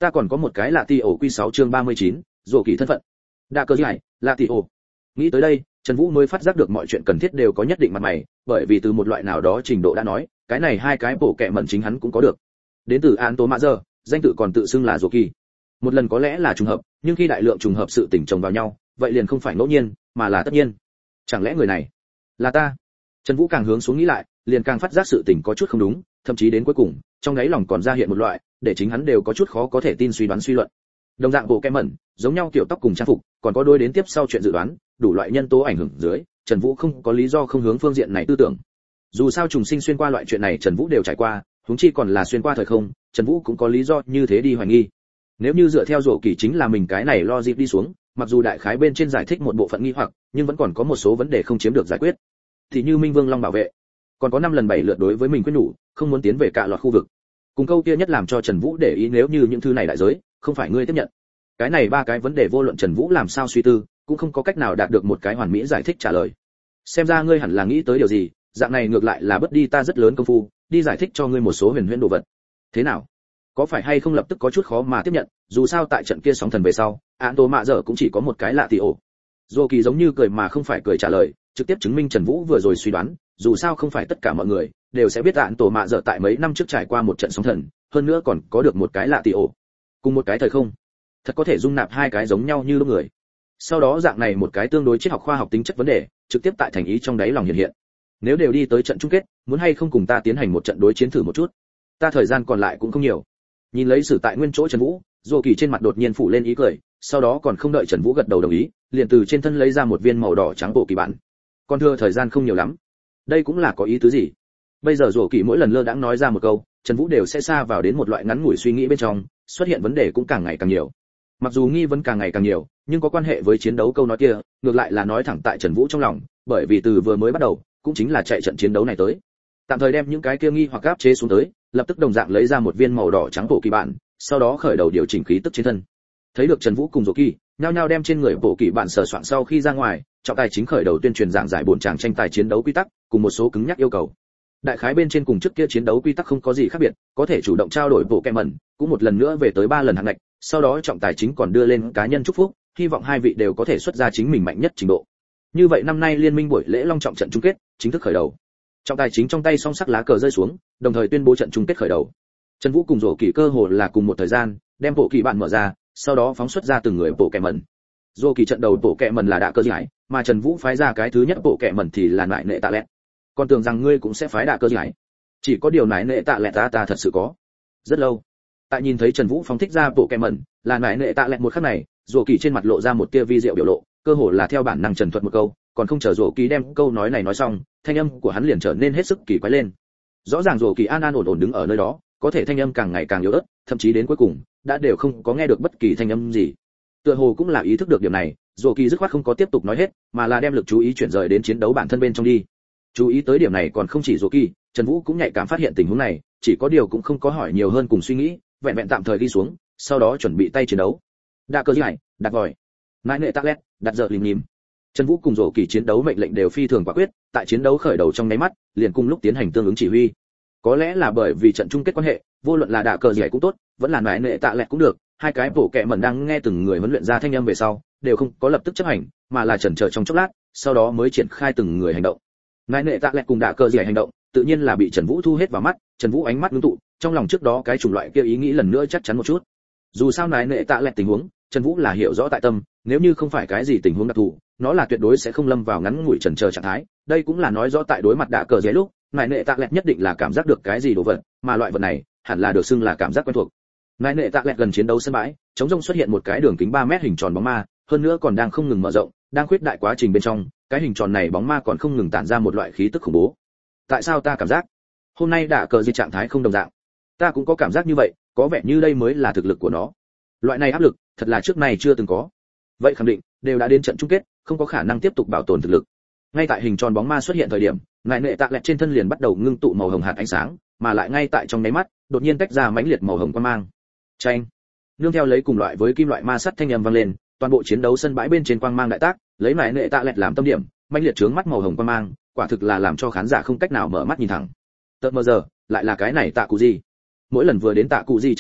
Ta còn có một cái là ti ổ quy sáu chương ba mươi chín, rồ kỳ thân phận. Đa cơ giải, là ti ổ. Nghĩ tới đây, Trần Vũ mới phát giác được mọi chuyện cần thiết đều có nhất định mặt mày, bởi vì từ một loại nào đó trình độ đã nói, cái này hai cái bổ kẹ mẩn chính hắn cũng có được. Đến từ An Tố Mã Giờ, danh tự còn tự xưng là rồ kỳ. Một lần có lẽ là trùng hợp, nhưng khi đại lượng trùng hợp sự tình chồng vào nhau, vậy liền không phải ngẫu nhiên, mà là tất nhiên. Chẳng lẽ người này là ta? Trần Vũ càng hướng xuống nghĩ lại, liền càng phát giác sự tình có chút không đúng, thậm chí đến cuối cùng, trong đáy lòng còn ra hiện một loại, để chính hắn đều có chút khó có thể tin suy đoán suy luận. Đồng dạng bộ kem mẩn, giống nhau kiểu tóc cùng trang phục, còn có đôi đến tiếp sau chuyện dự đoán, đủ loại nhân tố ảnh hưởng dưới, Trần Vũ không có lý do không hướng phương diện này tư tưởng. Dù sao trùng sinh xuyên qua loại chuyện này Trần Vũ đều trải qua, huống chi còn là xuyên qua thời không, Trần Vũ cũng có lý do như thế đi hoài nghi. Nếu như dựa theo rổ kỳ chính là mình cái này lo dịp đi xuống, mặc dù đại khái bên trên giải thích một bộ phận nghi hoặc, nhưng vẫn còn có một số vấn đề không chiếm được giải quyết. Thì như Minh Vương Long bảo vệ, còn có năm lần bảy lượt đối với mình quyết nhủ, không muốn tiến về cả loạt khu vực. Cùng câu kia nhất làm cho Trần Vũ để ý nếu như những thứ này đại giới, không phải ngươi tiếp nhận. Cái này ba cái vấn đề vô luận Trần Vũ làm sao suy tư, cũng không có cách nào đạt được một cái hoàn mỹ giải thích trả lời. Xem ra ngươi hẳn là nghĩ tới điều gì, dạng này ngược lại là bất đi ta rất lớn công phu, đi giải thích cho ngươi một số huyền huyễn đồ vật. Thế nào? Có phải hay không lập tức có chút khó mà tiếp nhận, dù sao tại trận kia sóng thần về sau, án tố mạ dở cũng chỉ có một cái lạ tỷ ổ. Dô Kỳ giống như cười mà không phải cười trả lời, trực tiếp chứng minh Trần Vũ vừa rồi suy đoán, dù sao không phải tất cả mọi người đều sẽ biết án tố mạ dở tại mấy năm trước trải qua một trận sóng thần, hơn nữa còn có được một cái lạ tỷ ổ, cùng một cái thời không, thật có thể dung nạp hai cái giống nhau như lúc người. Sau đó dạng này một cái tương đối triết học khoa học tính chất vấn đề, trực tiếp tại thành ý trong đáy lòng hiện hiện. Nếu đều đi tới trận chung kết, muốn hay không cùng ta tiến hành một trận đối chiến thử một chút? Ta thời gian còn lại cũng không nhiều. Nhìn lấy sử tại nguyên chỗ Trần Vũ, Dô Kỳ trên mặt đột nhiên phủ lên ý cười, sau đó còn không đợi Trần Vũ gật đầu đồng ý, liền từ trên thân lấy ra một viên màu đỏ trắng bộ kỳ bản. Còn thưa thời gian không nhiều lắm. Đây cũng là có ý tứ gì? Bây giờ Dô Kỳ mỗi lần lơ đãng nói ra một câu, Trần Vũ đều sẽ xa vào đến một loại ngắn ngủi suy nghĩ bên trong, xuất hiện vấn đề cũng càng ngày càng nhiều. Mặc dù nghi vấn càng ngày càng nhiều, nhưng có quan hệ với chiến đấu câu nói kia, ngược lại là nói thẳng tại Trần Vũ trong lòng, bởi vì từ vừa mới bắt đầu, cũng chính là chạy trận chiến đấu này tới. Tạm thời đem những cái kia nghi hoặc áp chế xuống tới, lập tức đồng dạng lấy ra một viên màu đỏ trắng bộ kỳ bản, sau đó khởi đầu điều chỉnh khí tức trên thân. Thấy được Trần Vũ cùng Dô Kỳ, nhao nhao đem trên người bộ kỳ bản sờ soạn sau khi ra ngoài, trọng tài chính khởi đầu tuyên truyền giảng giải bổn tràng tranh tài chiến đấu quy tắc, cùng một số cứng nhắc yêu cầu. Đại khái bên trên cùng trước kia chiến đấu quy tắc không có gì khác biệt, có thể chủ động trao đổi bộ kèm mẩn, cũng một lần nữa về tới ba lần hạng ngạch, sau đó trọng tài chính còn đưa lên cá nhân chúc phúc, hy vọng hai vị đều có thể xuất ra chính mình mạnh nhất trình độ. Như vậy năm nay liên minh buổi lễ long trọng trận chung kết chính thức khởi đầu. Trọng tài chính trong tay song sắc lá cờ rơi xuống, đồng thời tuyên bố trận chung kết khởi đầu. Trần Vũ cùng Dô Kỳ cơ hồ là cùng một thời gian, đem bộ kỳ bản mở ra, sau đó phóng xuất ra từng người bộ kèm mẩn. Dô Kỳ trận đầu bộ kèm mẩn là đạ cơ giải, mà Trần Vũ phái ra cái thứ nhất bộ kèm mẩn thì là nại nệ tạ lẹt. Còn tưởng rằng ngươi cũng sẽ phái đạ cơ giải. Chỉ có điều nại nệ tạ lẹt ta ta thật sự có. Rất lâu. Tại nhìn thấy Trần Vũ phóng thích ra bộ kèm mẩn, là nại nệ tạ lẹt một khắc này, Dô Kỳ trên mặt lộ ra một tia vi diệu biểu lộ, cơ hồ là theo bản năng trần thuật một câu, còn không chờ Dô Kỳ đem câu nói này nói xong, thanh âm của hắn liền trở nên hết sức kỳ quái lên. Rõ ràng Dô Kỳ an an ổn ổn đứng ở nơi đó, có thể thanh âm càng ngày càng yếu ớt, thậm chí đến cuối cùng đã đều không có nghe được bất kỳ thanh âm gì. Tựa hồ cũng là ý thức được điểm này, Dô Kỳ dứt khoát không có tiếp tục nói hết, mà là đem lực chú ý chuyển rời đến chiến đấu bản thân bên trong đi. Chú ý tới điểm này còn không chỉ Dô Kỳ, Trần Vũ cũng nhạy cảm phát hiện tình huống này, chỉ có điều cũng không có hỏi nhiều hơn cùng suy nghĩ, vẹn vẹn tạm thời đi xuống, sau đó chuẩn bị tay chiến đấu. Đạ cơ giải, đặt vòi. Nại nệ tạ lẹt, đặt giờ lìm nhìm. Trần Vũ cùng Dô Kỳ chiến đấu mệnh lệnh đều phi thường quả quyết, tại chiến đấu khởi đầu trong nháy mắt, liền cùng lúc tiến hành tương ứng chỉ huy. Có lẽ là bởi vì trận chung kết quan hệ, vô luận là đạ cờ giải cũng tốt, vẫn là nại nệ tạ lẹt cũng được, hai cái bộ kệ mẩn đang nghe từng người huấn luyện ra thanh âm về sau, đều không có lập tức chấp hành, mà là chần chờ trong chốc lát, sau đó mới triển khai từng người hành động. Nại nệ tạ lẹt cùng đạ cờ giải hành động, tự nhiên là bị Trần Vũ thu hết vào mắt, Trần Vũ ánh mắt ngưng tụ, trong lòng trước đó cái chủng loại kia ý nghĩ lần nữa chắc chắn một chút. Dù sao nại nệ tạ lẹt tình huống, Trần Vũ là hiểu rõ tại tâm, nếu như không phải cái gì tình huống đặc thù, nó là tuyệt đối sẽ không lâm vào ngắn ngủi chần chờ trạng thái, đây cũng là nói rõ tại đối mặt đạ cờ giải lúc, nại nệ tạ lẹt nhất định là cảm giác được cái gì đồ vật, mà loại vật này hẳn là được xưng là cảm giác quen thuộc. Nại nệ tạ lẹt gần chiến đấu sân bãi, chống rông xuất hiện một cái đường kính ba mét hình tròn bóng ma, hơn nữa còn đang không ngừng mở rộng, đang khuyết đại quá trình bên trong, cái hình tròn này bóng ma còn không ngừng tản ra một loại khí tức khủng bố. Tại sao ta cảm giác hôm nay đạ cờ di trạng thái không đồng dạng? Ta cũng có cảm giác như vậy, có vẻ như đây mới là thực lực của nó. Loại này áp lực, thật là trước này chưa từng có. Vậy khẳng định, đều đã đến trận chung kết, không có khả năng tiếp tục bảo tồn thực lực. Ngay tại hình tròn bóng ma xuất hiện thời điểm, nại nệ tạ lẹt trên thân liền bắt đầu ngưng tụ màu hồng hạt ánh sáng, mà lại ngay tại trong nháy mắt, đột nhiên tách ra mãnh liệt màu hồng quang mang. Chanh. Nương theo lấy cùng loại với kim loại ma sắt thanh âm vang lên, toàn bộ chiến đấu sân bãi bên trên quang mang đại tác, lấy nại nệ tạ lẹt làm tâm điểm, mãnh liệt chướng mắt màu hồng quang mang, quả thực là làm cho khán giả không cách nào mở mắt nhìn thẳng. Tợt mờ giờ, lại là cái này tạ cụ gì? Mỗi lần vừa đến tạ cụ gì tranh tài,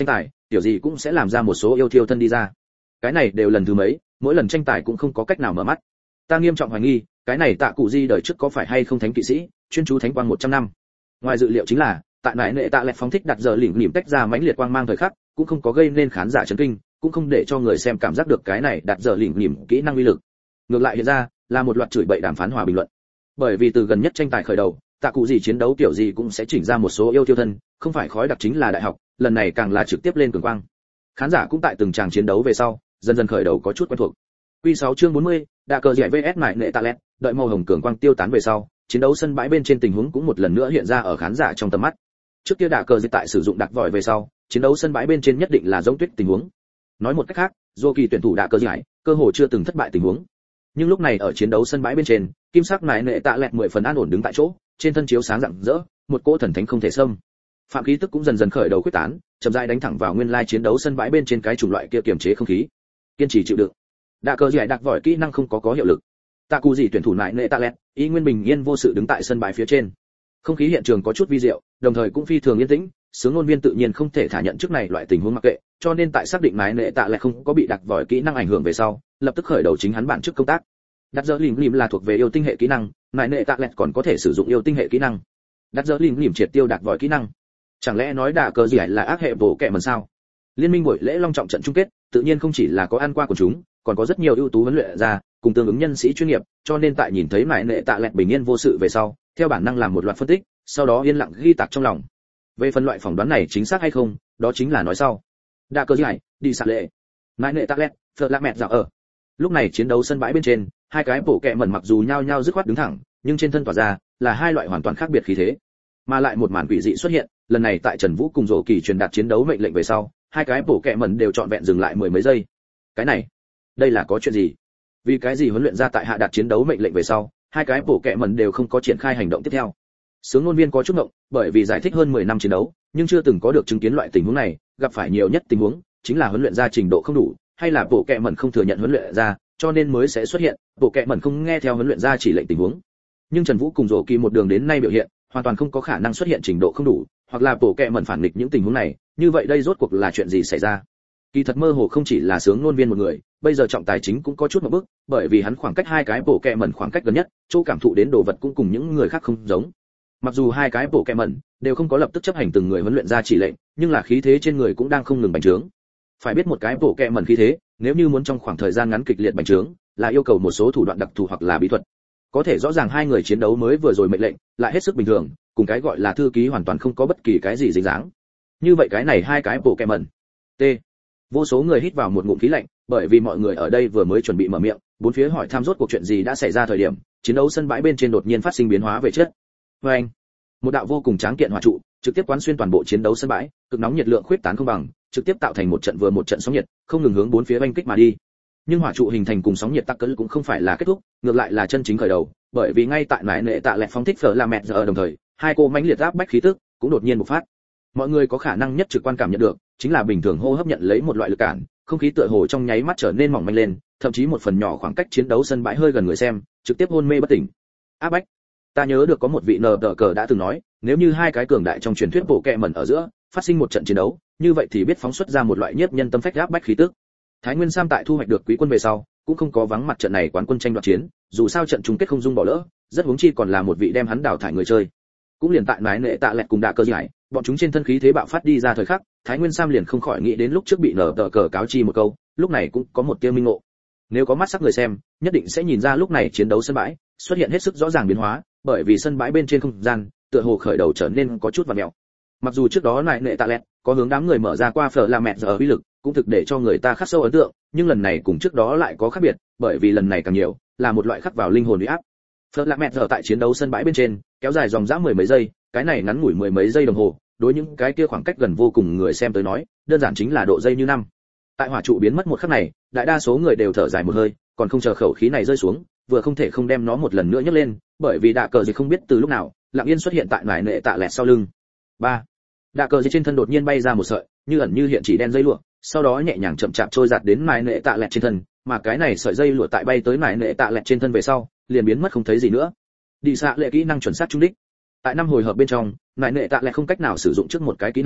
tiểu gì cũng sẽ làm ra một số yêu thiêu thân đi ra. Cái này đều lần thứ mấy, mỗi lần tranh tài cũng không có cách nào mở mắt. Ta nghiêm trọng hoài nghi, cái này Tạ Cụ Di đời trước có phải hay không thánh kỵ sĩ, chuyên chú thánh quang một trăm năm. Ngoài dự liệu chính là, tại nại nệ tạ lẹt phóng thích đặt giờ lỉnh lỉm tách ra mãnh liệt quang mang thời khắc, cũng không có gây nên khán giả chấn kinh, cũng không để cho người xem cảm giác được cái này đặt giờ lỉnh lỉm kỹ năng uy lực. Ngược lại hiện ra là một loạt chửi bậy đàm phán hòa bình luận. Bởi vì từ gần nhất tranh tài khởi đầu, Tạ Cụ Gì chiến đấu kiểu gì cũng sẽ chỉnh ra một số yêu tiêu thân, không phải khói đặc chính là đại học, lần này càng là trực tiếp lên cường quang. Khán giả cũng tại từng tràng chiến đấu về sau, dần dần khởi đầu có chút quen thuộc. Quy sáu chương bốn mươi, Đạ cờ giải vs nại nệ tạ lẹt, đợi màu hồng cường quang tiêu tán về sau, chiến đấu sân bãi bên trên tình huống cũng một lần nữa hiện ra ở khán giả trong tầm mắt. Trước kia Đạ cờ dịch tại sử dụng đặc vòi về sau, chiến đấu sân bãi bên trên nhất định là giống tuyết tình huống. Nói một cách khác, dù kỳ tuyển thủ Đạ cờ giải, cơ hội chưa từng thất bại tình huống. Nhưng lúc này ở chiến đấu sân bãi bên trên, kim sắc nại nệ tạ lẹt mười phần an ổn đứng tại chỗ, trên thân chiếu sáng rạng rỡ, một cỗ thần thánh không thể xâm. Phạm khí tức cũng dần dần khởi đầu quyết tán, chậm rãi đánh thẳng vào nguyên lai chiến đấu sân bãi bên trên cái chủng loại kia kiềm chế không khí. Kiên trì chịu đựng. Đạ cờ giải đặc vòi kỹ năng không có có hiệu lực. Tạ Cụ Gì tuyển thủ nại nệ tạ lẹt, ý nguyên bình yên vô sự đứng tại sân bãi phía trên. Không khí hiện trường có chút vi diệu, đồng thời cũng phi thường yên tĩnh, sướng ngôn viên tự nhiên không thể thả nhận trước này loại tình huống mặc kệ, cho nên tại xác định nại nệ tạ lẹt không có bị đặc vòi kỹ năng ảnh hưởng về sau, lập tức khởi đầu chính hắn bản chức công tác. Đặt giờ lìm lìm là thuộc về yêu tinh hệ kỹ năng, nại nệ tạ lẹt còn có thể sử dụng yêu tinh hệ kỹ năng. Đặt giờ lìm lìm triệt tiêu đặc vòi kỹ năng. Chẳng lẽ nói Đạ cờ gì là ác hệ bổ kẹ mần sao? Liên minh buổi lễ long trọng trận chung kết, tự nhiên không chỉ là có ăn qua của chúng, còn có rất nhiều ưu tú huấn luyện ra, cùng tương ứng nhân sĩ chuyên nghiệp, cho nên tại nhìn thấy nại nệ tạ lẹt bình yên vô sự về sau, theo bản năng làm một loạt phân tích, sau đó yên lặng ghi tạc trong lòng. Về phần loại phỏng đoán này chính xác hay không, đó chính là nói sau. Đạ cờ gì đi sạc lệ. Nại nệ tạ lẹt, phật lạ mẹt dạo ở. Lúc này chiến đấu sân bãi bên trên, hai cái bổ kẹ mẩn mặc dù nhao nhao dứt khoát đứng thẳng, nhưng trên thân tỏa ra là hai loại hoàn toàn khác biệt khí thế. Mà lại một màn quỷ dị xuất hiện, lần này tại Trần Vũ cùng Dỗ Kỳ truyền đạt chiến đấu mệnh lệnh về sau, hai cái bổ kẹ mẩn đều trọn vẹn dừng lại mười mấy giây. Cái này, đây là có chuyện gì? Vì cái gì huấn luyện ra tại hạ đạt chiến đấu mệnh lệnh về sau, hai cái bổ kẹ mẩn đều không có triển khai hành động tiếp theo? Sướng ngôn viên có chút ngộng, bởi vì giải thích hơn mười năm chiến đấu, nhưng chưa từng có được chứng kiến loại tình huống này, gặp phải nhiều nhất tình huống chính là huấn luyện ra trình độ không đủ, hay là bộ kệ mẩn không thừa nhận huấn luyện ra, cho nên mới sẽ xuất hiện bộ kệ mẩn không nghe theo huấn luyện ra chỉ lệnh tình huống. Nhưng Trần Vũ cùng Dỗ Kỳ một đường đến nay biểu hiện, hoàn toàn không có khả năng xuất hiện trình độ không đủ, hoặc là bộ kệ mẩn phản nghịch những tình huống này, như vậy đây rốt cuộc là chuyện gì xảy ra? Kỳ thật mơ hồ không chỉ là sướng ngôn viên một người, bây giờ trọng tài chính cũng có chút một bước, bởi vì hắn khoảng cách hai cái bộ kệ mẩn khoảng cách gần nhất, chỗ cảm thụ đến đồ vật cũng cùng những người khác không giống. Mặc dù hai cái bộ kệ mẩn đều không có lập tức chấp hành từng người huấn luyện ra chỉ lệnh, nhưng là khí thế trên người cũng đang không ngừng bành trướng. Phải biết một cái bộ kệ mẩn khí thế, nếu như muốn trong khoảng thời gian ngắn kịch liệt bành trướng, là yêu cầu một số thủ đoạn đặc thù hoặc là bí thuật. Có thể rõ ràng hai người chiến đấu mới vừa rồi mệnh lệnh, lại hết sức bình thường, cùng cái gọi là thư ký hoàn toàn không có bất kỳ cái gì dính dáng. Như vậy cái này hai cái bộ kệ mẩn. T. Vô số người hít vào một ngụm khí lạnh, bởi vì mọi người ở đây vừa mới chuẩn bị mở miệng, bốn phía hỏi thăm rốt cuộc chuyện gì đã xảy ra thời điểm, chiến đấu sân bãi bên trên đột nhiên phát sinh biến hóa về chất. Oeng. Một đạo vô cùng tráng kiện hỏa trụ, trực tiếp quán xuyên toàn bộ chiến đấu sân bãi, cực nóng nhiệt lượng khuyết tán không bằng, trực tiếp tạo thành một trận vừa một trận sóng nhiệt, không ngừng hướng bốn phía oanh kích mà đi. Nhưng hỏa trụ hình thành cùng sóng nhiệt tắc cỡ cũng không phải là kết thúc, ngược lại là chân chính khởi đầu, bởi vì ngay tại nại nệ tạ lẹt phóng thích phở là mẹt giờ ở đồng thời, hai cô mãnh liệt áp bách khí tức cũng đột nhiên bộc phát. Mọi người có khả năng nhất trực quan cảm nhận được, chính là bình thường hô hấp nhận lấy một loại lực cản, không khí tựa hồ trong nháy mắt trở nên mỏng manh lên, thậm chí một phần nhỏ khoảng cách chiến đấu sân bãi hơi gần người xem, trực tiếp hôn mê bất tỉnh. Áp bách. Ta nhớ được có một vị nờ đỡ cờ đã từng nói, nếu như hai cái cường đại trong truyền thuyết bộ kệ mẩn ở giữa phát sinh một trận chiến đấu, như vậy thì biết phóng xuất ra một loại nhiếp nhân tâm phách áp bách khí tức. Thái Nguyên Sam tại thu hoạch được quý quân về sau, cũng không có vắng mặt trận này quán quân tranh đoạt chiến, dù sao trận chung kết không dung bỏ lỡ, rất huống chi còn là một vị đem hắn đào thải người chơi. Cũng liền tại nái nệ tạ lẹt cùng Đạ Cơ giải, bọn chúng trên thân khí thế bạo phát đi ra thời khắc, Thái Nguyên Sam liền không khỏi nghĩ đến lúc trước bị nở tờ cờ cáo chi một câu, lúc này cũng có một tia minh ngộ. Nếu có mắt sắc người xem, nhất định sẽ nhìn ra lúc này chiến đấu sân bãi xuất hiện hết sức rõ ràng biến hóa, bởi vì sân bãi bên trên không gian tựa hồ khởi đầu trở nên có chút vặn vẹo. Mặc dù trước đó nại nệ tạ lẹt có hướng đám người mở ra qua phở là mẹt giờ uy lực, cũng thực để cho người ta khắc sâu ấn tượng, nhưng lần này cùng trước đó lại có khác biệt, bởi vì lần này càng nhiều là một loại khắc vào linh hồn uy áp. Phở là mẹt giờ tại chiến đấu sân bãi bên trên kéo dài dòng dã mười mấy giây, cái này ngắn ngủi mười mấy giây đồng hồ, đối những cái kia khoảng cách gần vô cùng người xem tới nói, đơn giản chính là độ giây như năm. Tại hỏa trụ biến mất một khắc này, đại đa số người đều thở dài một hơi, còn không chờ khẩu khí này rơi xuống, vừa không thể không đem nó một lần nữa nhấc lên, bởi vì Đạ Cờ gì không biết từ lúc nào, lặng yên xuất hiện tại nải nệ tạ lẹt sau lưng. ba Đạ Cờ gì trên thân đột nhiên bay ra một sợi, như ẩn như hiện chỉ đen dây lụa, sau đó nhẹ nhàng chậm chạp trôi giạt đến nải nệ tạ lẹt trên thân, mà cái này sợi dây lụa tại bay tới nải nệ tạ lẹt trên thân về sau, liền biến mất không thấy gì nữa. Đi xạ lệ kỹ năng chuẩn xác trúng đích. Tại năm hồi hợp bên trong, nải nệ tạ lẹt không cách nào sử dụng trước một cái kỹ năng,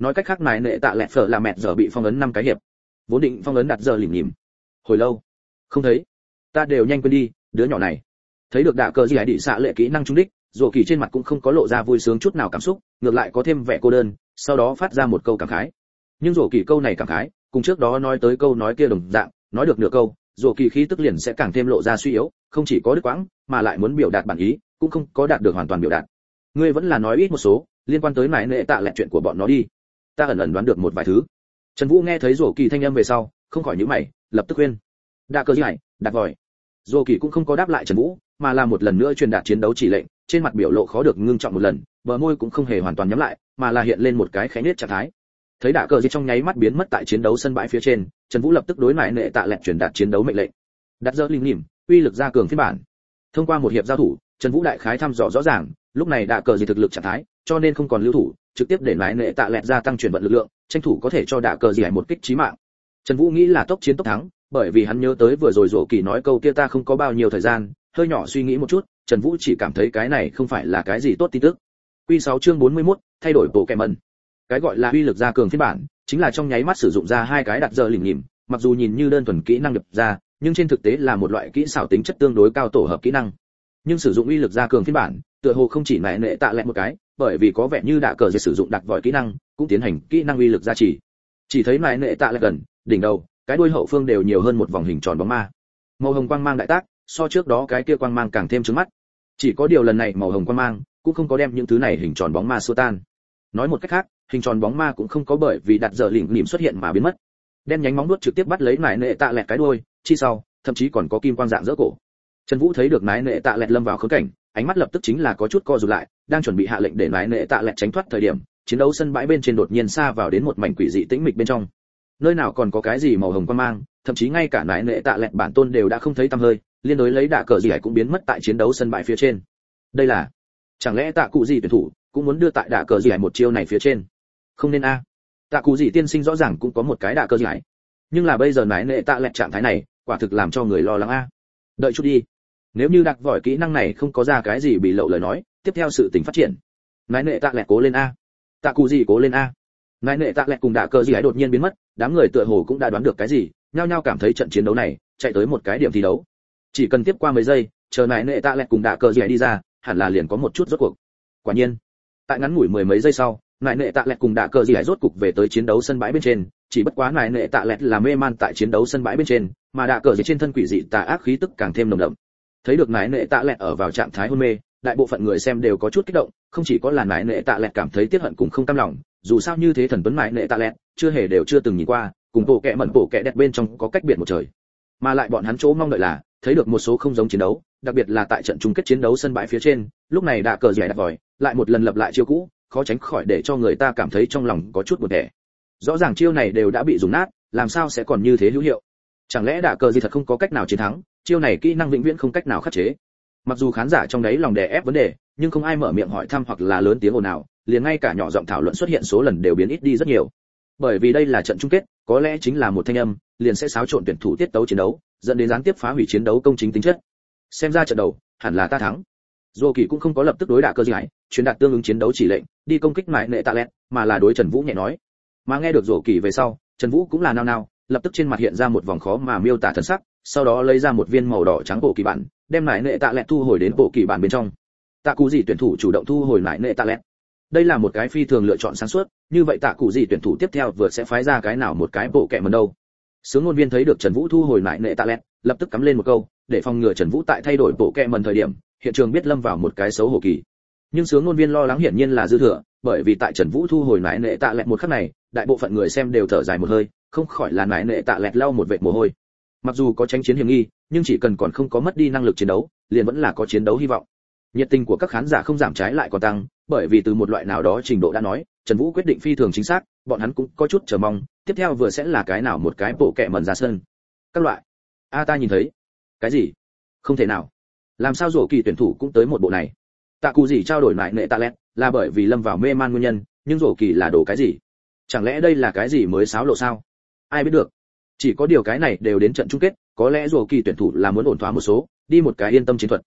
nói cách khác nại nệ tạ lẹt phở là mẹt giờ bị phong ấn năm cái hiệp, vốn định phong ấn đặt giờ lìm nhìm. Hồi lâu không thấy, ta đều nhanh quên đi đứa nhỏ này. Thấy được đạ cờ gì hải đi xạ lệ kỹ năng trúng đích, Dỗ Kỳ trên mặt cũng không có lộ ra vui sướng chút nào cảm xúc, ngược lại có thêm vẻ cô đơn, sau đó phát ra một câu cảm khái. Nhưng Dỗ Kỳ câu này cảm khái, cùng trước đó nói tới câu nói kia đồng dạng, nói được nửa câu, Dỗ Kỳ khí tức liền sẽ càng thêm lộ ra suy yếu, không chỉ có đứt quãng, mà lại muốn biểu đạt bản ý, cũng không có đạt được hoàn toàn biểu đạt. Ngươi vẫn là nói ít một số, liên quan tới nại nệ tạ lẹt chuyện của bọn nó đi. Ta ẩn ẩn đoán được một vài thứ. Trần Vũ nghe thấy Dỗ Kỳ thanh âm về sau, không khỏi nhíu mày, lập tức khuyên. Đạ cơ gì hải, đặt vòi. Dỗ Kỳ cũng không có đáp lại Trần Vũ, mà là một lần nữa truyền đạt chiến đấu chỉ lệnh, trên mặt biểu lộ khó được ngưng trọng một lần, bờ môi cũng không hề hoàn toàn nhắm lại, mà là hiện lên một cái khẽ nết trạng thái. Thấy đạ cờ gì trong nháy mắt biến mất tại chiến đấu sân bãi phía trên, Trần Vũ lập tức đối nại nệ tạ lẹt truyền đạt chiến đấu mệnh lệnh. Đặt giờ linh lìm, uy lực gia cường phiên bản. Thông qua một hiệp giao thủ, Trần Vũ đại khái thăm dò rõ ràng, lúc này đạ cờ gì thực lực trạng thái, cho nên không còn lưu thủ, trực tiếp để nại nệ tạ lẹt gia tăng chuyển vận lực lượng, tranh thủ có thể cho đạ cờ gì hải một kích chí mạng. Trần Vũ nghĩ là tốc chiến tốc thắng, bởi vì hắn nhớ tới vừa rồi Dỗ Kỳ nói câu kia ta không có bao nhiêu thời gian, hơi nhỏ suy nghĩ một chút, Trần Vũ chỉ cảm thấy cái này không phải là cái gì tốt tin tức. Quy sáu chương bốn mươi mốt, thay đổi bộ kèm mần. Cái gọi là uy lực gia cường phiên bản, chính là trong nháy mắt sử dụng ra hai cái đặt giờ lỉnh nhìm, mặc dù nhìn như đơn thuần kỹ năng nhập ra, nhưng trên thực tế là một loại kỹ xảo tính chất tương đối cao tổ hợp kỹ năng. Nhưng sử dụng uy lực gia cường phiên bản, tựa hồ không chỉ nại nệ tạ lẹt một cái, bởi vì có vẻ như đã cờ sử dụng đặc vòi kỹ năng, cũng tiến hành kỹ năng uy lực gia trì. Chỉ thấy nại nệ tạ lẹt gần, đỉnh đầu, cái đuôi hậu phương đều nhiều hơn một vòng hình tròn bóng ma. Màu hồng quang mang đại tác, so trước đó cái kia quang mang càng thêm chói mắt. Chỉ có điều lần này màu hồng quang mang cũng không có đem những thứ này hình tròn bóng ma xua tan. Nói một cách khác, hình tròn bóng ma cũng không có bởi vì đặt giờ lỉnh lìm xuất hiện mà biến mất. Đen nhánh móng vuốt trực tiếp bắt lấy nải nệ tạ lẹt cái đuôi, chi sau, thậm chí còn có kim quang dạng dỡ cổ. Trần Vũ thấy được nải nệ tạ lẹt lâm vào khốn cảnh, ánh mắt lập tức chính là có chút co rụt lại, đang chuẩn bị hạ lệnh để nải nệ tạ lẹt tránh thoát thời điểm, chiến đấu sân bãi bên trên đột nhiên xa vào đến một mảnh quỷ dị tĩnh mịch bên trong. Nơi nào còn có cái gì màu hồng quang mang, thậm chí ngay cả nải nệ tạ lẹt bản tôn đều đã không thấy tăm hơi, liên đối lấy đạ cờ gì hải cũng biến mất tại chiến đấu sân bãi phía trên. Đây là, chẳng lẽ tạ cụ gì tuyển thủ cũng muốn đưa tại đạ cờ gì hải một chiêu này phía trên? Không nên a. À. Tạ cụ gì tiên sinh rõ ràng cũng có một cái đạ cờ gì hải, nhưng là bây giờ nải nệ tạ lẹt trạng thái này, quả thực làm cho người lo lắng a. À. Đợi chút đi, nếu như đặc vòi kỹ năng này không có ra cái gì bị lậu lời nói, tiếp theo sự tình phát triển. Nải nệ tạ lẹt cố lên a. À. Tạ cụ gì cố lên a. À. Nải nệ tạ lẹt cùng đạ cờ gì hải đột nhiên biến mất, đám người tựa hồ cũng đã đoán được cái gì, nhao nhao cảm thấy trận chiến đấu này chạy tới một cái điểm thi đấu. Chỉ cần tiếp qua mấy giây, chờ nại nệ tạ lẹt cùng đạ cờ gì đi ra, hẳn là liền có một chút rốt cuộc. Quả nhiên, tại ngắn ngủi mười mấy giây sau, nại nệ tạ lẹt cùng đạ cờ gì rốt cục về tới chiến đấu sân bãi bên trên, chỉ bất quá nại nệ tạ lẹt là mê man tại chiến đấu sân bãi bên trên, mà đạ cờ gì trên thân quỷ dị tà ác khí tức càng thêm nồng đậm. Thấy được nại nệ tạ lẹt ở vào trạng thái hôn mê, đại bộ phận người xem đều có chút kích động, không chỉ có là nại nệ tạ lẹt cảm thấy tiếc hận cùng không cam lòng, dù sao như thế thần tuấn nại nệ tạ lẹt, chưa hề đều chưa từng nhìn qua, cùng bộ kệ mẩn bộ kệ đẹp bên trong có cách biệt một trời. Mà lại bọn hắn chỗ mong đợi là thấy được một số không giống chiến đấu, đặc biệt là tại trận chung kết chiến đấu sân bãi phía trên, lúc này đã cờ giải đặt vòi, lại một lần lập lại chiêu cũ, khó tránh khỏi để cho người ta cảm thấy trong lòng có chút buồn tẻ. Rõ ràng chiêu này đều đã bị dùng nát, làm sao sẽ còn như thế hữu hiệu? Chẳng lẽ đạ cờ gì thật không có cách nào chiến thắng, chiêu này kỹ năng vĩnh viễn không cách nào khắc chế? Mặc dù khán giả trong đấy lòng đè ép vấn đề, nhưng không ai mở miệng hỏi thăm hoặc là lớn tiếng ồn ào, liền ngay cả nhỏ giọng thảo luận xuất hiện số lần đều biến ít đi rất nhiều. Bởi vì đây là trận chung kết, có lẽ chính là một thanh âm, liền sẽ xáo trộn tuyển thủ tiết tấu chiến đấu, dẫn đến gián tiếp phá hủy chiến đấu công chính tính chất. Xem ra trận đầu, hẳn là ta thắng. Dô Kỳ cũng không có lập tức đối đạ cơ gì hải, truyền đạt tương ứng chiến đấu chỉ lệnh, đi công kích nại nệ tạ lẹt, mà là đối Trần Vũ nhẹ nói. Mà nghe được Dô Kỳ về sau, Trần Vũ cũng là nao nao, lập tức trên mặt hiện ra một vòng khó mà miêu tả thần sắc, sau đó lấy ra một viên màu đỏ trắng bộ kỳ bản, đem nại nệ tạ lẹt thu hồi đến bộ kỳ bản bên trong. Tạ Cụ gì tuyển thủ chủ động thu hồi nại nệ tạ lẹt. Đây là một cái phi thường lựa chọn sáng suốt, như vậy Tạ Cụ gì tuyển thủ tiếp theo vừa sẽ phái ra cái nào một cái bộ kệ mần đâu? Sướng ngôn viên thấy được Trần Vũ thu hồi nại nệ tạ lẹt, lập tức cắm lên một câu, để phòng ngừa Trần Vũ tại thay đổi bộ kệ mần thời điểm, hiện trường biết lâm vào một cái xấu hổ kỳ. Nhưng sướng ngôn viên lo lắng hiển nhiên là dư thừa, bởi vì tại Trần Vũ thu hồi nại nệ tạ lẹt một khắc này, đại bộ phận người xem đều thở dài một hơi, không khỏi là nại nệ tạ lẹt lau một vệt mồ hôi. Mặc dù có tranh chiến hiểm nghi, nhưng chỉ cần còn không có mất đi năng lực chiến đấu, liền vẫn là có chiến đấu hy vọng. Nhiệt tình của các khán giả không giảm trái lại còn tăng, bởi vì từ một loại nào đó trình độ đã nói, Trần Vũ quyết định phi thường chính xác, bọn hắn cũng có chút chờ mong, tiếp theo vừa sẽ là cái nào một cái bộ kệ mần ra sân. Các loại. A ta nhìn thấy. Cái gì? Không thể nào. Làm sao rổ kỳ tuyển thủ cũng tới một bộ này? Tạ Cụ gì trao đổi lại nệ tạ lẹt, là bởi vì lâm vào mê man nguyên nhân, nhưng rổ kỳ là đồ cái gì? Chẳng lẽ đây là cái gì mới xáo lộ sao? Ai biết được. Chỉ có điều cái này đều đến trận chung kết, có lẽ rổ kỳ tuyển thủ là muốn ổn thỏa một số, đi một cái yên tâm chiến thuật.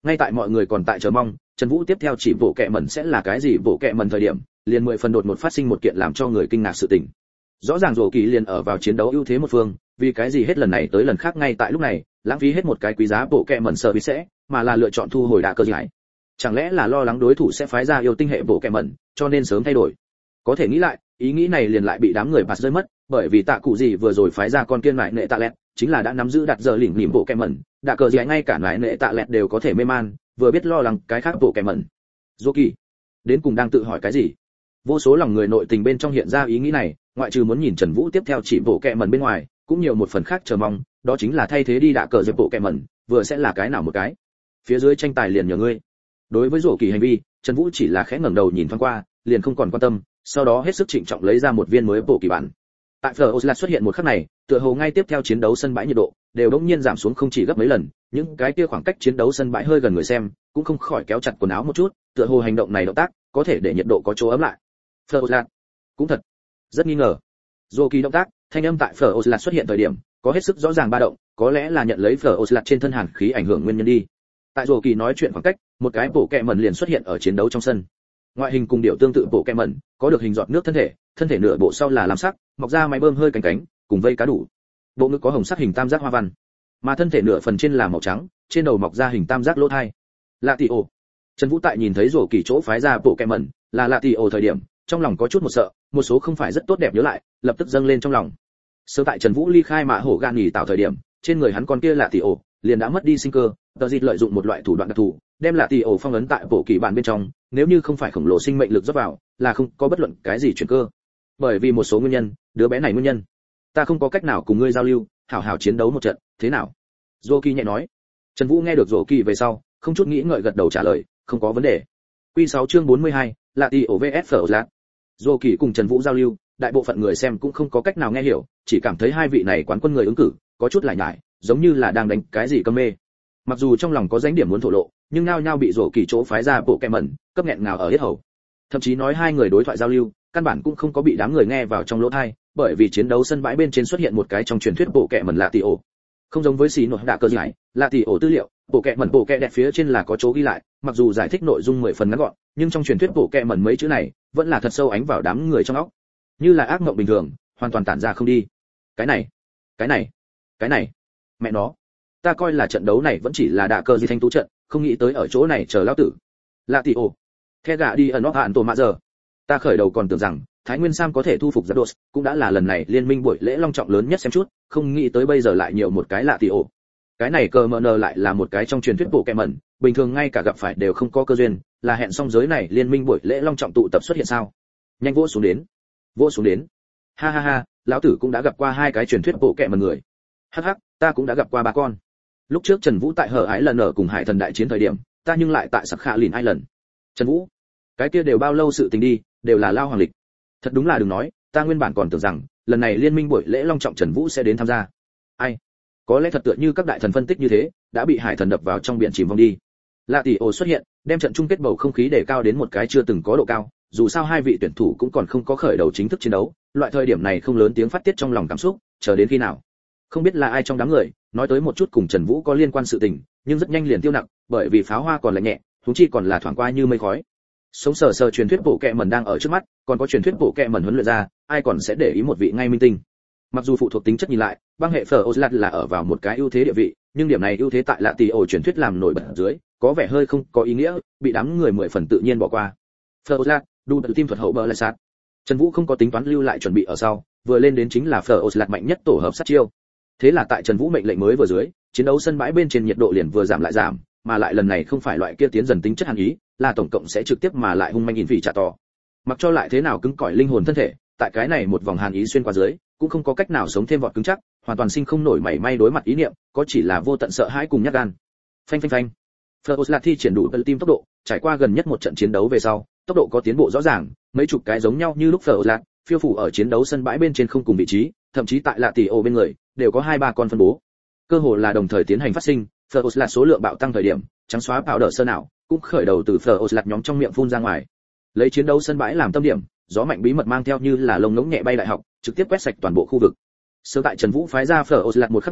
Ngay tại mọi người còn tại chờ mong Trần Vũ tiếp theo chỉ bộ kệ mẩn sẽ là cái gì bộ kệ mẩn thời điểm, liền mười phần đột một phát sinh một kiện làm cho người kinh ngạc sự tình. Rõ ràng Dỗ Kỳ liền ở vào chiến đấu ưu thế một phương, vì cái gì hết lần này tới lần khác ngay tại lúc này, lãng phí hết một cái quý giá bộ kệ mẩn sở sẽ, mà là lựa chọn thu hồi đạ cơ giải. Chẳng lẽ là lo lắng đối thủ sẽ phái ra yêu tinh hệ bộ kệ mẩn, cho nên sớm thay đổi. Có thể nghĩ lại, ý nghĩ này liền lại bị đám người bạt rơi mất, bởi vì tạ cụ gì vừa rồi phái ra con kiên lại nệ tạ lẹt, chính là đã nắm giữ đặt giờ lỉnh lỉnh bộ kệ mẩn, đạ cờ giải ngay cả lại nệ tạ lẹt đều có thể mê man, vừa biết lo lắng cái khác bộ kệ mẩn. Dỗ Kỳ đến cùng đang tự hỏi cái gì? Vô số lòng người nội tình bên trong hiện ra ý nghĩ này, ngoại trừ muốn nhìn Trần Vũ tiếp theo chỉ bộ kệ mẩn bên ngoài, cũng nhiều một phần khác chờ mong, đó chính là thay thế đi đạ cờ giải bộ kệ mẩn, vừa sẽ là cái nào một cái. Phía dưới tranh tài liền nhờ ngươi. Đối với Dỗ Kỳ hành vi, Trần Vũ chỉ là khẽ ngẩng đầu nhìn thoáng qua, liền không còn quan tâm, sau đó hết sức trịnh trọng lấy ra một viên mới bộ kỳ bản. Tại Fleur Oslat xuất hiện một khắc này, tựa hồ ngay tiếp theo chiến đấu sân bãi nhiệt độ đều đống nhiên giảm xuống không chỉ gấp mấy lần, những cái kia khoảng cách chiến đấu sân bãi hơi gần người xem, cũng không khỏi kéo chặt quần áo một chút, tựa hồ hành động này động tác có thể để nhiệt độ có chỗ ấm lại. Fleur Oslat, cũng thật, rất nghi ngờ. Dỗ Kỳ động tác, thanh âm tại Fleur Oslat xuất hiện thời điểm, có hết sức rõ ràng ba động, có lẽ là nhận lấy Fleur Oslat trên thân hàn khí ảnh hưởng nguyên nhân đi. Tại Dỗ Kỳ nói chuyện khoảng cách, một cái bộ kệ mẩn liền xuất hiện ở chiến đấu trong sân. Ngoại hình cùng điệu tương tự bộ kệ mẩn, có được hình giọt nước thân thể, thân thể nửa bộ sau là lam sắc, mọc ra máy bơm hơi cánh cánh, cùng vây cá đủ. Bộ ngực có hồng sắc hình tam giác hoa văn, mà thân thể nửa phần trên là màu trắng, trên đầu mọc ra hình tam giác lỗ thai. Lạ Tỷ Ổ. Trần Vũ tại nhìn thấy Dỗ Kỳ chỗ phái ra bộ kệ mẩn, là Lạ Tỷ Ổ thời điểm, trong lòng có chút một sợ, một số không phải rất tốt đẹp nhớ lại, lập tức dâng lên trong lòng. Sơ tại Trần Vũ ly khai Mã Hổ Gan nghỉ tạo thời điểm, trên người hắn con kia Lạ Tỷ Ổ liền đã mất đi sinh cơ, Tờ Dịch lợi dụng một loại thủ đoạn đặc thù, đem Lạ Tỷ Ổ phong ấn tại bộ kỳ bản bên trong, nếu như không phải khổng lồ sinh mệnh lực rót vào, là không có bất luận cái gì chuyển cơ. Bởi vì một số nguyên nhân, đứa bé này nguyên nhân, ta không có cách nào cùng ngươi giao lưu, hảo hảo chiến đấu một trận, thế nào? Dỗ Kỳ nhẹ nói. Trần Vũ nghe được Dỗ Kỳ về sau, không chút nghĩ ngợi gật đầu trả lời, không có vấn đề. Quy sáu chương bốn mươi hai, Lạ Tỷ Ổ vs Fleur Oslat. Dỗ Kỳ cùng Trần Vũ giao lưu, đại bộ phận người xem cũng không có cách nào nghe hiểu, chỉ cảm thấy hai vị này quán quân người ứng cử, có chút lải nhải, giống như là đang đánh cái gì cơm mê. Mặc dù trong lòng có dánh điểm muốn thổ lộ, nhưng nao nhao bị Dỗ Kỳ chỗ phái ra bộ kệ mẩn, cấp nghẹn ngào ở hết hầu. Thậm chí nói hai người đối thoại giao lưu, căn bản cũng không có bị đám người nghe vào trong lỗ tai, bởi vì chiến đấu sân bãi bên trên xuất hiện một cái trong truyền thuyết bộ kệ mẩn Lạ Tỷ Ổ. Không giống với xí nổ đạ cơ giải, Lạ Tỷ Ổ tư liệu, bộ kệ mẩn bộ kệ đẹp phía trên là có chỗ ghi lại, mặc dù giải thích nội dung mười phần ngắn gọn, nhưng trong truyền thuyết bộ kệ mẩn mấy chữ này vẫn là thật sâu ánh vào đám người trong óc, như là ác mộng bình thường, hoàn toàn tản ra không đi. Cái này, cái này, cái này, mẹ nó, ta coi là trận đấu này vẫn chỉ là đạ cơ gì thanh tú trận, không nghĩ tới ở chỗ này chờ lão tử. Lạ Tỷ Ổ, the gạ đi ở nó hạn tổ mạ giờ. Ta khởi đầu còn tưởng rằng Thái Nguyên Sam có thể thu phục Zapdos, cũng đã là lần này liên minh buổi lễ long trọng lớn nhất xem chút, không nghĩ tới bây giờ lại nhiều một cái Lạ Tỷ Ổ. Cái này cờ mờ nờ lại là một cái trong truyền thuyết bộ kệ mẩn, bình thường ngay cả gặp phải đều không có cơ duyên, là hẹn xong giới này liên minh buổi lễ long trọng tụ tập xuất hiện sao? Nhanh vỗ xuống đến, vỗ xuống đến. Ha ha ha, lão tử cũng đã gặp qua hai cái truyền thuyết bộ kệ mẩn người. Hắc hắc, ta cũng đã gặp qua ba con. Lúc trước Trần Vũ tại Hở Ái lần ở cùng Hải Thần đại chiến thời điểm, ta nhưng lại tại Sặc Khạ Lìn Island. Trần Vũ, cái kia đều bao lâu sự tình đi, đều là lao hoàng lịch. Thật đúng là đừng nói, ta nguyên bản còn tưởng rằng lần này liên minh buổi lễ long trọng Trần Vũ sẽ đến tham gia. Ai, có lẽ thật tựa như các đại thần phân tích như thế, đã bị Hải Thần đập vào trong biển chìm vong đi. Lạ Tỷ Ổ xuất hiện, đem trận chung kết bầu không khí đề cao đến một cái chưa từng có độ cao, dù sao hai vị tuyển thủ cũng còn không có khởi đầu chính thức chiến đấu, loại thời điểm này không lớn tiếng phát tiết trong lòng cảm xúc, chờ đến khi nào. Không biết là ai trong đám người nói tới một chút cùng Trần Vũ có liên quan sự tình, nhưng rất nhanh liền tiêu nặng, bởi vì pháo hoa còn là nhẹ, huống chi còn là thoảng qua như mây khói. Sống sờ sờ truyền thuyết bộ kệ mẩn đang ở trước mắt, còn có truyền thuyết bộ kệ mẩn huấn luyện ra, ai còn sẽ để ý một vị ngay minh tinh. Mặc dù phụ thuộc tính chất nhìn lại, băng hệ Fleur Oslat là ở vào một cái ưu thế địa vị, nhưng điểm này ưu thế tại Lạ Tỷ Ổ truyền thuyết làm nổi bật dưới, có vẻ hơi không có ý nghĩa, bị đám người mười phần tự nhiên bỏ qua. Fleur Oslat, đu tự tim thuật hậu bờ lại sát. Trần Vũ không có tính toán lưu lại chuẩn bị ở sau, vừa lên đến chính là Fleur Oslat mạnh nhất tổ hợp sát chiêu. Thế là tại Trần Vũ mệnh lệnh mới vừa dưới, chiến đấu sân bãi bên trên nhiệt độ liền vừa giảm lại giảm, mà lại lần này không phải loại kia tiến dần tính chất hàn ý, là tổng cộng sẽ trực tiếp mà lại hung manh nhìn vị trả tỏ. Mặc cho lại thế nào cứng cỏi linh hồn thân thể, tại cái này một vòng hàn ý xuyên qua dưới, cũng không có cách nào sống thêm vọt cứng chắc, hoàn toàn sinh không nổi mảy may đối mặt ý niệm, có chỉ là vô tận sợ hãi cùng nhát gan. Phanh phanh phanh. Fleur Oslat thi triển đủ tim tốc độ, trải qua gần nhất một trận chiến đấu về sau, tốc độ có tiến bộ rõ ràng, mấy chục cái giống nhau như lúc Fleur Oslat, phiêu phủ ở chiến đấu sân bãi bên trên không cùng vị trí, thậm chí tại Lạ Tỷ Ổ bên người, đều có hai ba con phân bố. Cơ hồ là đồng thời tiến hành phát sinh, Fleur Oslat số lượng bạo tăng thời điểm, trắng xóa bạo đỡ sơ nào, cũng khởi đầu từ Fleur Oslat nhóm trong miệng phun ra ngoài. Lấy chiến đấu sân bãi làm tâm điểm, gió mạnh bí mật mang theo như là lông ngỗng nhẹ bay đại học, trực tiếp quét sạch toàn bộ khu vực. Sơ tại Trần Vũ phái ra Fleur Oslat một khắc này,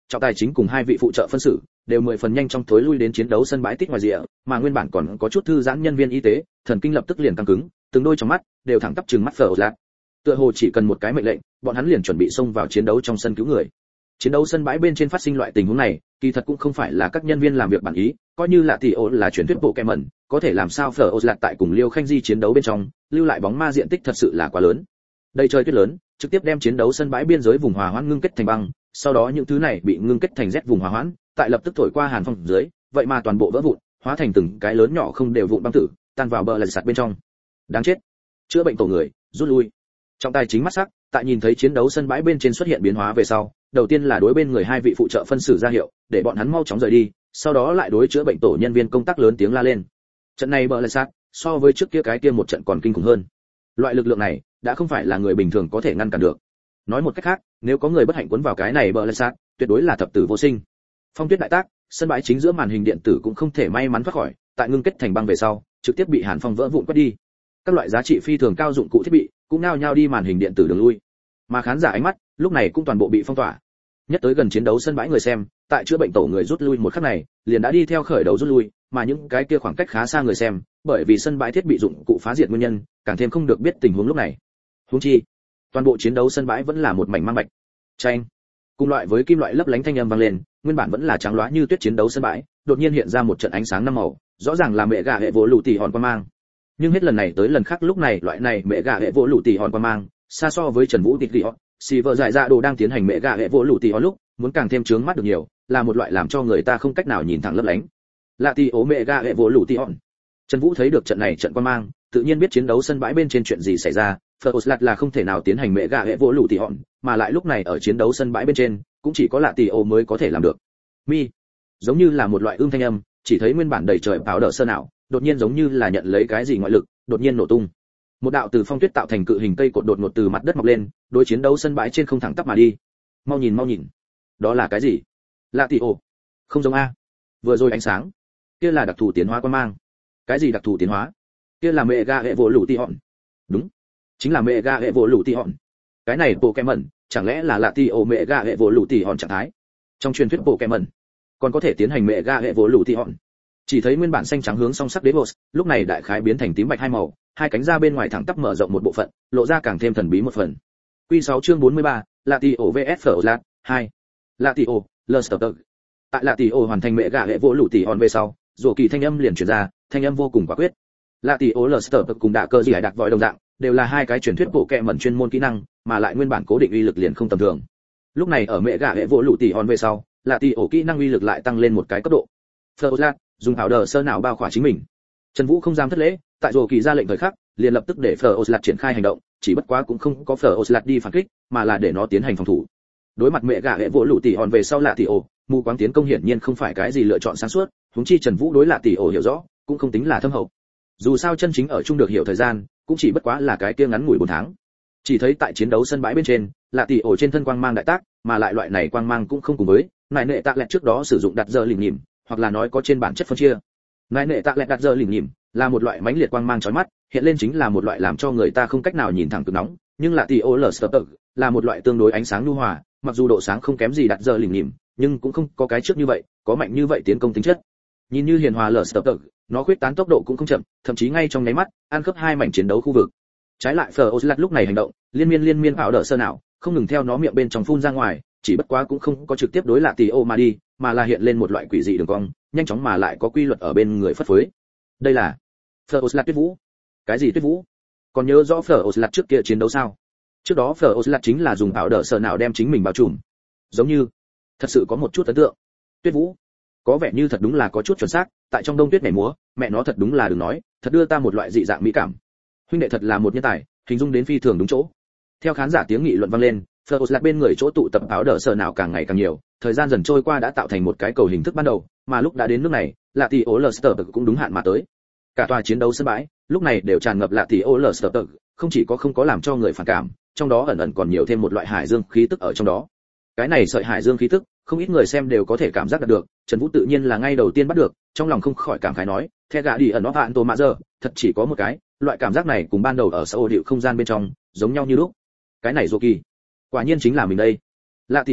trọng tài chính cùng hai vị phụ trợ phân xử đều mười phần nhanh trong thối lui đến chiến đấu sân bãi tít ngoài rìa, mà nguyên bản còn có chút thư giãn nhân viên y tế thần kinh lập tức liền căng cứng, từng đôi trong mắt đều thẳng tắp trừng mắt phở lạt. Tựa hồ chỉ cần một cái mệnh lệnh, bọn hắn liền chuẩn bị xông vào chiến đấu trong sân cứu người. Chiến đấu sân bãi bên trên phát sinh loại tình huống này, kỳ thật cũng không phải là các nhân viên làm việc bản ý, coi như là tỷ ổ là truyền thuyết bộ kẹm mẩn, có thể làm sao phở lạt tại cùng Liêu Khanh Di chiến đấu bên trong, lưu lại bóng ma diện tích thật sự là quá lớn. Đây trời tuyết lớn, trực tiếp đem chiến đấu sân bãi biên giới vùng hòa hoãn ngưng kết thành băng, sau đó những thứ này bị ngưng kết thành rét vùng hòa hoãn, tại lập tức thổi qua hàn phong dưới, vậy mà toàn bộ vỡ vụn, hóa thành từng cái lớn nhỏ không đều vụn băng tử, tan vào bờ lạch sạt bên trong. Đáng chết. Chữa bệnh tổ người, rút lui. Trọng tài chính mắt sắc, tại nhìn thấy chiến đấu sân bãi bên trên xuất hiện biến hóa về sau, đầu tiên là đối bên người hai vị phụ trợ phân xử ra hiệu, để bọn hắn mau chóng rời đi, sau đó lại đối chữa bệnh tổ nhân viên công tác lớn tiếng la lên. Trận này bờ lạch sạt, so với trước kia cái kia một trận còn kinh khủng hơn. Loại lực lượng này đã không phải là người bình thường có thể ngăn cản được. Nói một cách khác, nếu có người bất hạnh cuốn vào cái này bờ lạch sạt, tuyệt đối là thập tử vô sinh. Phong tuyết đại tác, sân bãi chính giữa màn hình điện tử cũng không thể may mắn thoát khỏi, tại ngưng kết thành băng về sau, trực tiếp bị hàn phong vỡ vụn quét đi. Các loại giá trị phi thường cao dụng cụ thiết bị cũng nao nhao đi màn hình điện tử đường lui, mà khán giả ánh mắt lúc này cũng toàn bộ bị phong tỏa. Nhất tới gần chiến đấu sân bãi người xem, tại chữa bệnh tổ người rút lui một khắc này, liền đã đi theo khởi đầu rút lui, mà những cái kia khoảng cách khá xa người xem, bởi vì sân bãi thiết bị dụng cụ phá diệt nguyên nhân, càng thêm không được biết tình huống lúc này. Huống chi, toàn bộ chiến đấu sân bãi vẫn là một mảnh mang bạch. Chanh. Cùng loại với kim loại lấp lánh thanh âm vang lên, nguyên bản vẫn là trắng loá như tuyết chiến đấu sân bãi, đột nhiên hiện ra một trận ánh sáng năm màu, rõ ràng là mẹ gà hệ vỗ lũ tỷ hòn qua mang. Nhưng hết lần này tới lần khác lúc này loại này mẹ gà hệ vỗ lũ tỷ hòn qua mang, xa so với Trần Vũ tịch tỷ hòn, xì vợ giải dạ đồ đang tiến hành mẹ gà hệ vỗ lũ tỷ hòn lúc, muốn càng thêm chướng mắt được nhiều, là một loại làm cho người ta không cách nào nhìn thẳng lấp lánh. Lạ tỷ ố mẹ gà hệ vỗ lũ tỷ hòn. Trần Vũ thấy được trận này trận qua mang, tự nhiên biết chiến đấu sân bãi bên trên chuyện gì xảy ra, Feroslat là không thể nào tiến hành mẹ gà hệ vỗ lũ tỷ hòn, mà lại lúc này ở chiến đấu sân bãi bên trên, cũng chỉ có Lạ tỷ ố mới có thể làm được. Mi, giống như là một loại ương thanh âm, chỉ thấy nguyên bản đầy trời báo đỡ sơ não, đột nhiên giống như là nhận lấy cái gì ngoại lực, đột nhiên nổ tung. Một đạo từ phong tuyết tạo thành cự hình cây cột đột ngột từ mặt đất mọc lên, đối chiến đấu sân bãi trên không thẳng tắp mà đi. Mau nhìn mau nhìn, đó là cái gì? Lạ tỷ ố. Không giống a. Vừa rồi ánh sáng, kia là đặc thù tiến hóa quan mang. Cái gì đặc thù tiến hóa? Kia là mẹ gà hệ vỗ lũ tỷ hòn. Đúng, chính là mẹ gà hệ vỗ lũ tỷ hòn. Cái này Pokemon, chẳng lẽ là Lạ tỷ ố mẹ gà hệ vỗ lũ tỷ hòn trạng thái? Trong truyền thuyết Pokemon, còn có thể tiến hành mẹ gà hệ vỗ lũ tỷ hòn. Chỉ thấy nguyên bản xanh trắng hướng song sắc đế boss, lúc này đại khái biến thành tím bạch hai màu, hai cánh ra bên ngoài thẳng tắp mở rộng một bộ phận, lộ ra càng thêm thần bí một phần. Quy sáu chương bốn mươi ba, Lạ tỷ ố vs Feroslat hai. Lạ tỷ ố, Luster. Tại Lạ tỷ ố hoàn thành mẹ gà hệ vỗ lũ tỷ hòn về sau, rủa kỳ thanh âm liền truyền ra, thanh âm vô cùng quả quyết. Lạ tỷ ố Luster cùng đạ cơ gì hải đặc vòi đồng dạng, đều là hai cái truyền thuyết bộ kệ mẩn chuyên môn kỹ năng, mà lại nguyên bản cố định uy lực liền không tầm thường. Lúc này ở mẹ gà hệ vỗ lũ tỷ hòn về sau, Lạ tỷ ố kỹ năng uy lực lại tăng lên một cái cấp độ. Feroslat dùng ảo đờ sơ não bao khỏa chính mình. Trần Vũ không dám thất lễ, tại rồ kỳ ra lệnh thời khắc, liền lập tức để Feroslat triển khai hành động, chỉ bất quá cũng không có Feroslat đi phản kích, mà là để nó tiến hành phòng thủ. Đối mặt mẹ gà hệ vỗ lũ tỷ hòn về sau Lạ tỷ ố, mù quáng tiến công hiển nhiên không phải cái gì lựa chọn sáng suốt, huống chi Trần Vũ đối Lạ tỷ ố hiểu rõ, cũng không tính là thâm hậu. Dù sao chân chính ở chung được hiểu thời gian, cũng chỉ bất quá là cái kia ngắn ngủi bốn tháng. Chỉ thấy tại chiến đấu sân bãi bên trên, Lạ tỷ ố trên thân quang mang đại tác, mà lại loại này quang mang cũng không cùng với nại nệ tạ lẹt trước đó sử dụng đặt giờ lìm nhìm, hoặc là nói có trên bản chất phân chia. Nại nệ tạ lẹt đặt giờ lìm nhìm là một loại mãnh liệt quang mang chói mắt, hiện lên chính là một loại làm cho người ta không cách nào nhìn thẳng cực nóng, nhưng Lạ tỷ ố Luster là một loại tương đối ánh sáng nhu hòa, mặc dù độ sáng không kém gì đặt giờ lìm nhìm, nhưng cũng không có cái trước như vậy, có mạnh như vậy tiến công tính chất. Nhìn như hiền hòa Luster, nó khuyết tán tốc độ cũng không chậm, thậm chí ngay trong nháy mắt, ăn khớp hai mảnh chiến đấu khu vực. Trái lại Feroslat lúc này hành động, liên miên liên miên ảo đỡ sơ nào, không ngừng theo nó miệng bên trong phun ra ngoài, chỉ bất quá cũng không có trực tiếp đối Lạ tỷ ố mà đi, mà là hiện lên một loại quỷ dị đường cong, nhanh chóng mà lại có quy luật ở bên người phất phới. Đây là Feroslat tuyết vũ. Cái gì tuyết vũ? Còn nhớ rõ Feroslat trước kia chiến đấu sao? Trước đó Feroslat chính là dùng ảo đỡ sơ nào đem chính mình bao trùm. Giống như, thật sự có một chút ấn tượng. Tuyết vũ, có vẻ như thật đúng là có chút chuẩn xác, tại trong đông tuyết nhảy múa, mẹ nó thật đúng là đừng nói, thật đưa ta một loại dị dạng mỹ cảm. Huynh đệ thật là một nhân tài, hình dung đến phi thường đúng chỗ. Theo khán giả tiếng nghị luận vang lên, Feroslat bên người chỗ tụ tập áo đỡ sờ nào càng ngày càng nhiều, thời gian dần trôi qua đã tạo thành một cái cầu hình thức ban đầu, mà lúc đã đến nước này, Lạ tỷ ố Luster cũng đúng hạn mà tới. Cả tòa chiến đấu sân bãi, lúc này đều tràn ngập Lạ tỷ ố Luster, không chỉ có không có làm cho người phản cảm, trong đó ẩn ẩn còn nhiều thêm một loại hải dương khí tức ở trong đó. Cái này sợi hải dương khí tức, không ít người xem đều có thể cảm giác được, Trần Vũ tự nhiên là ngay đầu tiên bắt được, trong lòng không khỏi cảm khái nói, "The gã đi ẩn nó bạn tổ mạ giờ, thật chỉ có một cái, loại cảm giác này cùng ban đầu ở xã hội điệu không gian bên trong, giống nhau như lúc." Cái này Dô Kỳ, quả nhiên chính là mình đây. Lạ tỷ ồ,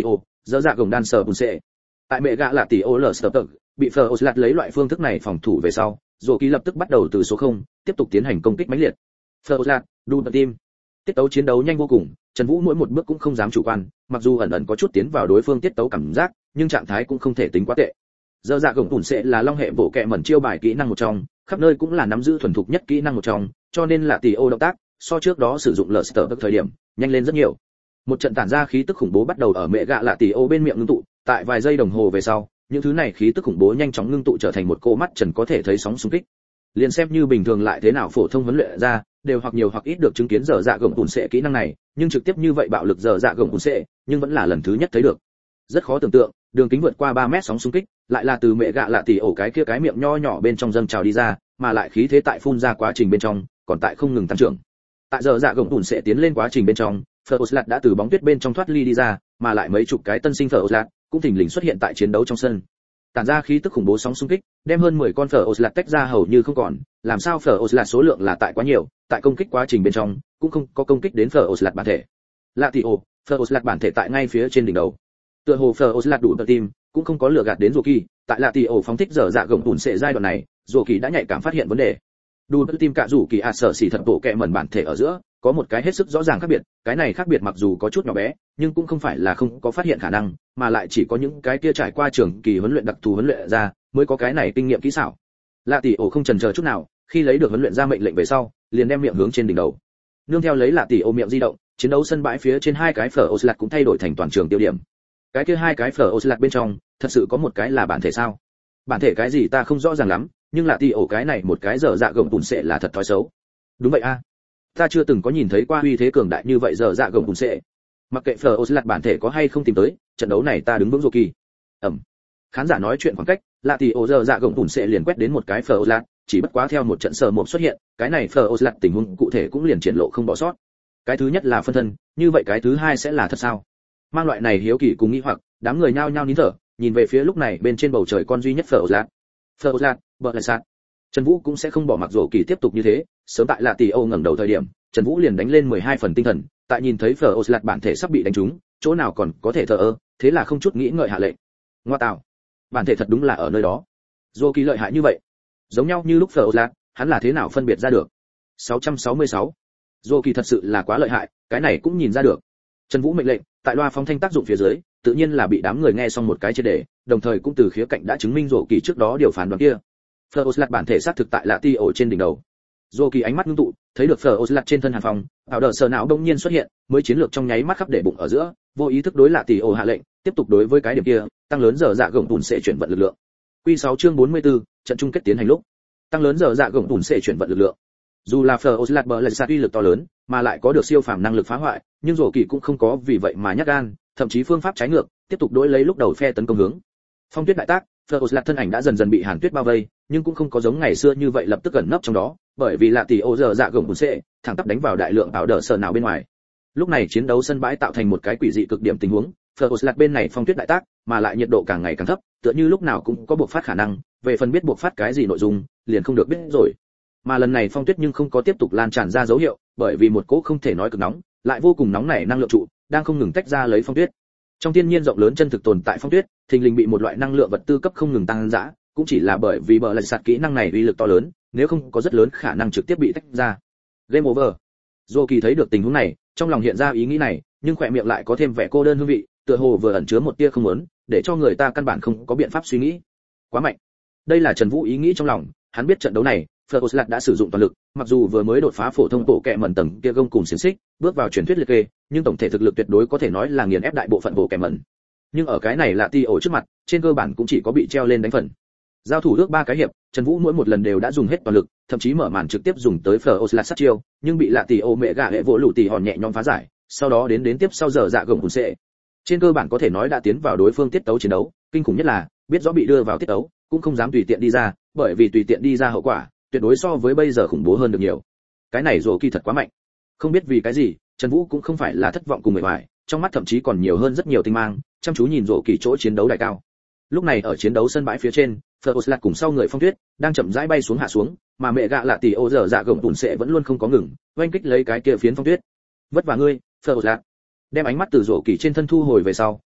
Dở dạ gồng đan sờ bùn sệ. Tại mẹ gạ là tỷ ô lờ sờ tự, bị Phở Oslat lấy loại phương thức này phòng thủ về sau, Dỗ Kỳ lập tức bắt đầu từ số không, tiếp tục tiến hành công kích mãnh liệt. Phở Oslat, đu bật tim. Tiết tấu chiến đấu nhanh vô cùng, Trần Vũ mỗi một bước cũng không dám chủ quan, mặc dù ẩn ẩn có chút tiến vào đối phương tiết tấu cảm giác, nhưng trạng thái cũng không thể tính quá tệ. Dở dạ gồng bùn sệ là long hệ bộ kệ mẩn chiêu bài kỹ năng một trong, khắp nơi cũng là nắm giữ thuần thục nhất kỹ năng một trong, cho nên là tỷ ô động tác, so trước đó sử dụng Luster thời điểm, nhanh lên rất nhiều. Một trận tản ra khí tức khủng bố bắt đầu ở mẹ gạ lạ tỷ ô bên miệng ngưng tụ, tại vài giây đồng hồ về sau, những thứ này khí tức khủng bố nhanh chóng ngưng tụ trở thành một cô mắt trần có thể thấy sóng xung kích. Liền xem như bình thường lại thế nào phổ thông huấn luyện ra, đều hoặc nhiều hoặc ít được chứng kiến dở dạ gồng bùn sệ kỹ năng này, nhưng trực tiếp như vậy bạo lực dở dạ gồng bùn sệ, nhưng vẫn là lần thứ nhất thấy được. Rất khó tưởng tượng, đường kính vượt qua ba mét sóng xung kích, lại là từ mẹ gạ lạ tỷ ổ cái kia cái miệng nho nhỏ bên trong dâng trào đi ra, mà lại khí thế tại phun ra quá trình bên trong, còn tại không ngừng tăng trưởng. Tại dở dạ gồng bùn sệ tiến lên quá trình bên trong, Phở Oslat đã từ bóng tuyết bên trong thoát ly đi ra, mà lại mấy chục cái tân sinh Phở Oslat cũng thình lình xuất hiện tại chiến đấu trong sân. Tản ra khí tức khủng bố sóng xung kích, đem hơn mười con Phở Oslat tách ra hầu như không còn, làm sao Phở Oslat số lượng là tại quá nhiều, tại công kích quá trình bên trong, cũng không có công kích đến Phở Oslat bản thể. Lạ tỷ ồ, Phở Oslat bản thể tại ngay phía trên đỉnh đầu. Tựa hồ Phở Oslat đủ tự tin, cũng không có lừa gạt đến Dỗ Kỳ, tại Lạ tỷ ồ phóng thích dở dạ gồng bùn sệ giai đoạn này, Dỗ Kỳ đã nhạy cảm phát hiện vấn đề. Đủ tự tin cả Dỗ Kỳ à sở xỉ thật bộ kệ mẩn bản thể ở giữa, có một cái hết sức rõ ràng khác biệt, cái này khác biệt mặc dù có chút nhỏ bé, nhưng cũng không phải là không có phát hiện khả năng, mà lại chỉ có những cái kia trải qua trường kỳ huấn luyện đặc thù huấn luyện ra, mới có cái này kinh nghiệm kỹ xảo. Lạ tỷ ổ không chần chờ chút nào, khi lấy được huấn luyện ra mệnh lệnh về sau, liền đem miệng hướng trên đỉnh đầu. Nương theo lấy Lạ tỷ ổ miệng di động, chiến đấu sân bãi phía trên hai cái Phở Oslat cũng thay đổi thành toàn trường tiêu điểm. Cái kia hai cái Phở Oslat bên trong, thật sự có một cái là bản thể sao? Bản thể cái gì ta không rõ ràng lắm, nhưng Lạ tỷ ổ cái này một cái dở dạ gồng bùn sệ là thật thói xấu. Đúng vậy a. Ta chưa từng có nhìn thấy qua uy thế cường đại như vậy dở dạ gồng bùn sệ. Mặc kệ Phở Oslat bản thể có hay không tìm tới, trận đấu này ta đứng vững Dỗ Kỳ. Ẩm. Khán giả nói chuyện khoảng cách, Lạ tỷ ổ dở dạ gồng bùn sệ liền quét đến một cái Phở Oslat, chỉ bất quá theo một trận sờ mộp xuất hiện, cái này Phở Oslat tình huống cụ thể cũng liền triển lộ không bỏ sót. Cái thứ nhất là phân thân, như vậy cái thứ hai sẽ là thật sao? Mang loại này hiếu kỳ cùng nghi hoặc, đám người nhao nhao nín thở, nhìn về phía lúc này bên trên bầu trời con duy nhất Phở Oslat. Phở Oslat, bợ lại sát. Trần Vũ cũng sẽ không bỏ mặc Dỗ Kỳ tiếp tục như thế, sớm tại Lạ tỷ ổ ngẩng đầu thời điểm, Trần Vũ liền đánh lên mười hai phần tinh thần, tại nhìn thấy Phở Oslat bản thể sắp bị đánh trúng, chỗ nào còn có thể thờ ơ, thế là không chút nghĩ ngợi hạ lệnh. Ngoa tạo, bản thể thật đúng là ở nơi đó. Dỗ Kỳ lợi hại như vậy, giống nhau như lúc Phở Oslat, hắn là thế nào phân biệt ra được? sáu trăm sáu mươi sáu. Dỗ Kỳ thật sự là quá lợi hại, cái này cũng nhìn ra được. Trần Vũ mệnh lệnh, tại loa phóng thanh tác dụng phía dưới, tự nhiên là bị đám người nghe xong một cái triệt để, đồng thời cũng từ khía cạnh đã chứng minh Dỗ Kỳ trước đó điều phán đoán kia. Phở Oslat bản thể xác thực tại Lạ tỷ ổ trên đỉnh đầu. Dỗ Kỳ ánh mắt ngưng tụ, thấy được Phở Oslat trên thân Hàn Phong, ảo đờ sờ não bỗng nhiên xuất hiện, mới chiến lược trong nháy mắt khắp để bụng ở giữa, vô ý thức đối Lạ tỷ ổ hạ lệnh, tiếp tục đối với cái điểm kia, tăng lớn dở dạ gồng bùn sẽ chuyển vận lực lượng. Quy sáu chương bốn mươi tư, trận chung kết tiến hành lúc. Tăng lớn dở dạ gồng bùn sẽ chuyển vận lực lượng. Dù là Phở Oslat bờ lại sát uy lực to lớn, mà lại có được siêu phàm năng lực phá hoại, nhưng Dỗ Kỳ cũng không có vì vậy mà nhát gan, thậm chí phương pháp trái ngược, tiếp tục đối lấy lúc đầu phe tấn công hướng. Phong tuyết đại tác, Phở Oslat thân ảnh đã dần dần bị Hàn Tuyết bao vây, nhưng cũng không có giống ngày xưa như vậy lập tức ẩn nấp trong đó, bởi vì Lạ tỷ ổ dở dạ gồng bùn sẽ thẳng tắp đánh vào đại lượng ảo đỡ sở nào bên ngoài. Lúc này chiến đấu sân bãi tạo thành một cái quỷ dị cực điểm tình huống, Phở Oslat bên này phong tuyết đại tác, mà lại nhiệt độ càng ngày càng thấp, tựa như lúc nào cũng có buộc phát khả năng, về phần biết buộc phát cái gì nội dung, liền không được biết rồi. Mà lần này phong tuyết nhưng không có tiếp tục lan tràn ra dấu hiệu, bởi vì một cỗ không thể nói cực nóng, lại vô cùng nóng nảy năng lượng trụ, đang không ngừng tách ra lấy phong tuyết. Trong thiên nhiên rộng lớn chân thực tồn tại phong tuyết, thình lình bị một loại năng lượng vật tư cấp không ngừng tăng dã, cũng chỉ là bởi vì bờ lại sạt kỹ năng này uy lực to lớn, nếu không có rất lớn khả năng trực tiếp bị tách ra. Game over. Dỗ Kỳ thấy được tình huống này, trong lòng hiện ra ý nghĩ này, nhưng khỏe miệng lại có thêm vẻ cô đơn hương vị, tựa hồ vừa ẩn chứa một tia không muốn, để cho người ta căn bản không có biện pháp suy nghĩ. Quá mạnh. Đây là Trần Vũ ý nghĩ trong lòng, hắn biết trận đấu này, Phở Oslat đã sử dụng toàn lực, mặc dù vừa mới đột phá phổ thông bộ kệ mẩn tầng kia gông cùng xiển xích, bước vào truyền thuyết liệt kê, nhưng tổng thể thực lực tuyệt đối có thể nói là nghiền ép đại bộ phận bộ kệ mẩn. Nhưng ở cái này Lạ tỷ ổ trước mặt, trên cơ bản cũng chỉ có bị treo lên đánh phần. Giao thủ ước ba cái hiệp, Trần Vũ mỗi một lần đều đã dùng hết toàn lực, thậm chí mở màn trực tiếp dùng tới Phở Oslat sát chiêu, nhưng bị Lạ tỷ ổ mẹ gạ hệ vỗ lũ tỷ hòn nhẹ nhõm phá giải, sau đó đến đến tiếp sau giờ dạ gồng hùn sệ. Trên cơ bản có thể nói đã tiến vào đối phương tiết tấu chiến đấu, kinh khủng nhất là biết rõ bị đưa vào tiết tấu, cũng không dám tùy tiện đi ra, bởi vì tùy tiện đi ra hậu quả tuyệt đối so với bây giờ khủng bố hơn được nhiều. Cái này Dỗ Kỳ thật quá mạnh. Không biết vì cái gì, Trần Vũ cũng không phải là thất vọng cùng mệt mỏi, trong mắt thậm chí còn nhiều hơn rất nhiều tinh mang, chăm chú nhìn Dỗ Kỳ chỗ chiến đấu đại cao. Lúc này ở chiến đấu sân bãi phía trên, Phở Oslat cùng sau người phong tuyết đang chậm rãi bay xuống hạ xuống, mà mẹ gạ lạ tỷ ô giờ dạ gồng tùn sẽ vẫn luôn không có ngừng, oanh kích lấy cái kia phiến phong tuyết. Vất vả ngươi, Phở Oslat. Đem ánh mắt từ Dỗ Kỳ trên thân thu hồi về sau,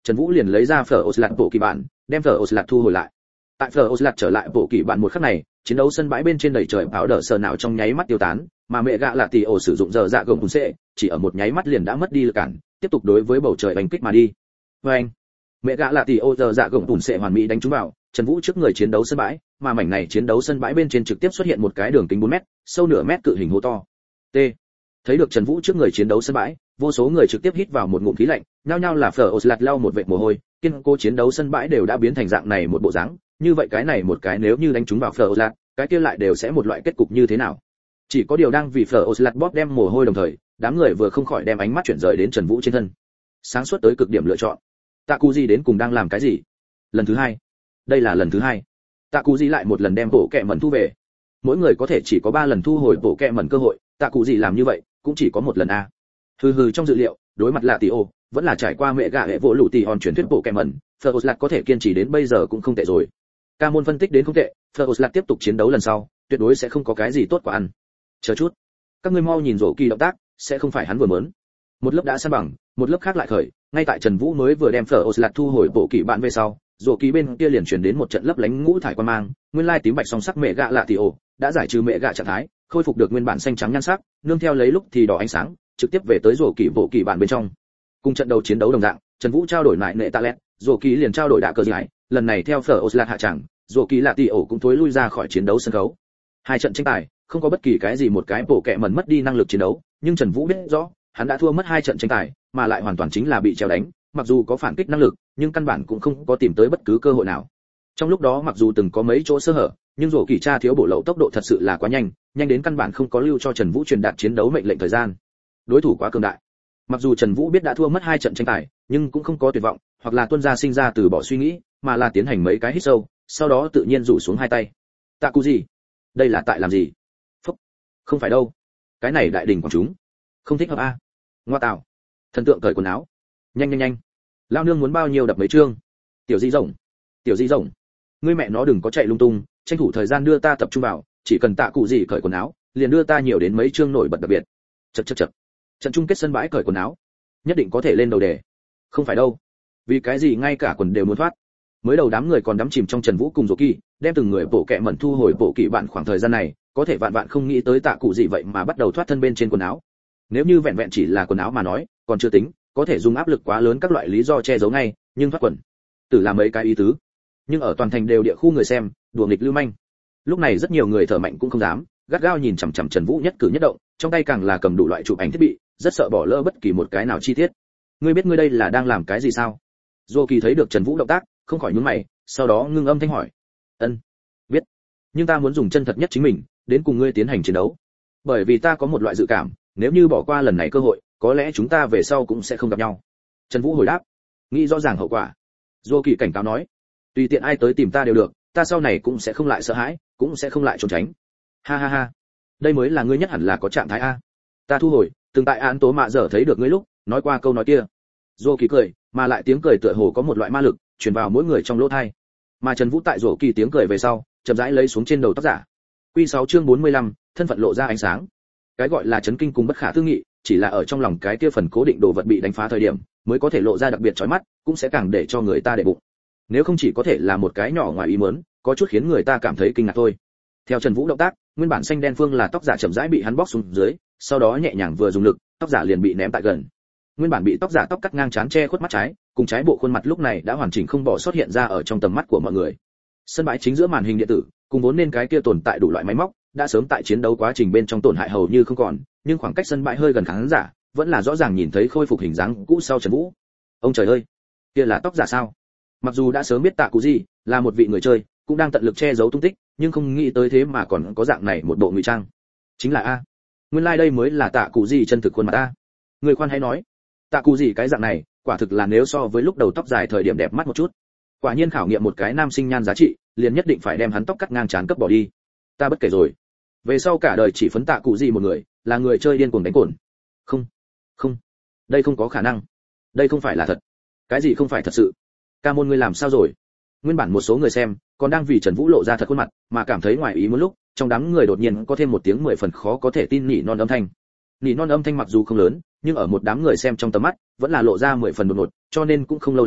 Trần Vũ liền lấy ra Phở Oslat bộ kỳ bản, đem Phở Oslat thu hồi lại. Tại Phở Oslat trở lại bộ kỳ bản một khắc này, chiến đấu sân bãi bên trên đầy trời bão đỡ sờ nào trong nháy mắt tiêu tán, mà mẹ gạ lạ tỷ ổ sử dụng giờ dạ gồng cùng sẽ, chỉ ở một nháy mắt liền đã mất đi lực cản, tiếp tục đối với bầu trời đánh kích mà đi. Và anh, mẹ gạ lạ tỷ ổ giờ dạ gồng cùng sẽ hoàn mỹ đánh trúng vào Trần Vũ trước người chiến đấu sân bãi, mà mảnh này chiến đấu sân bãi bên trên trực tiếp xuất hiện một cái đường kính bốn mét, sâu nửa mét cự hình hố to. T. Thấy được Trần Vũ trước người chiến đấu sân bãi, vô số người trực tiếp hít vào một ngụm khí lạnh, nhao nhao là Phở Oslat lau một vệt mồ hôi, kiên cố chiến đấu sân bãi đều đã biến thành dạng này một bộ dáng, như vậy cái này một cái nếu như đánh trúng vào Phở Oslat, cái kia lại đều sẽ một loại kết cục như thế nào? Chỉ có điều đang vì Phở Oslat bóp đem mồ hôi đồng thời, đám người vừa không khỏi đem ánh mắt chuyển rời đến Trần Vũ trên thân. Sáng suốt tới cực điểm lựa chọn. Tạ Cú Di đến cùng đang làm cái gì? Lần thứ hai. Đây là lần thứ hai. Tạ Cú Di lại một lần đem bộ kệ mẩn thu về. Mỗi người có thể chỉ có ba lần thu hồi bộ kệ mẩn cơ hội, Tạ Cú Di làm như vậy, cũng chỉ có một lần a. Hừ hừ trong dự liệu, đối mặt là tỷ ô, vẫn là trải qua mẹ gạ hệ vỗ lũ tỷ hòn truyền thuyết bộ kệ mẩn, Phở Oslat có thể kiên trì đến bây giờ cũng không tệ rồi. Ca môn phân tích đến không tệ, Phở Oslat tiếp tục chiến đấu lần sau, tuyệt đối sẽ không có cái gì tốt quả ăn. Chờ chút, các ngươi mau nhìn rổ kỳ động tác, sẽ không phải hắn vừa mớn. Một lớp đã san bằng, một lớp khác lại khởi, ngay tại Trần Vũ mới vừa đem Phở Oslat thu hồi bộ kỳ bạn về sau, rổ kỳ bên kia liền truyền đến một trận lấp lánh ngũ thải quan mang, nguyên lai tím bạch song sắc mẹ gạ lạ tỷ ổ, đã giải trừ mẹ gạ trạng thái, khôi phục được nguyên bản xanh trắng nhan sắc, nương theo lấy lúc thì đỏ ánh sáng, trực tiếp về tới rổ kỳ bộ kỳ bạn bên trong. Cùng trận đầu chiến đấu đồng dạng, Trần Vũ trao đổi lại nệ tạ lẹt, rổ kỳ liền trao đổi đạ cờ giải, lần này theo Phở Oslat hạ tràng, rổ kỳ lạ tỷ ổ cũng thối lui ra khỏi chiến đấu sân khấu. Hai trận tranh tài, không có bất kỳ cái gì một cái bộ kệ mẩn mất đi năng lực chiến đấu, nhưng Trần Vũ biết rõ, hắn đã thua mất hai trận tranh tài, mà lại hoàn toàn chính là bị treo đánh, mặc dù có phản kích năng lực, nhưng căn bản cũng không có tìm tới bất cứ cơ hội nào. Trong lúc đó mặc dù từng có mấy chỗ sơ hở, nhưng rổ kỳ tra thiếu bổ lậu tốc độ thật sự là quá nhanh, nhanh đến căn bản không có lưu cho Trần Vũ truyền đạt chiến đấu mệnh lệnh thời gian. Đối thủ quá cường đại. Mặc dù Trần Vũ biết đã thua mất hai trận tranh tài, nhưng cũng không có tuyệt vọng, hoặc là tuân ra sinh ra từ bỏ suy nghĩ, mà là tiến hành mấy cái hít sâu, sau đó tự nhiên rủ xuống hai tay. Tạ Cú Di, đây là tại làm gì? Phúc, không phải đâu, cái này đại đỉnh quảng chúng, không thích hợp a. Ngoa tạo, thần tượng cởi quần áo, nhanh nhanh nhanh, lao nương muốn bao nhiêu đập mấy chương. Tiểu Di rồng, tiểu Di rồng, ngươi mẹ nó đừng có chạy lung tung, tranh thủ thời gian đưa ta tập trung vào, chỉ cần Tạ Cú Di cởi quần áo, liền đưa ta nhiều đến mấy chương nổi bật đặc biệt. Chậc chậc chậc. Trận chung kết sân bãi cởi quần áo, nhất định có thể lên đầu đề. Không phải đâu, vì cái gì ngay cả quần đều muốn thoát. Mới đầu đám người còn đắm chìm trong Trần Vũ cùng Dỗ Kỳ, đem từng người bộ kệ mẩn thu hồi bộ kỳ bạn khoảng thời gian này, có thể vạn vạn không nghĩ tới Tạ Cụ gì vậy mà bắt đầu thoát thân bên trên quần áo. Nếu như vẹn vẹn chỉ là quần áo mà nói, còn chưa tính, có thể dùng áp lực quá lớn các loại lý do che giấu ngay, nhưng thoát quần, tử là mấy cái ý tứ. Nhưng ở toàn thành đều địa khu người xem, đùa nghịch lưu manh. Lúc này rất nhiều người thở mạnh cũng không dám, gắt gao nhìn chằm chằm Trần Vũ nhất cử nhất động, trong tay càng là cầm đủ loại chụp ảnh thiết bị, rất sợ bỏ lỡ bất kỳ một cái nào chi tiết. Ngươi biết ngươi đây là đang làm cái gì sao? Dô Kỳ thấy được Trần Vũ động tác, không khỏi nhướng mày, sau đó ngưng âm thanh hỏi. Ân, biết. Nhưng ta muốn dùng chân thật nhất chính mình, đến cùng ngươi tiến hành chiến đấu. Bởi vì ta có một loại dự cảm, nếu như bỏ qua lần này cơ hội, có lẽ chúng ta về sau cũng sẽ không gặp nhau. Trần Vũ hồi đáp. Nghĩ rõ ràng hậu quả. Dô Kỳ cảnh cáo nói. Tùy tiện ai tới tìm ta đều được, ta sau này cũng sẽ không lại sợ hãi, cũng sẽ không lại trốn tránh. Ha ha ha. Đây mới là ngươi nhất hẳn là có trạng thái a. Ta thu hồi, từng tại án tố mạ dở thấy được ngươi lúc, nói qua câu nói kia. Dô Kỳ cười, mà lại tiếng cười tựa hồ có một loại ma lực truyền vào mỗi người trong lỗ tai. Mà Trần Vũ tại Dô Kỳ tiếng cười về sau, chậm rãi lấy xuống trên đầu tóc giả. Quy sáu chương bốn mươi lăm, thân phận lộ ra ánh sáng. Cái gọi là chấn kinh cùng bất khả tư nghị, chỉ là ở trong lòng cái kia phần cố định đồ vật bị đánh phá thời điểm, mới có thể lộ ra đặc biệt chói mắt, cũng sẽ càng để cho người ta để bụng. Nếu không chỉ có thể là một cái nhỏ ngoài ý muốn, có chút khiến người ta cảm thấy kinh ngạc thôi. Theo Trần Vũ động tác, nguyên bản xanh đen phương là tóc giả chậm rãi bị hắn bóc xuống dưới, sau đó nhẹ nhàng vừa dùng lực, tóc giả liền bị ném tại gần. Nguyên bản bị tóc giả tóc cắt ngang trán che khuất mắt trái, cùng trái bộ khuôn mặt lúc này đã hoàn chỉnh không bỏ sót hiện ra ở trong tầm mắt của mọi người. Sân bãi chính giữa màn hình điện tử, cùng vốn nên cái kia tồn tại đủ loại máy móc, đã sớm tại chiến đấu quá trình bên trong tổn hại hầu như không còn, nhưng khoảng cách sân bãi hơi gần khán giả, vẫn là rõ ràng nhìn thấy khôi phục hình dáng cũ sau Trần Vũ. Ông trời ơi, kia là tóc giả sao? Mặc dù đã sớm biết Tạ Cụ Gì là một vị người chơi, cũng đang tận lực che giấu tung tích, nhưng không nghĩ tới thế mà còn có dạng này một bộ ngụy trang. Chính là a, nguyên lai like đây mới là Tạ Cụ Gì chân thực khuôn mặt a. Người khoan hãy nói, Tạ Cụ Gì cái dạng này, quả thực là nếu so với lúc đầu tóc dài thời điểm đẹp mắt một chút. Quả nhiên khảo nghiệm một cái nam sinh nhan giá trị, liền nhất định phải đem hắn tóc cắt ngang trán cấp bỏ đi. Ta bất kể rồi. Về sau cả đời chỉ phấn Tạ Cụ Gì một người, là người chơi điên cuồng đánh cồn. Không, không, đây không có khả năng. Đây không phải là thật. Cái gì không phải thật sự? Ca môn ngươi làm sao rồi? Nguyên bản một số người xem còn đang vì Trần Vũ lộ ra thật khuôn mặt, mà cảm thấy ngoài ý muốn lúc, trong đám người đột nhiên có thêm một tiếng mười phần khó có thể tin nỉ non âm thanh. Nỉ non âm thanh mặc dù không lớn, nhưng ở một đám người xem trong tầm mắt, vẫn là lộ ra mười phần đột ngột, cho nên cũng không lâu lắm,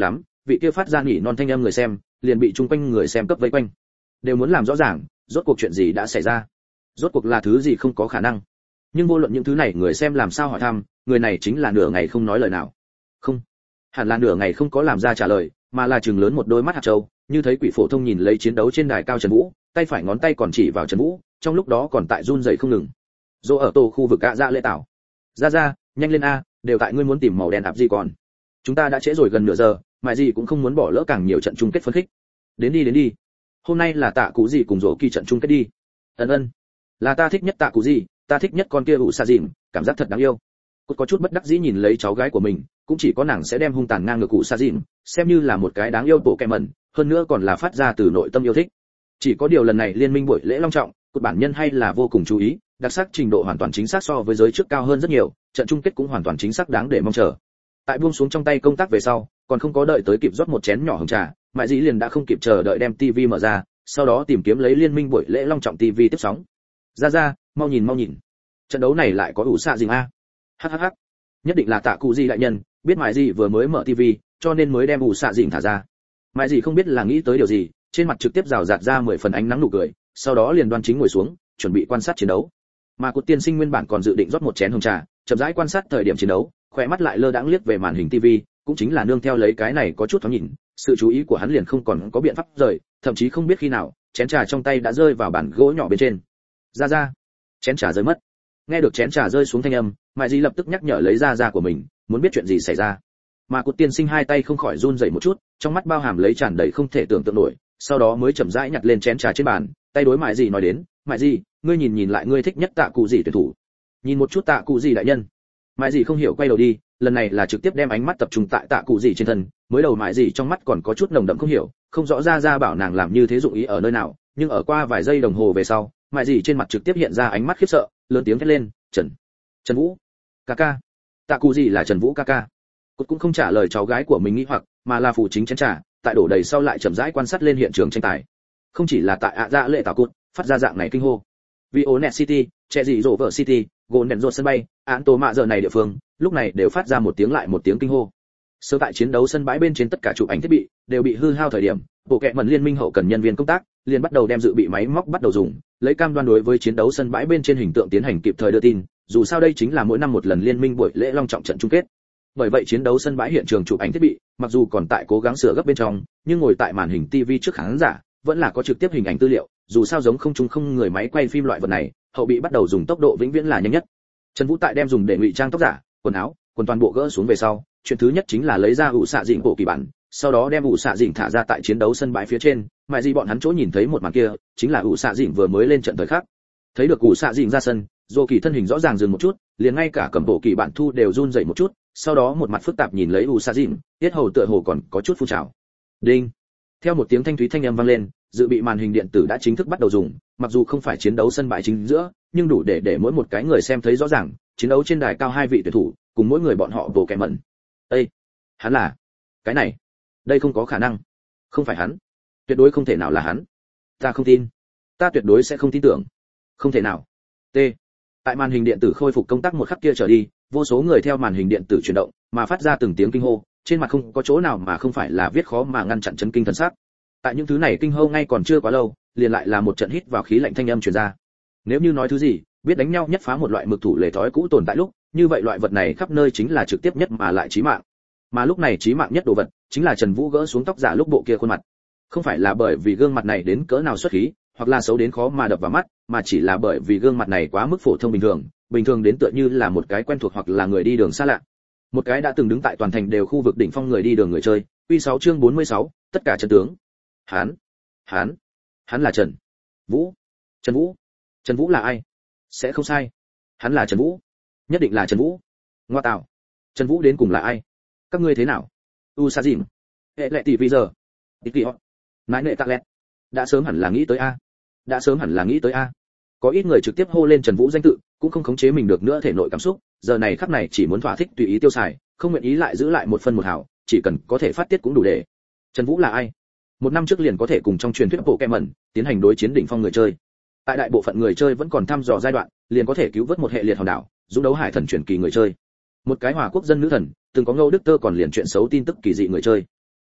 vị kia phát ra nhỉ non thanh âm người xem liền bị chung quanh người xem cấp vây quanh, đều muốn làm rõ ràng rốt cuộc chuyện gì đã xảy ra, rốt cuộc là thứ gì không có khả năng. Nhưng vô luận những thứ này người xem làm sao hỏi thăm, người này chính là nửa ngày không nói lời nào. Không, hẳn là nửa ngày không có làm ra trả lời, mà là trừng lớn một đôi mắt hạt châu, như thấy quỷ phổ thông nhìn lấy chiến đấu trên đài cao Trần Vũ, tay phải ngón tay còn chỉ vào Trần Vũ, trong lúc đó còn tại run rẩy không ngừng. Dỗ ở tổ khu vực gạ dạ lệ tảo. Ra ra, nhanh lên a, đều tại ngươi muốn tìm màu đen ạp gì còn. Chúng ta đã trễ rồi gần nửa giờ, mãi gì cũng không muốn bỏ lỡ càng nhiều trận chung kết phân khích. Đến đi đến đi. Hôm nay là tạ cú gì cùng rổ kỳ trận chung kết đi. Ân ân. Là ta thích nhất tạ cú gì, ta thích nhất con kia ủ xa dìm, cảm giác thật đáng yêu. Cốt có chút bất đắc dĩ nhìn lấy cháu gái của mình, cũng chỉ có nàng sẽ đem hung tàn ngang ngược ủ xa dìm, xem như là một cái đáng yêu bộ kẹ mẩn, hơn nữa còn là phát ra từ nội tâm yêu thích. Chỉ có điều lần này liên minh buổi lễ long trọng, cốt bản nhân hay là vô cùng chú ý, đặc sắc trình độ hoàn toàn chính xác so với giới trước cao hơn rất nhiều, trận chung kết cũng hoàn toàn chính xác đáng để mong chờ. Tại buông xuống trong tay công tác về sau, còn không có đợi tới kịp rót một chén nhỏ hồng trà, mại dĩ liền đã không kịp chờ đợi đem tivi mở ra, sau đó tìm kiếm lấy liên minh buổi lễ long trọng tivi tiếp sóng. Ra ra, mau nhìn mau nhìn, trận đấu này lại có ủ xạ dìm a. Hhh, nhất định là tạ cụ gì đại nhân biết mại dĩ vừa mới mở tivi, cho nên mới đem ủ xạ dìm thả ra. Mại dĩ không biết là nghĩ tới điều gì, trên mặt trực tiếp rào rạt ra mười phần ánh nắng nụ cười, sau đó liền đoan chính ngồi xuống, chuẩn bị quan sát chiến đấu. Mà Cốt tiên sinh nguyên bản còn dự định rót một chén hồng trà, chậm rãi quan sát thời điểm chiến đấu, khỏe mắt lại lơ đãng liếc về màn hình tivi, cũng chính là nương theo lấy cái này có chút thoáng nhìn, sự chú ý của hắn liền không còn có biện pháp rời, thậm chí không biết khi nào, chén trà trong tay đã rơi vào bàn gỗ nhỏ bên trên. Ra ra, chén trà rơi mất. Nghe được chén trà rơi xuống thanh âm, Mại Dị lập tức nhắc nhở lấy ra ra của mình, muốn biết chuyện gì xảy ra. Mà Cốt tiên sinh hai tay không khỏi run rẩy một chút, trong mắt bao hàm lấy tràn đầy không thể tưởng tượng nổi, sau đó mới chậm rãi nhặt lên chén trà trên bàn, tay đối Mại Dị nói đến, Mại Dị, ngươi nhìn nhìn lại ngươi thích nhất tạ cụ gì tuyển thủ. Nhìn một chút tạ cụ gì đại nhân. Mại Dị không hiểu quay đầu đi, lần này là trực tiếp đem ánh mắt tập trung tại tạ cụ gì trên thân, mới đầu Mại Dị trong mắt còn có chút nồng đậm không hiểu, không rõ ra ra bảo nàng làm như thế dụng ý ở nơi nào, nhưng ở qua vài giây đồng hồ về sau, Mại Dị trên mặt trực tiếp hiện ra ánh mắt khiếp sợ, lớn tiếng thét lên, "Trần, Trần Vũ, ca ca." Tạ cụ gì là Trần Vũ ca ca. Cốt cũng không trả lời cháu gái của mình nghĩ hoặc, mà là phụ chính chén trà, tại đổ đầy sau lại chậm rãi quan sát lên hiện trường tranh tài. Không chỉ là tại ạ dạ lệ tảo cốt, phát ra dạng này kinh hô. Violet City, trẻ gì rổ vợ City, Golden Road sân bay, án tổ mạ giờ này địa phương, lúc này đều phát ra một tiếng lại một tiếng kinh hô. Sớm tại chiến đấu sân bãi bên trên tất cả chụp ảnh thiết bị đều bị hư hao thời điểm, bộ kệ mẩn liên minh hậu cần nhân viên công tác liền bắt đầu đem dự bị máy móc bắt đầu dùng, lấy cam đoan đối với chiến đấu sân bãi bên trên hình tượng tiến hành kịp thời đưa tin, dù sao đây chính là mỗi năm một lần liên minh buổi lễ long trọng trận chung kết. Bởi vậy chiến đấu sân bãi hiện trường chụp ảnh thiết bị, mặc dù còn tại cố gắng sửa gấp bên trong, nhưng ngồi tại màn hình ti vi trước khán giả, vẫn là có trực tiếp hình ảnh tư liệu, dù sao giống không trung không người máy quay phim loại vật này, hậu bị bắt đầu dùng tốc độ vĩnh viễn là nhanh nhất. Trần Vũ tại đem dùng để ngụy trang tóc giả, quần áo, quần toàn bộ gỡ xuống về sau, chuyện thứ nhất chính là lấy ra ủ xạ dịnh bộ kỳ bản, sau đó đem ủ xạ dịnh thả ra tại chiến đấu sân bãi phía trên, mại gì bọn hắn chỗ nhìn thấy một màn kia, chính là ủ xạ dịnh vừa mới lên trận thời khắc. Thấy được ủ xạ dịnh ra sân, Dô Kỳ thân hình rõ ràng dừng một chút, liền ngay cả cầm bộ kỳ bản thu đều run rẩy một chút, sau đó một mặt phức tạp nhìn lấy ủ xạ dịnh, tiết hầu tựa hồ còn có chút phun trào. Đinh. Theo một tiếng thanh thúy thanh âm vang lên, dự bị màn hình điện tử đã chính thức bắt đầu dùng, mặc dù không phải chiến đấu sân bãi chính giữa, nhưng đủ để để mỗi một cái người xem thấy rõ ràng, chiến đấu trên đài cao hai vị tuyển thủ, cùng mỗi người bọn họ bộ kẻ mẩn. Ê, hắn là, cái này, đây không có khả năng, không phải hắn, tuyệt đối không thể nào là hắn, ta không tin, ta tuyệt đối sẽ không tin tưởng, không thể nào. T. Tại màn hình điện tử khôi phục công tác một khắc kia trở đi, vô số người theo màn hình điện tử chuyển động, mà phát ra từng tiếng kinh hô, trên mặt không có chỗ nào mà không phải là viết khó mà ngăn chặn chấn kinh thần sắc. Tại những thứ này kinh hô ngay còn chưa quá lâu, liền lại là một trận hít vào khí lạnh thanh âm truyền ra. Nếu như nói thứ gì, biết đánh nhau nhất phá một loại mực thủ lề thói cũ tồn tại lúc, như vậy loại vật này khắp nơi chính là trực tiếp nhất mà lại chí mạng. Mà lúc này chí mạng nhất đồ vật, chính là Trần Vũ gỡ xuống tóc giả lúc bộ kia khuôn mặt. Không phải là bởi vì gương mặt này đến cỡ nào xuất khí, hoặc là xấu đến khó mà đập vào mắt, mà chỉ là bởi vì gương mặt này quá mức phổ thông bình thường, bình thường đến tựa như là một cái quen thuộc hoặc là người đi đường xa lạ. Một cái đã từng đứng tại toàn thành đều khu vực đỉnh phong người đi đường người chơi. Quy sáu chương bốn mươi sáu, tất cả trận tướng. Hán, Hán, hắn là Trần Vũ. Trần Vũ? Trần Vũ là ai? Sẽ không sai. Hắn là Trần Vũ. Nhất định là Trần Vũ. Ngoa tạo. Trần Vũ đến cùng là ai? Các ngươi thế nào? U Sa Dìm. Hệ lệ tỷ vì giờ. Ít kỳ họ. Nãi nệ tạc lẹt. Đã sớm hẳn là nghĩ tới a. Đã sớm hẳn là nghĩ tới a. Có ít người trực tiếp hô lên Trần Vũ danh tự, cũng không khống chế mình được nữa thể nội cảm xúc, giờ này khắc này chỉ muốn thỏa thích tùy ý tiêu xài, không nguyện ý lại giữ lại một phân một hào, chỉ cần có thể phát tiết cũng đủ để. Trần Vũ là ai? Một năm trước liền có thể cùng trong truyền thuyết bộ kẹ mẩn tiến hành đối chiến đỉnh phong người chơi. Tại đại bộ phận người chơi vẫn còn thăm dò giai đoạn, liền có thể cứu vớt một hệ liệt hòn đảo, dũng đấu hải thần truyền kỳ người chơi. Một cái Hòa quốc dân nữ thần, từng có Ngô Đức Tơ còn liền chuyện xấu tin tức kỳ dị người chơi.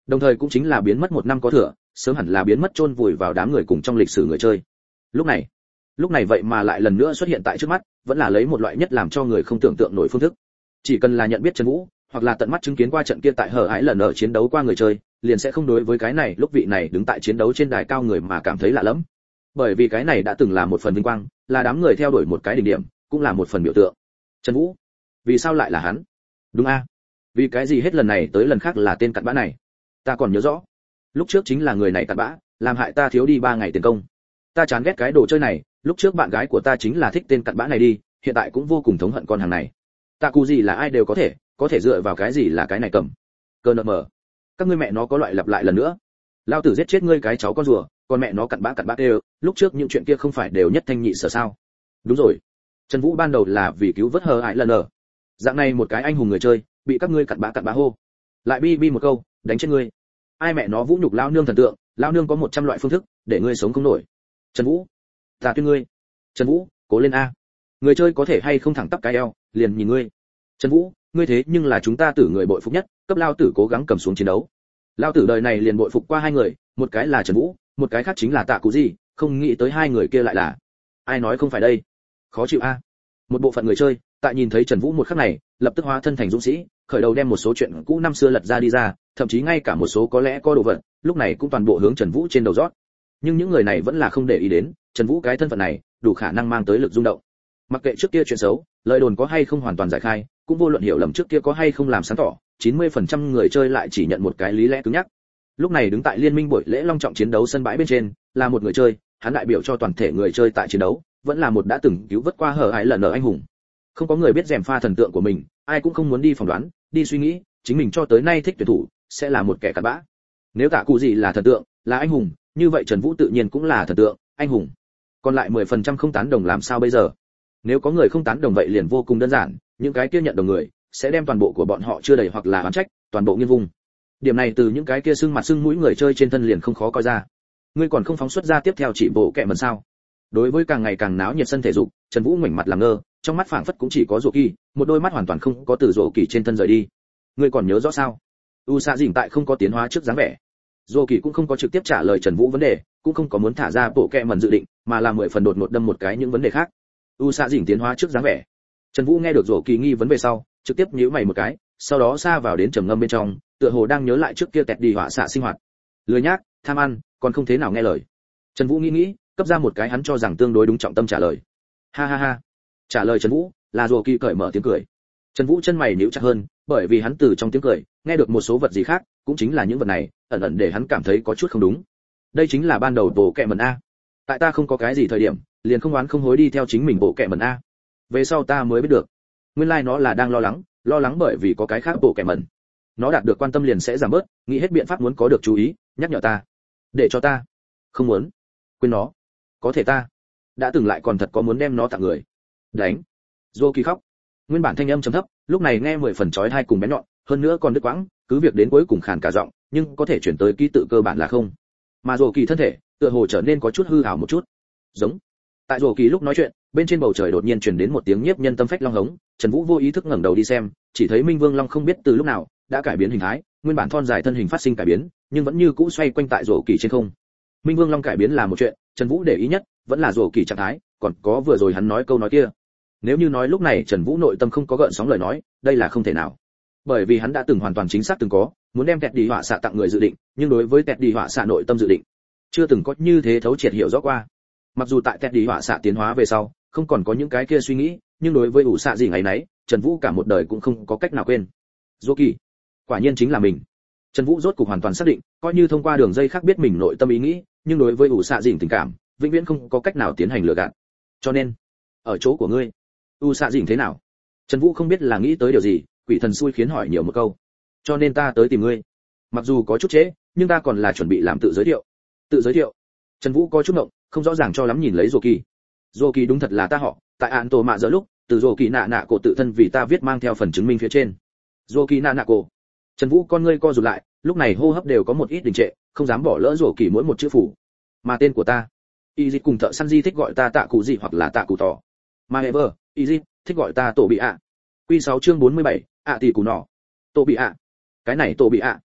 đồng thời cũng chính là biến mất một năm có thừa, sớm hẳn là biến mất chôn vùi vào đám người cùng trong lịch sử người chơi. Lúc này, lúc này vậy mà lại lần nữa xuất hiện tại trước mắt, vẫn là lấy một loại nhất làm cho người không tưởng tượng nổi phương thức. Chỉ cần là nhận biết Trần Vũ, hoặc là tận mắt chứng kiến qua trận kia tại Hở Ái lần ở chiến đấu qua người chơi, liền sẽ không đối với cái này lúc vị này đứng tại chiến đấu trên đài cao người mà cảm thấy lạ lẫm. Bởi vì cái này đã từng là một phần vinh quang, là đám người theo đuổi một cái đỉnh điểm, cũng là một phần biểu tượng. Trần Vũ, vì sao lại là hắn? Đúng a? Vì cái gì hết lần này tới lần khác là tên cặn bã này? Ta còn nhớ rõ, lúc trước chính là người này cặn bã, làm hại ta thiếu đi ba ngày tiền công. Ta chán ghét cái đồ chơi này, lúc trước bạn gái của ta chính là thích tên cặn bã này đi, hiện tại cũng vô cùng thống hận con hàng này. Ta cụ gì là ai đều có thể, có thể dựa vào cái gì là cái này cầm. Cơ nợ mở. Các ngươi mẹ nó có loại lặp lại lần nữa. Lao tử giết chết ngươi cái cháu con rùa, còn mẹ nó cặn bã cặn bã đều, lúc trước những chuyện kia không phải đều nhất thanh nhị sở sao? Đúng rồi. Trần Vũ ban đầu là vì cứu vớt Hở Ái lần ở. Dạng này một cái anh hùng người chơi, bị các ngươi cặn bã cặn bã hô. Lại bi bi một câu, đánh chết ngươi. Ai mẹ nó vũ nhục lao nương thần tượng, lao nương có một trăm loại phương thức để ngươi sống không nổi. Trần Vũ, ta tuyên ngươi. Trần Vũ, cố lên a. Người chơi có thể hay không thẳng tắp cái eo, liền nhìn ngươi. Trần Vũ, ngươi thế nhưng là chúng ta tử người bội phục nhất, cấp lao tử cố gắng cầm xuống chiến đấu. Lao tử đời này liền bội phục qua hai người, một cái là Trần Vũ, một cái khác chính là Tạ Cụ Gì, không nghĩ tới hai người kia lại là. Ai nói không phải đây? Khó chịu a. Một bộ phận người chơi, tại nhìn thấy Trần Vũ một khắc này, lập tức hóa thân thành dũng sĩ, khởi đầu đem một số chuyện cũ năm xưa lật ra đi ra, thậm chí ngay cả một số có lẽ có đồ vật, lúc này cũng toàn bộ hướng Trần Vũ trên đầu rót. Nhưng những người này vẫn là không để ý đến, Trần Vũ cái thân phận này, đủ khả năng mang tới lực rung động. Mặc kệ trước kia chuyện xấu, lời đồn có hay không hoàn toàn giải khai, cũng vô luận hiểu lầm trước kia có hay không làm sáng tỏ, chín mươi phần trăm người chơi lại chỉ nhận một cái lý lẽ cứng nhắc. Lúc này đứng tại liên minh buổi lễ long trọng chiến đấu sân bãi bên trên, là một người chơi, hắn đại biểu cho toàn thể người chơi tại chiến đấu, vẫn là một đã từng cứu vớt qua Hở Ái lần ở anh hùng. Không có người biết rèm pha thần tượng của mình, ai cũng không muốn đi phỏng đoán, đi suy nghĩ, chính mình cho tới nay thích tuyển thủ sẽ là một kẻ cặn bã. Nếu Tạ Cụ Gì là thần tượng, là anh hùng, như vậy Trần Vũ tự nhiên cũng là thần tượng, anh hùng. Còn lại mười phần trăm không tán đồng làm sao bây giờ? Nếu có người không tán đồng vậy liền vô cùng đơn giản, những cái kia nhận đồng người sẽ đem toàn bộ của bọn họ chưa đầy hoặc là oán trách, toàn bộ nghiêng vùng. Điểm này từ những cái kia sưng mặt sưng mũi người chơi trên thân liền không khó coi ra. Ngươi còn không phóng xuất ra tiếp theo chỉ bộ kệ mần sao? Đối với càng ngày càng náo nhiệt sân thể dục, Trần Vũ ngoảnh mặt làm ngơ, trong mắt phảng phất cũng chỉ có Dỗ Kỳ, một đôi mắt hoàn toàn không có từ Dỗ Kỳ trên thân rời đi. Ngươi còn nhớ rõ sao? U Sa Dĩnh tại không có tiến hóa trước dáng vẻ. Dỗ Kỳ cũng không có trực tiếp trả lời Trần Vũ vấn đề, cũng không có muốn thả ra bộ kệ mần dự định, mà là mười phần đột ngột đâm một cái những vấn đề khác. U Sa Dĩnh tiến hóa trước dáng vẻ. Trần Vũ nghe được Dỗ Kỳ nghi vấn về sau, trực tiếp nhíu mày một cái, sau đó xa vào đến trầm ngâm bên trong, tựa hồ đang nhớ lại trước kia tẹt đi họa xạ sinh hoạt. Lười nhác, tham ăn, còn không thế nào nghe lời. Trần Vũ nghĩ nghĩ, cấp ra một cái hắn cho rằng tương đối đúng trọng tâm trả lời. Ha ha ha. Trả lời Trần Vũ, là Dỗ Kỳ cởi mở tiếng cười. Trần Vũ chân mày nhíu chặt hơn, bởi vì hắn từ trong tiếng cười nghe được một số vật gì khác, cũng chính là những vật này, ẩn ẩn để hắn cảm thấy có chút không đúng. Đây chính là ban đầu bộ kệ mần a. Tại ta không có cái gì thời điểm, liền không oán không hối đi theo chính mình bộ kệ mần a. Về sau ta mới biết được, nguyên lai like nó là đang lo lắng, lo lắng bởi vì có cái khác bộ kệ mần. Nó đạt được quan tâm liền sẽ giảm bớt, nghĩ hết biện pháp muốn có được chú ý, nhắc nhở ta. Để cho ta không muốn quên nó. Có thể ta đã từng lại còn thật có muốn đem nó tặng người. Đánh. Dô Kỳ khóc. Nguyên bản thanh âm trầm thấp, lúc này nghe mười phần chói tai cùng bén nhọn, hơn nữa còn đứt quãng, cứ việc đến cuối cùng khàn cả giọng, nhưng có thể chuyển tới ký tự cơ bản là không. Mà Dô Kỳ thân thể, tựa hồ trở nên có chút hư ảo một chút. Giống. Tại Dô Kỳ lúc nói chuyện, bên trên bầu trời đột nhiên truyền đến một tiếng nhiếp nhân tâm phách long hống, Trần Vũ vô ý thức ngẩng đầu đi xem, chỉ thấy Minh Vương Long không biết từ lúc nào đã cải biến hình thái, nguyên bản thon dài thân hình phát sinh cải biến, nhưng vẫn như cũ xoay quanh tại Dô Kỳ trên không. Minh Vương Long cải biến là một chuyện, Trần Vũ để ý nhất vẫn là Dô Kỳ trạng thái, còn có vừa rồi hắn nói câu nói kia. Nếu như nói lúc này Trần Vũ nội tâm không có gợn sóng lời nói, đây là không thể nào. Bởi vì hắn đã từng hoàn toàn chính xác từng có muốn đem tẹt đi họa xạ tặng người dự định, nhưng đối với tẹt đi họa xạ nội tâm dự định, chưa từng có như thế thấu triệt hiểu rõ qua. Mặc dù tại tẹt đi họa xạ tiến hóa về sau, không còn có những cái kia suy nghĩ, nhưng đối với ủ xạ gì ngày nấy, Trần Vũ cả một đời cũng không có cách nào quên. Dô Kỳ, quả nhiên chính là mình. Trần Vũ rốt cục hoàn toàn xác định, coi như thông qua đường dây khác biết mình nội tâm ý nghĩ, nhưng đối với ủ xạ dĩnh tình cảm, vĩnh viễn không có cách nào tiến hành lừa gạt. Cho nên, ở chỗ của ngươi, u xạ dĩnh thế nào? Trần Vũ không biết là nghĩ tới điều gì, quỷ thần xui khiến hỏi nhiều một câu. Cho nên ta tới tìm ngươi. Mặc dù có chút trễ, nhưng ta còn là chuẩn bị làm tự giới thiệu. Tự giới thiệu? Trần Vũ có chút ngộng, không rõ ràng cho lắm nhìn lấy Dô Kỳ. Dô Kỳ đúng thật là ta họ, tại án tổ mạ giờ lúc, từ Dô Kỳ nạ nạ cổ tự thân vì ta viết mang theo phần chứng minh phía trên. Dô Kỳ nạ nạ cổ. Trần Vũ con ngươi co rụt lại, lúc này hô hấp đều có một ít đình trệ, không dám bỏ lỡ Dô Kỳ mỗi một chữ phủ. Mà tên của ta, Y Dịch cùng thợ săn Di thích gọi ta Tạ Cụ Gì hoặc là Tạ Cụ Tỏ. Mà Ever, Y Dịch thích gọi ta Tổ Bị ạ. Quy sáu chương bốn mươi bảy, ạ tỷ cụ nọ. Tổ Bị ạ. Cái này Tổ Bị ạ.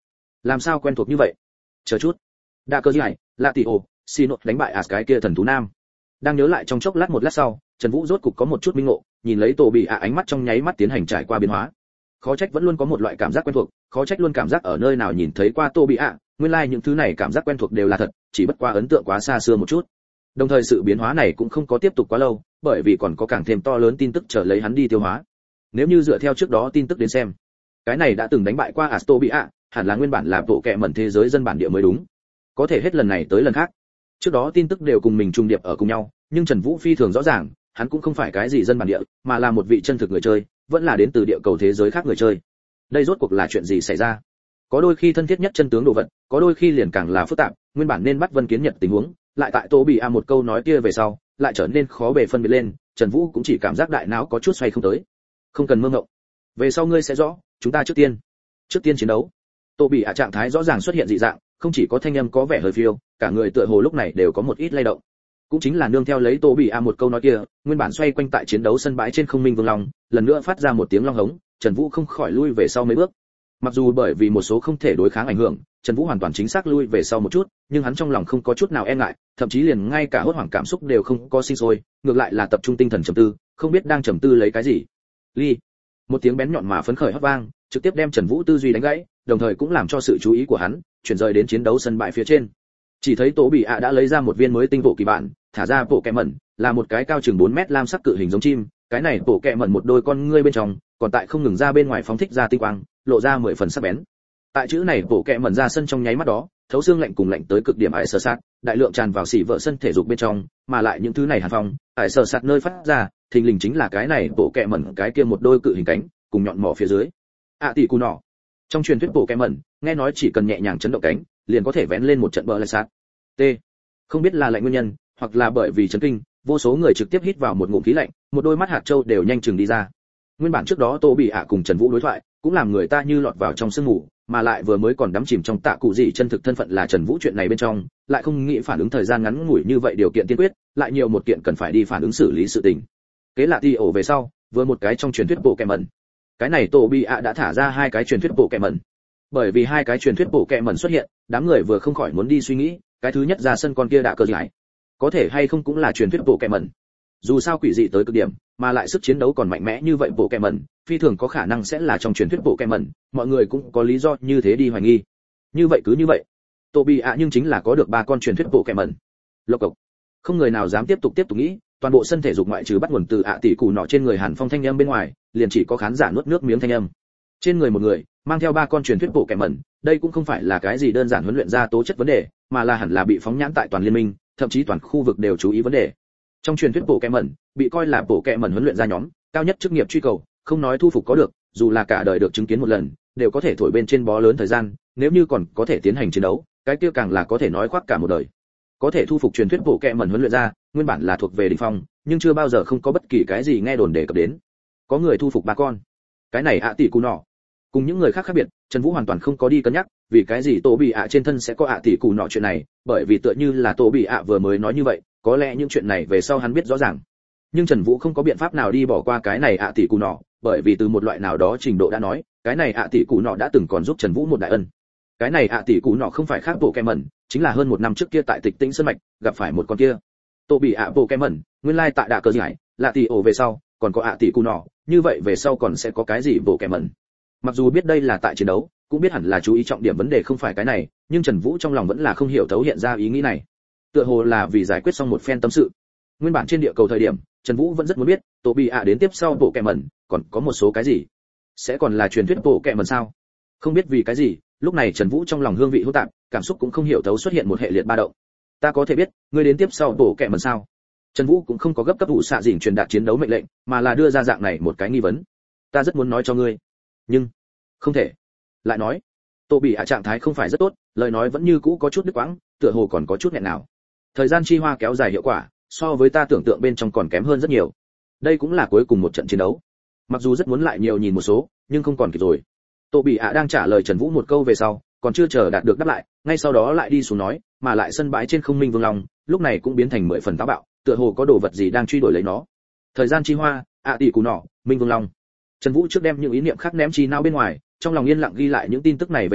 làm sao quen thuộc như vậy? Chờ chút. Đa cơ gì này, là tỷ ổ, xin nốt đánh bại As cái kia thần thú nam. Đang nhớ lại trong chốc lát một lát sau, Trần Vũ rốt cục có một chút minh ngộ, nhìn lấy Tô Bị ạ ánh mắt trong nháy mắt tiến hành trải qua biến hóa. Khó trách vẫn luôn có một loại cảm giác quen thuộc, khó trách luôn cảm giác ở nơi nào nhìn thấy qua Tô Bị ạ, nguyên lai like những thứ này cảm giác quen thuộc đều là thật, chỉ bất quá ấn tượng quá xa xưa một chút. Đồng thời sự biến hóa này cũng không có tiếp tục quá lâu, bởi vì còn có càng thêm to lớn tin tức chờ lấy hắn đi tiêu hóa. Nếu như dựa theo trước đó tin tức đến xem, cái này đã từng đánh bại qua As Tô Bị ạ, hẳn là nguyên bản là bộ kệ mẩn thế giới dân bản địa mới đúng. Có thể hết lần này tới lần khác, trước đó tin tức đều cùng mình trùng điệp ở cùng nhau, nhưng Trần Vũ phi thường rõ ràng, hắn cũng không phải cái gì dân bản địa, mà là một vị chân thực người chơi, vẫn là đến từ địa cầu thế giới khác người chơi. Đây rốt cuộc là chuyện gì xảy ra? Có đôi khi thân thiết nhất chân tướng đồ vật, có đôi khi liền càng là phức tạp, nguyên bản nên bắt Vân Kiến Nhật tình huống, lại tại Tô Bị A một câu nói kia về sau, lại trở nên khó bề phân biệt lên, Trần Vũ cũng chỉ cảm giác đại não có chút xoay không tới. Không cần mơ ngộng, về sau ngươi sẽ rõ, chúng ta trước tiên, trước tiên chiến đấu. Tô Bị A trạng thái rõ ràng xuất hiện dị dạng, không chỉ có thanh âm có vẻ hơi phiêu, cả người tựa hồ lúc này đều có một ít lay động. Cũng chính là nương theo lấy Tô Bị A một câu nói kia, nguyên bản xoay quanh tại chiến đấu sân bãi trên không minh vương long, lần nữa phát ra một tiếng long hống, Trần Vũ không khỏi lui về sau mấy bước. Mặc dù bởi vì một số không thể đối kháng ảnh hưởng, Trần Vũ hoàn toàn chính xác lui về sau một chút, nhưng hắn trong lòng không có chút nào e ngại, thậm chí liền ngay cả hốt hoảng cảm xúc đều không có sinh sôi, ngược lại là tập trung tinh thần trầm tư, không biết đang trầm tư lấy cái gì. Ly, một tiếng bén nhọn mà phấn khởi hót vang, trực tiếp đem Trần Vũ tư duy đánh gãy, đồng thời cũng làm cho sự chú ý của hắn chuyển rời đến chiến đấu sân bãi phía trên. Chỉ thấy Tô Bị A đã lấy ra một viên mới tinh bộ kỳ bản, thả ra bộ kẹ mẩn, là một cái cao chừng bốn mét lam sắc cự hình giống chim, cái này bộ kẹ mẩn một đôi con ngươi bên trong, còn tại không ngừng ra bên ngoài phóng thích ra tinh quang, lộ ra mười phần sắc bén. Tại chữ này bộ kẹ mẩn ra sân trong nháy mắt đó, thấu xương lạnh cùng lạnh tới cực điểm ải sơ sát, đại lượng tràn vào xỉ vợ sân thể dục bên trong, mà lại những thứ này hàn phong, ải sơ sát nơi phát ra, thình lình chính là cái này bộ kẹ mẩn cái kia một đôi cự hình cánh, cùng nhọn mỏ phía dưới. ạ tỷ cù nọ. Trong truyền thuyết bộ kẹ mẩn, nghe nói chỉ cần nhẹ nhàng chấn động cánh, liền có thể vén lên một trận bờ lạch sát. T. Không biết là lạnh nguyên nhân, hoặc là bởi vì chấn kinh, vô số người trực tiếp hít vào một ngụm khí lạnh, một đôi mắt hạt châu đều nhanh chừng đi ra. Nguyên bản trước đó Tô Bị ạ cùng Trần Vũ đối thoại, cũng làm người ta như lọt vào trong sương mù, mà lại vừa mới còn đắm chìm trong tạ cụ gì chân thực thân phận là Trần Vũ chuyện này bên trong, lại không nghĩ phản ứng thời gian ngắn ngủi như vậy điều kiện tiên quyết, lại nhiều một kiện cần phải đi phản ứng xử lý sự tình. Kế là ti ổ về sau, vừa một cái trong truyền thuyết bộ kẹ mẩn. Cái này Tô Bị ạ đã thả ra hai cái truyền thuyết bộ kẹ mẩn. Bởi vì hai cái truyền thuyết bộ kẹ mẩn xuất hiện, đám người vừa không khỏi muốn đi suy nghĩ, cái thứ nhất ra sân con kia đã cơ giải, có thể hay không cũng là truyền thuyết bộ kẹ mẩn. Dù sao quỷ dị tới cực điểm, mà lại sức chiến đấu còn mạnh mẽ như vậy bộ kẹ mẩn, phi thường có khả năng sẽ là trong truyền thuyết bộ kẹ mẩn, mọi người cũng có lý do như thế đi hoài nghi. Như vậy cứ như vậy, Tô Bị ạ nhưng chính là có được ba con truyền thuyết bộ kẹ mẩn. Lộc cộc, không người nào dám tiếp tục tiếp tục nghĩ, toàn bộ sân thể dục ngoại trừ bắt nguồn từ ạ tỷ cù nọ trên người Hàn Phong thanh âm bên ngoài, liền chỉ có khán giả nuốt nước miếng thanh âm. Trên người một người mang theo ba con truyền thuyết bộ kẹ mẩn, đây cũng không phải là cái gì đơn giản huấn luyện ra tố chất vấn đề, mà là hẳn là bị phóng nhãn tại toàn liên minh, thậm chí toàn khu vực đều chú ý vấn đề. Trong truyền thuyết bộ kẹ mẩn, bị coi là bộ kẹ mẩn huấn luyện ra nhóm, cao nhất chức nghiệp truy cầu, không nói thu phục có được, dù là cả đời được chứng kiến một lần, đều có thể thổi bên trên bó lớn thời gian, nếu như còn có thể tiến hành chiến đấu, cái kia càng là có thể nói khoác cả một đời. Có thể thu phục truyền thuyết bộ kẹ mẩn huấn luyện ra, nguyên bản là thuộc về đỉnh phong, nhưng chưa bao giờ không có bất kỳ cái gì nghe đồn đề cập đến. Có người thu phục ba con. Cái này ạ tỷ cù nọ. Cùng những người khác khác biệt, Trần Vũ hoàn toàn không có đi cân nhắc, vì cái gì Tô Bị ạ trên thân sẽ có ạ tỷ cù nọ chuyện này, bởi vì tựa như là Tô Bị ạ vừa mới nói như vậy, có lẽ những chuyện này về sau hắn biết rõ ràng. Nhưng Trần Vũ không có biện pháp nào đi bỏ qua cái này ạ tỷ cù nọ, bởi vì từ một loại nào đó trình độ đã nói, cái này ạ tỷ cù nọ đã từng còn giúp Trần Vũ một đại ân. Cái này ạ tỷ cù nọ không phải khác bộ kẹ mẩn, chính là hơn một năm trước kia tại Tịch Tĩnh Sơn mạch, gặp phải một con kia. Tô Bị ạ bộ kẹ mẩn, nguyên lai tại đạ cờ giải, là tỷ ổ về sau, còn có ạ tỷ cù nọ, như vậy về sau còn sẽ có cái gì bộ kẹ mẩn. Mặc dù biết đây là tại chiến đấu, cũng biết hẳn là chú ý trọng điểm vấn đề không phải cái này, nhưng Trần Vũ trong lòng vẫn là không hiểu thấu hiện ra ý nghĩ này. Tựa hồ là vì giải quyết xong một phen tâm sự. Nguyên bản trên địa cầu thời điểm, Trần Vũ vẫn rất muốn biết, Tô Bị ạ đến tiếp sau bộ kẹ mẩn, còn có một số cái gì? Sẽ còn là truyền thuyết bộ kẹ mẩn sao? Không biết vì cái gì, lúc này Trần Vũ trong lòng hương vị hỗn tạp, cảm xúc cũng không hiểu thấu xuất hiện một hệ liệt ba động. Ta có thể biết, ngươi đến tiếp sau bộ kẹ mẩn sao? Trần Vũ cũng không có gấp cấp vụ xạ dĩnh truyền đạt chiến đấu mệnh lệnh, mà là đưa ra dạng này một cái nghi vấn. Ta rất muốn nói cho ngươi, nhưng không thể. Lại nói, Tô Bị ạ trạng thái không phải rất tốt, lời nói vẫn như cũ có chút đứt quãng, tựa hồ còn có chút nghẹn nào. Thời gian chi hoa kéo dài hiệu quả, so với ta tưởng tượng bên trong còn kém hơn rất nhiều. Đây cũng là cuối cùng một trận chiến đấu. Mặc dù rất muốn lại nhiều nhìn một số, nhưng không còn kịp rồi. Tô Bị ạ đang trả lời Trần Vũ một câu về sau, còn chưa chờ đạt được đáp lại, ngay sau đó lại đi xuống nói, mà lại sân bãi trên không minh vương long, lúc này cũng biến thành mười phần táo bạo, tựa hồ có đồ vật gì đang truy đuổi lấy nó. Thời gian chi hoa, ạ tỷ cù nọ, minh vương long. Trần Vũ trước đem những ý niệm khác ném chi não bên ngoài, trong lòng yên lặng ghi lại những tin tức này về sau,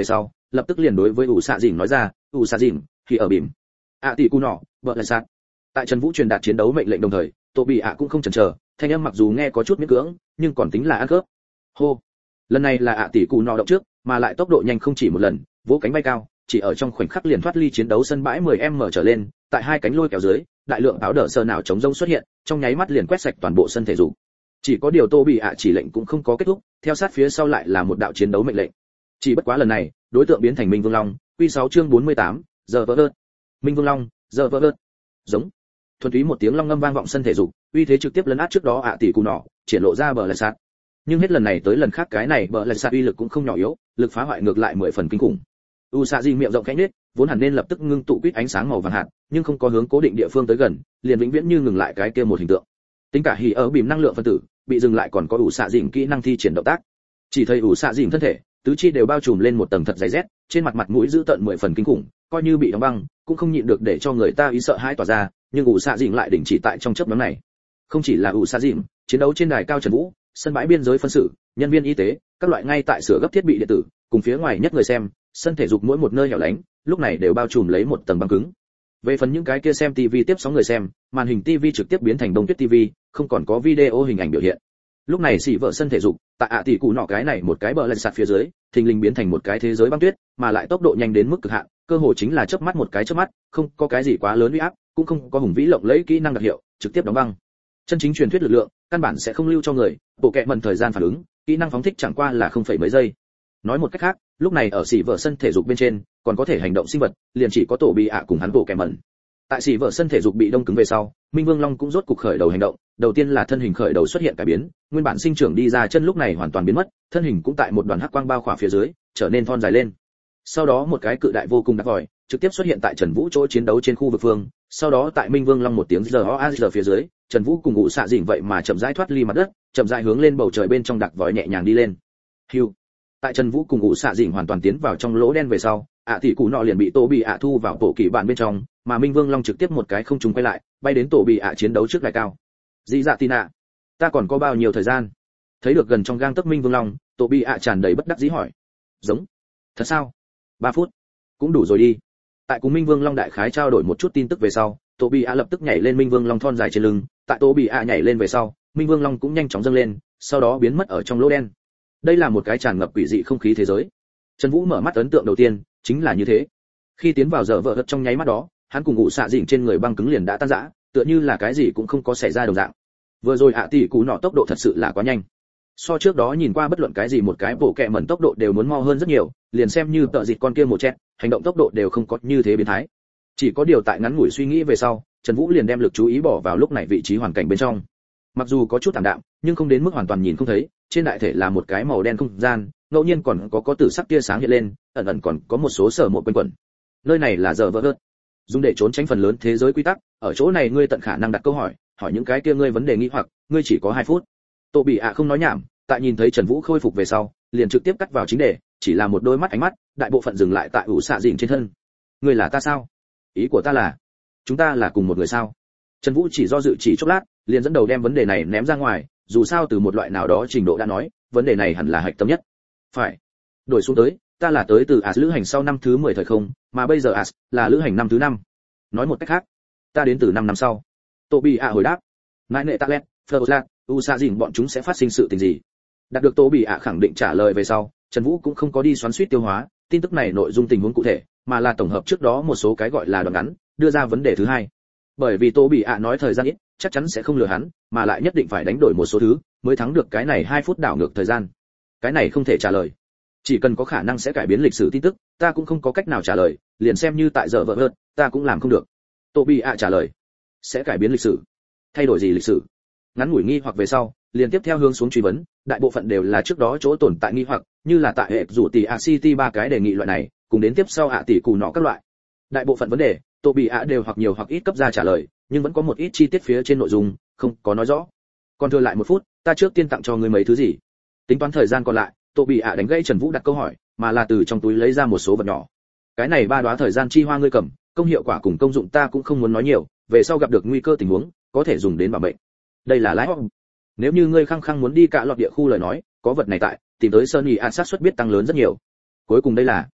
lập tức liền đối với ủ xạ dìn nói ra, ủ xạ dìn thì ở bìm ạ tỷ cù nọ vợ lại sát. Tại Trần Vũ truyền đạt chiến đấu mệnh lệnh đồng thời, Tô Bị ạ cũng không chần chờ, thanh âm mặc dù nghe có chút miễn cưỡng nhưng còn tính là ăn khớp. Hô, lần này là ạ tỷ cù nọ động trước, mà lại tốc độ nhanh không chỉ một lần, vỗ cánh bay cao, chỉ ở trong khoảnh khắc liền thoát ly chiến đấu sân bãi mười mét trở lên, tại hai cánh lôi kéo dưới, đại lượng áo đỡ sờ nào chống rông xuất hiện, trong nháy mắt liền quét sạch toàn bộ sân thể dục. Chỉ có điều Tô Bị ạ chỉ lệnh cũng không có kết thúc, theo sát phía sau lại là một đạo chiến đấu mệnh lệnh. Chỉ bất quá lần này, đối tượng biến thành Minh Vương Long, Quy sáu chương bốn mươi tám, giờ vỡ vớt. Minh Vương Long, giờ vỡ vớt. Giống. Thuần túy một tiếng long ngâm vang vọng sân thể dục, uy thế trực tiếp lấn át trước đó ạ tỷ cù nọ, triển lộ ra bờ lại sát. Nhưng hết lần này tới lần khác cái này bờ lại sát uy lực cũng không nhỏ yếu, lực phá hoại ngược lại mười phần kinh khủng. U Sa Di miệng rộng khẽ nhếch, vốn hẳn nên lập tức ngưng tụ quýt ánh sáng màu vàng hạt, nhưng không có hướng cố định địa phương tới gần, liền vĩnh viễn như ngừng lại cái kia một hình tượng. Tính cả hỉ ở bìm năng lượng phân tử, bị dừng lại còn có U Sa Dĩnh kỹ năng thi triển động tác. Chỉ thấy U Sa Dĩnh thân thể, tứ chi đều bao trùm lên một tầng thật dày rét, trên mặt mặt mũi dữ tợn mười phần kinh khủng, coi như bị đóng băng, cũng không nhịn được để cho người ta ý sợ hãi tỏa ra, nhưng U Sa Dĩnh lại đình chỉ tại trong chớp nhoáng này. Không chỉ là U Sa Dĩnh, chiến đấu trên đài cao Trần Vũ, sân bãi biên giới phân xử, nhân viên y tế, các loại ngay tại sửa gấp thiết bị điện tử, cùng phía ngoài nhất người xem, sân thể dục mỗi một nơi hẻo lánh, lúc này đều bao trùm lấy một tầng băng cứng. Về phần những cái kia xem ti vi tiếp sóng người xem, màn hình ti vi trực tiếp biến thành đông tuyết ti vi, không còn có video hình ảnh biểu hiện. Lúc này xỉ vợ sân thể dục, tại ạ tỷ cụ nọ cái này một cái bờ lên sạt phía dưới, thình lình biến thành một cái thế giới băng tuyết, mà lại tốc độ nhanh đến mức cực hạn, cơ hồ chính là chớp mắt một cái chớp mắt, không có cái gì quá lớn uy áp, cũng không có hùng vĩ lộng lẫy kỹ năng đặc hiệu, trực tiếp đóng băng. Chân chính truyền thuyết lực lượng, căn bản sẽ không lưu cho người, bộ kệ mần thời gian phản ứng, kỹ năng phóng thích chẳng qua là không phẩy mấy giây. Nói một cách khác, lúc này ở xỉ vợ sân thể dục bên trên, còn có thể hành động sinh vật, liền chỉ có tổ bị ạ cùng hắn bộ kệ mần. Tại xỉ vợ sân thể dục bị đông cứng về sau, Minh Vương Long cũng rốt cục khởi đầu hành động, đầu tiên là thân hình khởi đầu xuất hiện cải biến, nguyên bản sinh trưởng đi ra chân lúc này hoàn toàn biến mất, thân hình cũng tại một đoàn hắc quang bao khỏa phía dưới, trở nên thon dài lên. Sau đó một cái cự đại vô cùng đặc vòi, trực tiếp xuất hiện tại Trần Vũ chỗ chiến đấu trên khu vực phương, sau đó tại Minh Vương Long một tiếng giờ o giờ phía dưới, Trần Vũ cùng ngụ xạ dĩnh vậy mà chậm rãi thoát ly mặt đất, chậm rãi hướng lên bầu trời bên trong đặc vòi nhẹ nhàng đi lên. Hưu. Tại Trần Vũ cùng ngụ xạ dĩnh hoàn toàn tiến vào trong lỗ đen về sau, ạ tỷ cụ nọ liền bị Tô Bị ạ thu vào bộ kỳ bản bên trong, mà Minh Vương Long trực tiếp một cái không trùng quay lại, bay đến Tổ Bị ạ chiến đấu trước đài cao. Dị dạ Tina, ta còn có bao nhiêu thời gian? Thấy được gần trong gang tấc Minh Vương Long, Tổ Bị ạ tràn đầy bất đắc dĩ hỏi. Giống. Thật sao? ba phút. Cũng đủ rồi đi. Tại cùng Minh Vương Long đại khái trao đổi một chút tin tức về sau, Tổ Bị ạ lập tức nhảy lên Minh Vương Long thon dài trên lưng, tại Tổ Bị ạ nhảy lên về sau, Minh Vương Long cũng nhanh chóng dâng lên, sau đó biến mất ở trong lỗ đen. Đây là một cái tràn ngập quỷ dị không khí thế giới. Trần Vũ mở mắt ấn tượng đầu tiên chính là như thế. Khi tiến vào giờ vợ hất trong nháy mắt đó, hắn cùng ngụ xạ dĩnh trên người băng cứng liền đã tan rã, tựa như là cái gì cũng không có xảy ra đồng dạng. Vừa rồi ạ tỷ cụ nọ tốc độ thật sự là quá nhanh. So trước đó nhìn qua bất luận cái gì một cái bộ kệ mẩn tốc độ đều muốn mau hơn rất nhiều, liền xem như tợ dịt con kia một chết, hành động tốc độ đều không có như thế biến thái. Chỉ có điều tại ngắn ngủi suy nghĩ về sau, Trần Vũ liền đem lực chú ý bỏ vào lúc này vị trí hoàn cảnh bên trong. Mặc dù có chút tạm đạm, nhưng không đến mức hoàn toàn nhìn không thấy, trên đại thể là một cái màu đen không gian, ngẫu nhiên còn có có tử sắc tia sáng hiện lên, ẩn ẩn còn có một số sở một quanh quẩn. Nơi này là giờ vỡ vớt, dùng để trốn tránh phần lớn thế giới quy tắc, ở chỗ này ngươi tận khả năng đặt câu hỏi, hỏi những cái kia ngươi vấn đề nghi hoặc, ngươi chỉ có hai phút. Tô Bị ạ không nói nhảm, tại nhìn thấy Trần Vũ khôi phục về sau, liền trực tiếp cắt vào chính đề, chỉ là một đôi mắt ánh mắt, đại bộ phận dừng lại tại ủ xạ dĩnh trên thân. Ngươi là ta sao? Ý của ta là, chúng ta là cùng một người sao? Trần Vũ chỉ do dự chỉ chốc lát, liền dẫn đầu đem vấn đề này ném ra ngoài, dù sao từ một loại nào đó trình độ đã nói, vấn đề này hẳn là hạch tâm nhất. Phải. Đổi xuống tới, ta là tới từ As lữ hành sau năm thứ mười thời không, mà bây giờ As là lữ hành năm thứ năm. Nói một cách khác, ta đến từ năm năm sau. Tô Bị ạ hồi đáp. Ngại nệ Talet, Fleur, U Sa Dĩnh bọn chúng sẽ phát sinh sự tình gì? Đạt được Tô Bị ạ khẳng định trả lời về sau, Trần Vũ cũng không có đi xoắn xuýt tiêu hóa, tin tức này nội dung tình huống cụ thể, mà là tổng hợp trước đó một số cái gọi là đoạn ngắn, đưa ra vấn đề thứ hai. Bởi vì Tô Bị ạ nói thời gian ít, chắc chắn sẽ không lừa hắn, mà lại nhất định phải đánh đổi một số thứ, mới thắng được cái này hai phút đảo ngược thời gian. Cái này không thể trả lời. Chỉ cần có khả năng sẽ cải biến lịch sử tin tức, ta cũng không có cách nào trả lời, liền xem như tại giờ vợ hơn, ta cũng làm không được. Tô Bị ạ trả lời. Sẽ cải biến lịch sử? Thay đổi gì lịch sử? Ngắn ngủi nghi hoặc về sau, liền tiếp theo hướng xuống truy vấn, đại bộ phận đều là trước đó chỗ tồn tại nghi hoặc, như là tại hệ rủ tỷ a city ba cái đề nghị loại này, cùng đến tiếp sau ạ tỷ cù nọ các loại. Đại bộ phận vấn đề, Tô Bị ạ đều hoặc nhiều hoặc ít cấp ra trả lời, nhưng vẫn có một ít chi tiết phía trên nội dung không có nói rõ. Còn thừa lại một phút, ta trước tiên tặng cho ngươi mấy thứ gì. Tính toán thời gian còn lại, Tô Bị ạ đánh gãy Trần Vũ đặt câu hỏi, mà là từ trong túi lấy ra một số vật nhỏ. Cái này ba đóa thời gian chi hoa ngươi cầm, công hiệu quả cùng công dụng ta cũng không muốn nói nhiều, về sau gặp được nguy cơ tình huống, có thể dùng đến bảo mệnh. Đây là lái hoang. Nếu như ngươi khăng khăng muốn đi cả lọt địa khu lời nói, có vật này tại, tìm tới Sunny A sát suất biết tăng lớn rất nhiều. Cuối cùng đây là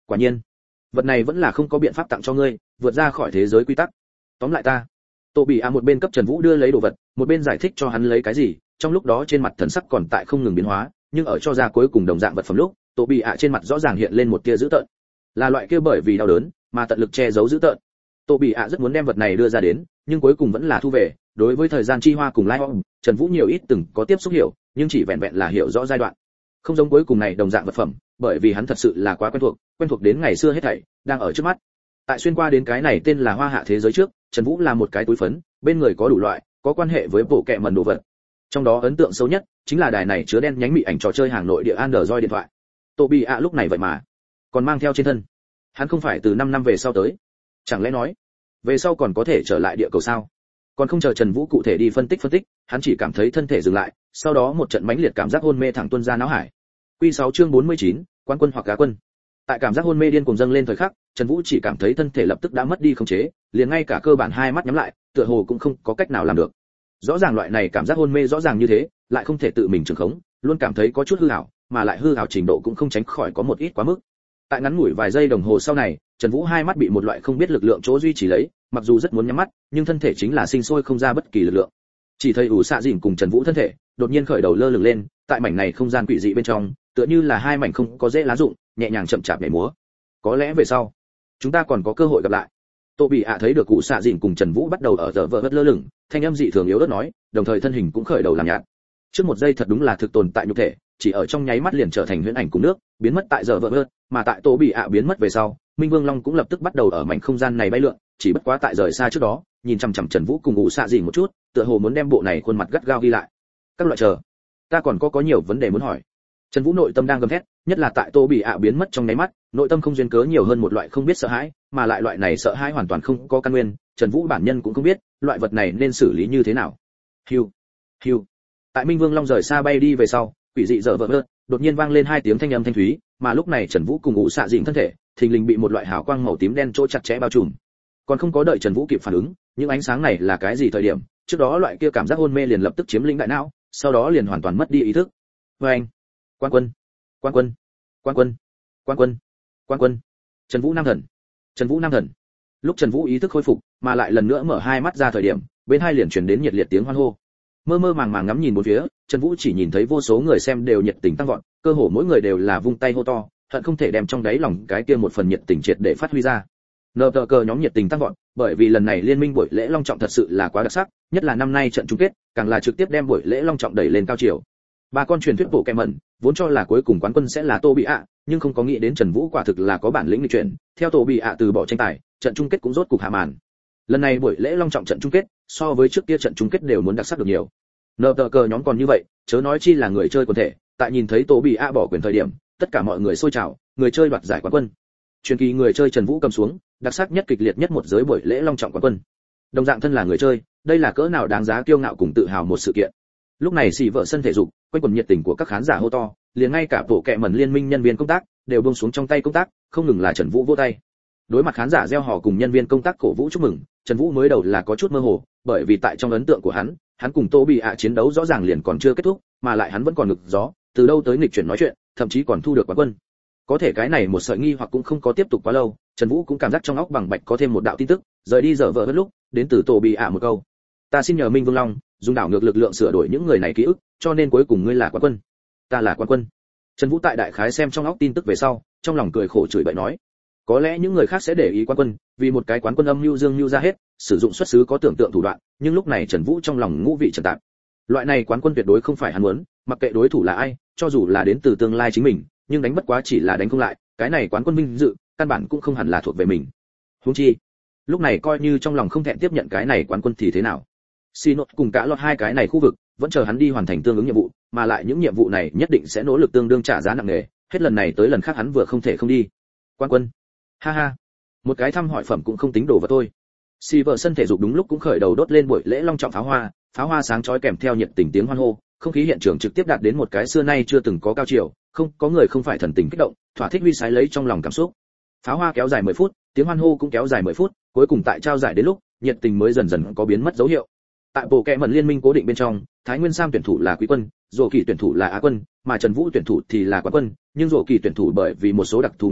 Quả nhiên, vật này vẫn là không có biện pháp tặng cho ngươi, vượt ra khỏi thế giới quy tắc. Tóm lại ta. Tô Bị A một bên cấp Trần Vũ đưa lấy đồ vật, một bên giải thích cho hắn lấy cái gì, trong lúc đó trên mặt thần sắc còn tại không ngừng biến hóa, nhưng ở cho ra cuối cùng đồng dạng vật phẩm lúc, Tô Bị A trên mặt rõ ràng hiện lên một tia dữ tợn. Là loại kia bởi vì đau đớn mà tận lực che giấu dữ tợn. Tô Bị A rất muốn đem vật này đưa ra đến, nhưng cuối cùng vẫn là thu về. Đối với thời gian chi hoa cùng lai om, Trần Vũ nhiều ít từng có tiếp xúc hiểu, nhưng chỉ vẹn vẹn là hiểu rõ giai đoạn. Không giống cuối cùng này đồng dạng vật phẩm, bởi vì hắn thật sự là quá quen thuộc, quen thuộc đến ngày xưa hết thảy đang ở trước mắt. Tại xuyên qua đến cái này tên là Hoa Hạ thế giới trước, Trần Vũ là một cái túi phấn, bên người có đủ loại, có quan hệ với bộ kệ mẩn đồ vật. Trong đó ấn tượng sâu nhất chính là đài này chứa đen nhánh mị ảnh trò chơi hàng nội địa Android điện thoại. Tô Bị A lúc này vậy mà còn mang theo trên thân. Hắn không phải từ năm năm về sau tới? Chẳng lẽ nói, về sau còn có thể trở lại địa cầu sao? Còn không chờ Trần Vũ cụ thể đi phân tích phân tích, hắn chỉ cảm thấy thân thể dừng lại, sau đó một trận mãnh liệt cảm giác hôn mê thẳng tuôn ra não hải. Quy sáu chương bốn mươi chín, quán quân hoặc cá quân. Tại cảm giác hôn mê điên cuồng dâng lên thời khắc, Trần Vũ chỉ cảm thấy thân thể lập tức đã mất đi khống chế, liền ngay cả cơ bản hai mắt nhắm lại, tựa hồ cũng không có cách nào làm được. Rõ ràng loại này cảm giác hôn mê rõ ràng như thế, lại không thể tự mình trường khống, luôn cảm thấy có chút hư ảo, mà lại hư ảo trình độ cũng không tránh khỏi có một ít quá mức. Tại ngắn ngủi vài giây đồng hồ sau này, Trần Vũ hai mắt bị một loại không biết lực lượng chỗ duy trì lấy, mặc dù rất muốn nhắm mắt, nhưng thân thể chính là sinh sôi không ra bất kỳ lực lượng. Chỉ thấy ủ xạ dìn cùng Trần Vũ thân thể đột nhiên khởi đầu lơ lửng lên, tại mảnh này không gian quỷ dị bên trong, tựa như là hai mảnh không có dễ lá rụng, nhẹ nhàng chậm chạp nhảy múa. Có lẽ về sau, chúng ta còn có cơ hội gặp lại. Tô Bị A thấy được ủ xạ dìn cùng Trần Vũ bắt đầu ở giờ vờ vất lơ lửng, thanh âm dị thường yếu ớt nói, đồng thời thân hình cũng khởi đầu làm nhạt. Trước một giây thật đúng là thực tồn tại nhục thể, chỉ ở trong nháy mắt liền trở thành huyễn ảnh cùng nước, biến mất tại giờ vờ vất, mà tại Tô Bị A biến mất về sau, Minh Vương Long cũng lập tức bắt đầu ở mảnh không gian này bay lượn, chỉ bất quá tại rời xa trước đó, nhìn chằm chằm Trần Vũ cùng ủ xạ dìn một chút, tựa hồ muốn đem bộ này khuôn mặt gắt gao ghi lại. Các loại chờ, ta còn có có nhiều vấn đề muốn hỏi. Trần Vũ nội tâm đang gầm thét, nhất là tại Tô Bị A biến mất trong nháy mắt, nội tâm không duyên cớ nhiều hơn một loại không biết sợ hãi, mà lại loại này sợ hãi hoàn toàn không có căn nguyên, Trần Vũ bản nhân cũng không biết, loại vật này nên xử lý như thế nào. Hưu, hưu. Tại Minh Vương Long rời xa bay đi về sau, quỷ dị dở vỡ vỡ, đột nhiên vang lên hai tiếng thanh âm thanh thúy, mà lúc này Trần Vũ cùng ủ xạ dìn thân thể, thình lình bị một loại hào quang màu tím đen chỗ chặt chẽ bao trùm. Còn không có đợi Trần Vũ kịp phản ứng, những ánh sáng này là cái gì thời điểm, trước đó loại kia cảm giác hôn mê liền lập tức chiếm lĩnh đại não, sau đó liền hoàn toàn mất đi ý thức. Oeng! Quan quân, quan quân, quan quân, quan quân, quan quân. Trần Vũ Nam Thần, Trần Vũ Nam Thần. Lúc Trần Vũ ý thức khôi phục, mà lại lần nữa mở hai mắt ra thời điểm, bên hai liền truyền đến nhiệt liệt tiếng hoan hô. Mơ mơ màng màng ngắm nhìn bốn phía, Trần Vũ chỉ nhìn thấy vô số người xem đều nhiệt tình tăng vọt, cơ hồ mỗi người đều là vung tay hô to, hận không thể đem trong đáy lòng cái kia một phần nhiệt tình triệt để phát huy ra. Nờ tờ cờ nhóm nhiệt tình tăng vọt, bởi vì lần này liên minh buổi lễ long trọng thật sự là quá đặc sắc, nhất là năm nay trận chung kết, càng là trực tiếp đem buổi lễ long trọng đẩy lên cao chiều. Ba con truyền thuyết bộ kẹm mẩn, vốn cho là cuối cùng quán quân sẽ là Tô Bị A, nhưng không có nghĩ đến Trần Vũ quả thực là có bản lĩnh nghịch chuyển, theo Tô Bị A từ bỏ tranh tài, trận chung kết cũng rốt cục hạ màn. Lần này buổi lễ long trọng trận chung kết, so với trước kia trận chung kết đều muốn đặc sắc được nhiều. Nờ tờ cờ nhóm còn như vậy, chớ nói chi là người chơi quần thể, tại nhìn thấy Tô Bị A bỏ quyền thời điểm, tất cả mọi người sôi trào, người chơi đoạt giải quán quân. Truyền kỳ người chơi Trần Vũ cầm xuống, đặc sắc nhất kịch liệt nhất một giới buổi lễ long trọng quán quân. Đồng dạng thân là người chơi, đây là cỡ nào đáng giá kiêu ngạo cùng tự hào một sự kiện. Lúc này xì vợ sân thể dục, quanh quần nhiệt tình của các khán giả hô to, liền ngay cả bộ kệ mẩn liên minh nhân viên công tác đều buông xuống trong tay công tác, không ngừng là Trần Vũ vỗ tay. Đối mặt khán giả reo hò cùng nhân viên công tác cổ vũ chúc mừng, Trần Vũ mới đầu là có chút mơ hồ, bởi vì tại trong ấn tượng của hắn, hắn cùng Tô Bị A chiến đấu rõ ràng liền còn chưa kết thúc, mà lại hắn vẫn còn ngực gió, từ đâu tới nghịch chuyển nói chuyện, thậm chí còn thu được quán quân. Có thể cái này một sợi nghi hoặc cũng không có tiếp tục quá lâu, Trần Vũ cũng cảm giác trong óc bằng bạch có thêm một đạo tin tức, rời đi dở vợ hết lúc, đến từ Tô Bị A một câu. Ta xin nhờ Minh Vương Long, dùng đảo ngược lực lượng sửa đổi những người này ký ức, cho nên cuối cùng ngươi là quán quân. Ta là quán quân. Trần Vũ tại đại khái xem trong óc tin tức về sau, trong lòng cười khổ chửi bậy nói, có lẽ những người khác sẽ để ý quán quân, vì một cái quán quân âm mưu dương mưu ra hết, sử dụng xuất xứ có tưởng tượng thủ đoạn, nhưng lúc này Trần Vũ trong lòng ngũ vị trần tạp. Loại này quán quân tuyệt đối không phải hắn muốn, mặc kệ đối thủ là ai, cho dù là đến từ tương lai chính mình, nhưng đánh bất quá chỉ là đánh không lại, cái này quán quân vinh dự, căn bản cũng không hẳn là thuộc về mình. Huống chi, lúc này coi như trong lòng không thẹn tiếp nhận cái này quán quân thì thế nào? Xi nốt cùng cả lọt hai cái này khu vực, vẫn chờ hắn đi hoàn thành tương ứng nhiệm vụ, mà lại những nhiệm vụ này nhất định sẽ nỗ lực tương đương trả giá nặng nề, hết lần này tới lần khác hắn vừa không thể không đi. Quán quân. Ha ha, một cái thăm hỏi phẩm cũng không tính đồ vào tôi. Xi vợ sân thể dục đúng lúc cũng khởi đầu đốt lên buổi lễ long trọng pháo hoa, pháo hoa sáng chói kèm theo nhiệt tình tiếng hoan hô, không khí hiện trường trực tiếp đạt đến một cái xưa nay chưa từng có cao chiều, không có người không phải thần tình kích động, thỏa thích huy sái lấy trong lòng cảm xúc. Pháo hoa kéo dài mười phút, tiếng hoan hô cũng kéo dài mười phút, cuối cùng tại trao giải đến lúc, nhiệt tình mới dần dần có biến mất dấu hiệu. Tại bộ kệ mẩn liên minh cố định bên trong, Thái Nguyên Sam tuyển thủ là quý quân, Dỗ Kỳ tuyển thủ là á quân, mà Trần Vũ tuyển thủ thì là quán quân, nhưng Dỗ Kỳ tuyển thủ bởi vì một số đặc thù nguyên nhân,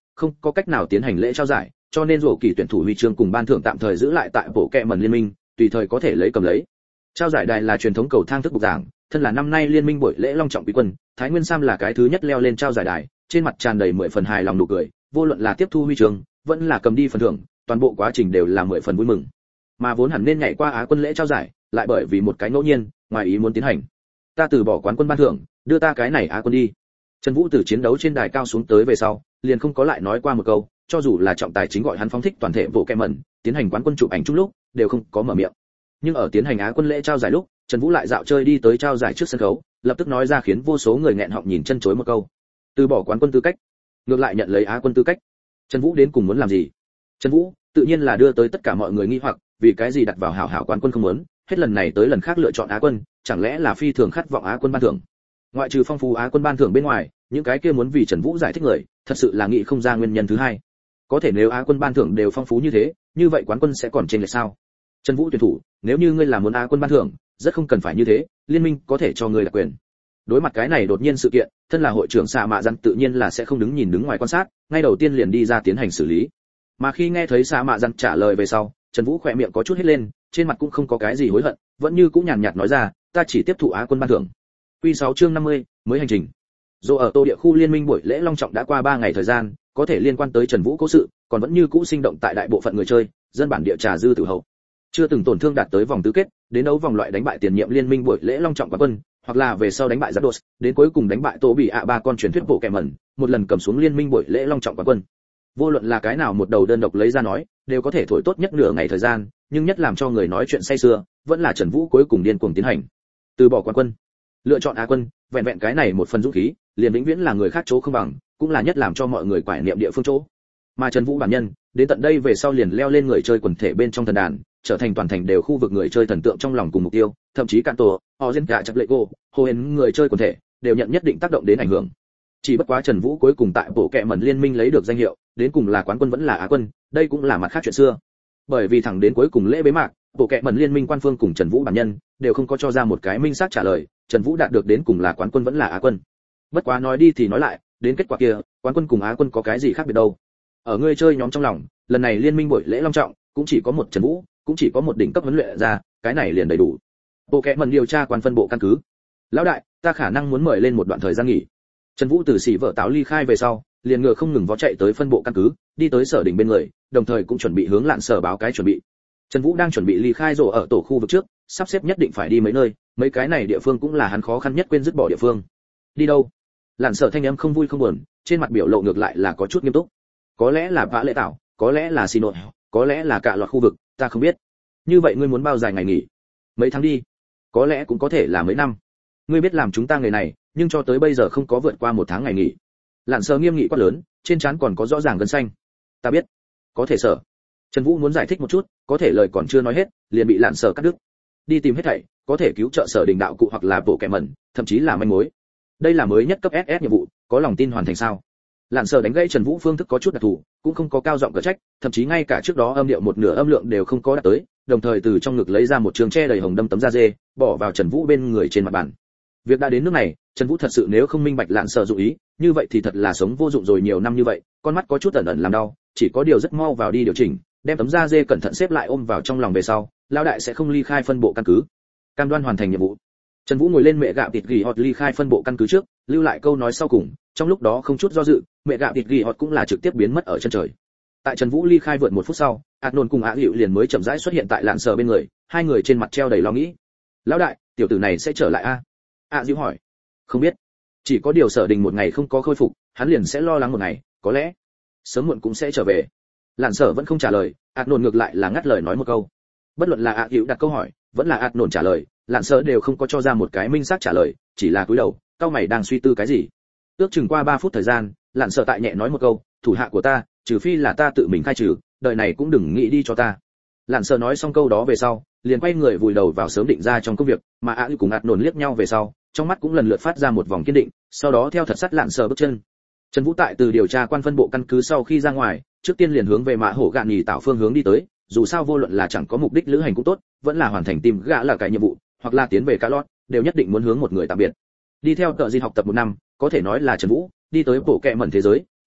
không có cách nào tiến hành lễ trao giải, cho nên rổ kỳ tuyển thủ huy chương cùng ban thưởng tạm thời giữ lại tại bộ kẹ mẩn liên minh, tùy thời có thể lấy cầm lấy. Trao giải đài là truyền thống cầu thang thức bục giảng, thân là năm nay liên minh buổi lễ long trọng quý quân, Thái Nguyên Sam là cái thứ nhất leo lên trao giải đài, trên mặt tràn đầy mười phần hài lòng nụ cười, vô luận là tiếp thu huy chương, vẫn là cầm đi phần thưởng, toàn bộ quá trình đều là mười phần vui mừng. Mà vốn hẳn nên nhảy qua Á quân lễ trao giải, lại bởi vì một cái ngẫu nhiên, ngoài ý muốn tiến hành. Ta từ bỏ quán quân ban thưởng, đưa ta cái này Á quân đi. Trần Vũ từ chiến đấu trên đài cao xuống tới về sau, liền không có lại nói qua một câu, cho dù là trọng tài chính gọi hắn phóng thích toàn thể bộ kẹ mẩn, tiến hành quán quân chụp ảnh chung lúc, đều không có mở miệng. Nhưng ở tiến hành Á quân lễ trao giải lúc, Trần Vũ lại dạo chơi đi tới trao giải trước sân khấu, lập tức nói ra khiến vô số người nghẹn họng nhìn chân chối một câu: từ bỏ quán quân tư cách, ngược lại nhận lấy Á quân tư cách. Trần Vũ đến cùng muốn làm gì? Trần Vũ tự nhiên là đưa tới tất cả mọi người nghi hoặc, vì cái gì đặt vào hảo hảo quán quân không muốn, hết lần này tới lần khác lựa chọn Á quân, chẳng lẽ là phi thường khát vọng Á quân ban thưởng? Ngoại trừ phong phú Á quân ban thưởng bên ngoài, những cái kia muốn vì Trần Vũ giải thích người, thật sự là nghĩ không ra nguyên nhân thứ hai. Có thể nếu Á quân ban thưởng đều phong phú như thế, như vậy quán quân sẽ còn chênh lệch sao? Trần Vũ tuyển thủ, nếu như ngươi là muốn Á quân ban thưởng, rất không cần phải như thế, liên minh có thể cho ngươi đặc quyền. Đối mặt cái này đột nhiên sự kiện, thân là hội trưởng Sa Mạ Dặn tự nhiên là sẽ không đứng nhìn đứng ngoài quan sát, ngay đầu tiên liền đi ra tiến hành xử lý. Mà khi nghe thấy Sa Mạ Dặn trả lời về sau, Trần Vũ khỏe miệng có chút hết lên, trên mặt cũng không có cái gì hối hận, vẫn như cũng nhàn nhạt nói ra, ta chỉ tiếp thụ Á quân ban thưởng. Quy sáu chương năm mươi, mới hành trình. Dù ở Tô địa khu liên minh buổi lễ long trọng đã qua ba ngày thời gian, có thể liên quan tới Trần Vũ cố sự, còn vẫn như cũ sinh động tại đại bộ phận người chơi, dân bản địa trà dư tử hậu. Chưa từng tổn thương đạt tới vòng tứ kết, đến đấu vòng loại đánh bại tiền nhiệm liên minh buổi lễ long trọng quán quân, hoặc là về sau đánh bại Giáp Đột, đến cuối cùng đánh bại Tô Bị ạ ba con truyền thuyết bộ kẻ mẩn, một lần cầm xuống liên minh buổi lễ long trọng quán quân. Vô luận là cái nào một đầu đơn độc lấy ra nói, đều có thể thổi tốt nhất nửa ngày thời gian, nhưng nhất làm cho người nói chuyện say sưa, vẫn là Trần Vũ cuối cùng điên cuồng tiến hành. Từ bỏ quán quân, lựa chọn Á quân, vẹn vẹn cái này một phần dũng khí, liền vĩnh viễn là người khác chỗ không bằng, cũng là nhất làm cho mọi người quải niệm địa phương chỗ. Mà Trần Vũ bản nhân, đến tận đây về sau liền leo lên người chơi quần thể bên trong thần đàn, trở thành toàn thành đều khu vực người chơi thần tượng trong lòng cùng mục tiêu, thậm chí cạn tổ, Ozen cả chập lệ cô, hồ hến người chơi quần thể đều nhận nhất định tác động đến ảnh hưởng. Chỉ bất quá Trần Vũ cuối cùng tại bộ kệ mẩn liên minh lấy được danh hiệu, đến cùng là quán quân vẫn là Á quân, đây cũng là mặt khác chuyện xưa. Bởi vì thẳng đến cuối cùng lễ bế mạc, bộ kệ mẩn liên minh quan phương cùng Trần Vũ bản nhân đều không có cho ra một cái minh xác trả lời, Trần Vũ đạt được đến cùng là quán quân vẫn là Á quân. Bất quá nói đi thì nói lại, đến kết quả kia, quán quân cùng Á quân có cái gì khác biệt đâu? Ở người chơi nhóm trong lòng, lần này liên minh buổi lễ long trọng, cũng chỉ có một Trần Vũ, cũng chỉ có một đỉnh cấp huấn luyện ra, cái này liền đầy đủ. Bộ kệ mẩn điều tra quan phân bộ căn cứ. Lão đại, ta khả năng muốn mời lên một đoạn thời gian nghỉ. Trần Vũ từ xỉ vợ táo ly khai về sau, liền ngựa không ngừng vó chạy tới phân bộ căn cứ, đi tới sở đỉnh bên người, đồng thời cũng chuẩn bị hướng Lạn Sở báo cái chuẩn bị. Trần Vũ đang chuẩn bị ly khai rổ ở tổ khu vực trước, sắp xếp nhất định phải đi mấy nơi, mấy cái này địa phương cũng là hắn khó khăn nhất quên dứt bỏ địa phương. Đi đâu? Lạn Sở thanh âm không vui không buồn, trên mặt biểu lộ ngược lại là có chút nghiêm túc. Có lẽ là Vã Lệ Tảo, có lẽ là Xi Nội, có lẽ là cả loạt khu vực, ta không biết. Như vậy ngươi muốn bao dài ngày nghỉ? Mấy tháng đi? Có lẽ cũng có thể là mấy năm. Ngươi biết làm chúng ta người này, nhưng cho tới bây giờ không có vượt qua một tháng ngày nghỉ. Lạn Sở nghiêm nghị quát lớn, trên trán còn có rõ ràng gân xanh. Ta biết. Có thể Sở. Trần Vũ muốn giải thích một chút, có thể lời còn chưa nói hết, liền bị Lạn Sở cắt đứt. Đi tìm hết thảy, có thể cứu trợ Sở Đình đạo cụ hoặc là bộ kẻ mẩn, thậm chí là manh mối. Đây là mới nhất cấp ét ét nhiệm vụ, có lòng tin hoàn thành sao? Lạn Sở đánh gãy Trần Vũ phương thức có chút đặc thù, cũng không có cao giọng cở trách, thậm chí ngay cả trước đó âm điệu một nửa âm lượng đều không có đạt tới, đồng thời từ trong ngực lấy ra một trường tre đầy hồng đâm tấm da dê, bỏ vào Trần Vũ bên người trên mặt bàn. Việc đã đến nước này, Trần Vũ thật sự nếu không minh bạch Lạn Sở dụng ý, như vậy thì thật là sống vô dụng rồi nhiều năm như vậy, con mắt có chút ẩn ẩn làm đau, chỉ có điều rất mau vào đi điều chỉnh, đem tấm da dê cẩn thận xếp lại ôm vào trong lòng về sau, lão đại sẽ không ly khai phân bộ căn cứ. Cam đoan hoàn thành nhiệm vụ. Trần Vũ ngồi lên mẹ gạo thịt gỉ hot ly khai phân bộ căn cứ trước, lưu lại câu nói sau cùng, trong lúc đó không chút do dự, mẹ gạo thịt gỉ hot cũng là trực tiếp biến mất ở chân trời. Tại Trần Vũ ly khai vượt một phút sau, Adnon cùng Á Hữu liền mới chậm rãi xuất hiện tại Lạn Sở bên người, hai người trên mặt treo đầy lo nghĩ. Lão đại, tiểu tử này sẽ trở lại a? Á Hữu hỏi. Không biết. Chỉ có điều Sở Đình một ngày không có khôi phục, hắn liền sẽ lo lắng một ngày, có lẽ sớm muộn cũng sẽ trở về. Lạn Sở vẫn không trả lời, Adnon ngược lại là ngắt lời nói một câu. Bất luận là Á Hữu đặt câu hỏi, vẫn là Adnon trả lời, Lạn Sở đều không có cho ra một cái minh xác trả lời, chỉ là cúi đầu, cao mày đang suy tư cái gì. Ước chừng qua ba phút thời gian, Lạn Sở tại nhẹ nói một câu, thủ hạ của ta, trừ phi là ta tự mình khai trừ, đời này cũng đừng nghĩ đi cho ta. Lạn Sở nói xong câu đó về sau, liền quay người vùi đầu vào sớm định ra trong công việc, mà Á cùng ạt nổn liếc nhau về sau, trong mắt cũng lần lượt phát ra một vòng kiên định, sau đó theo thật sát Lạn Sở bước chân. Trần Vũ tại từ điều tra quan phân bộ căn cứ sau khi ra ngoài, trước tiên liền hướng về mã hổ gạn nhì tạo phương hướng đi tới, dù sao vô luận là chẳng có mục đích lữ hành cũng tốt, vẫn là hoàn thành tìm gã là cái nhiệm vụ, hoặc là tiến về cá lót, đều nhất định muốn hướng một người tạm biệt. Đi theo tợ Di học tập một năm, có thể nói là Trần Vũ đi tới bộ kệ mẩn thế giới,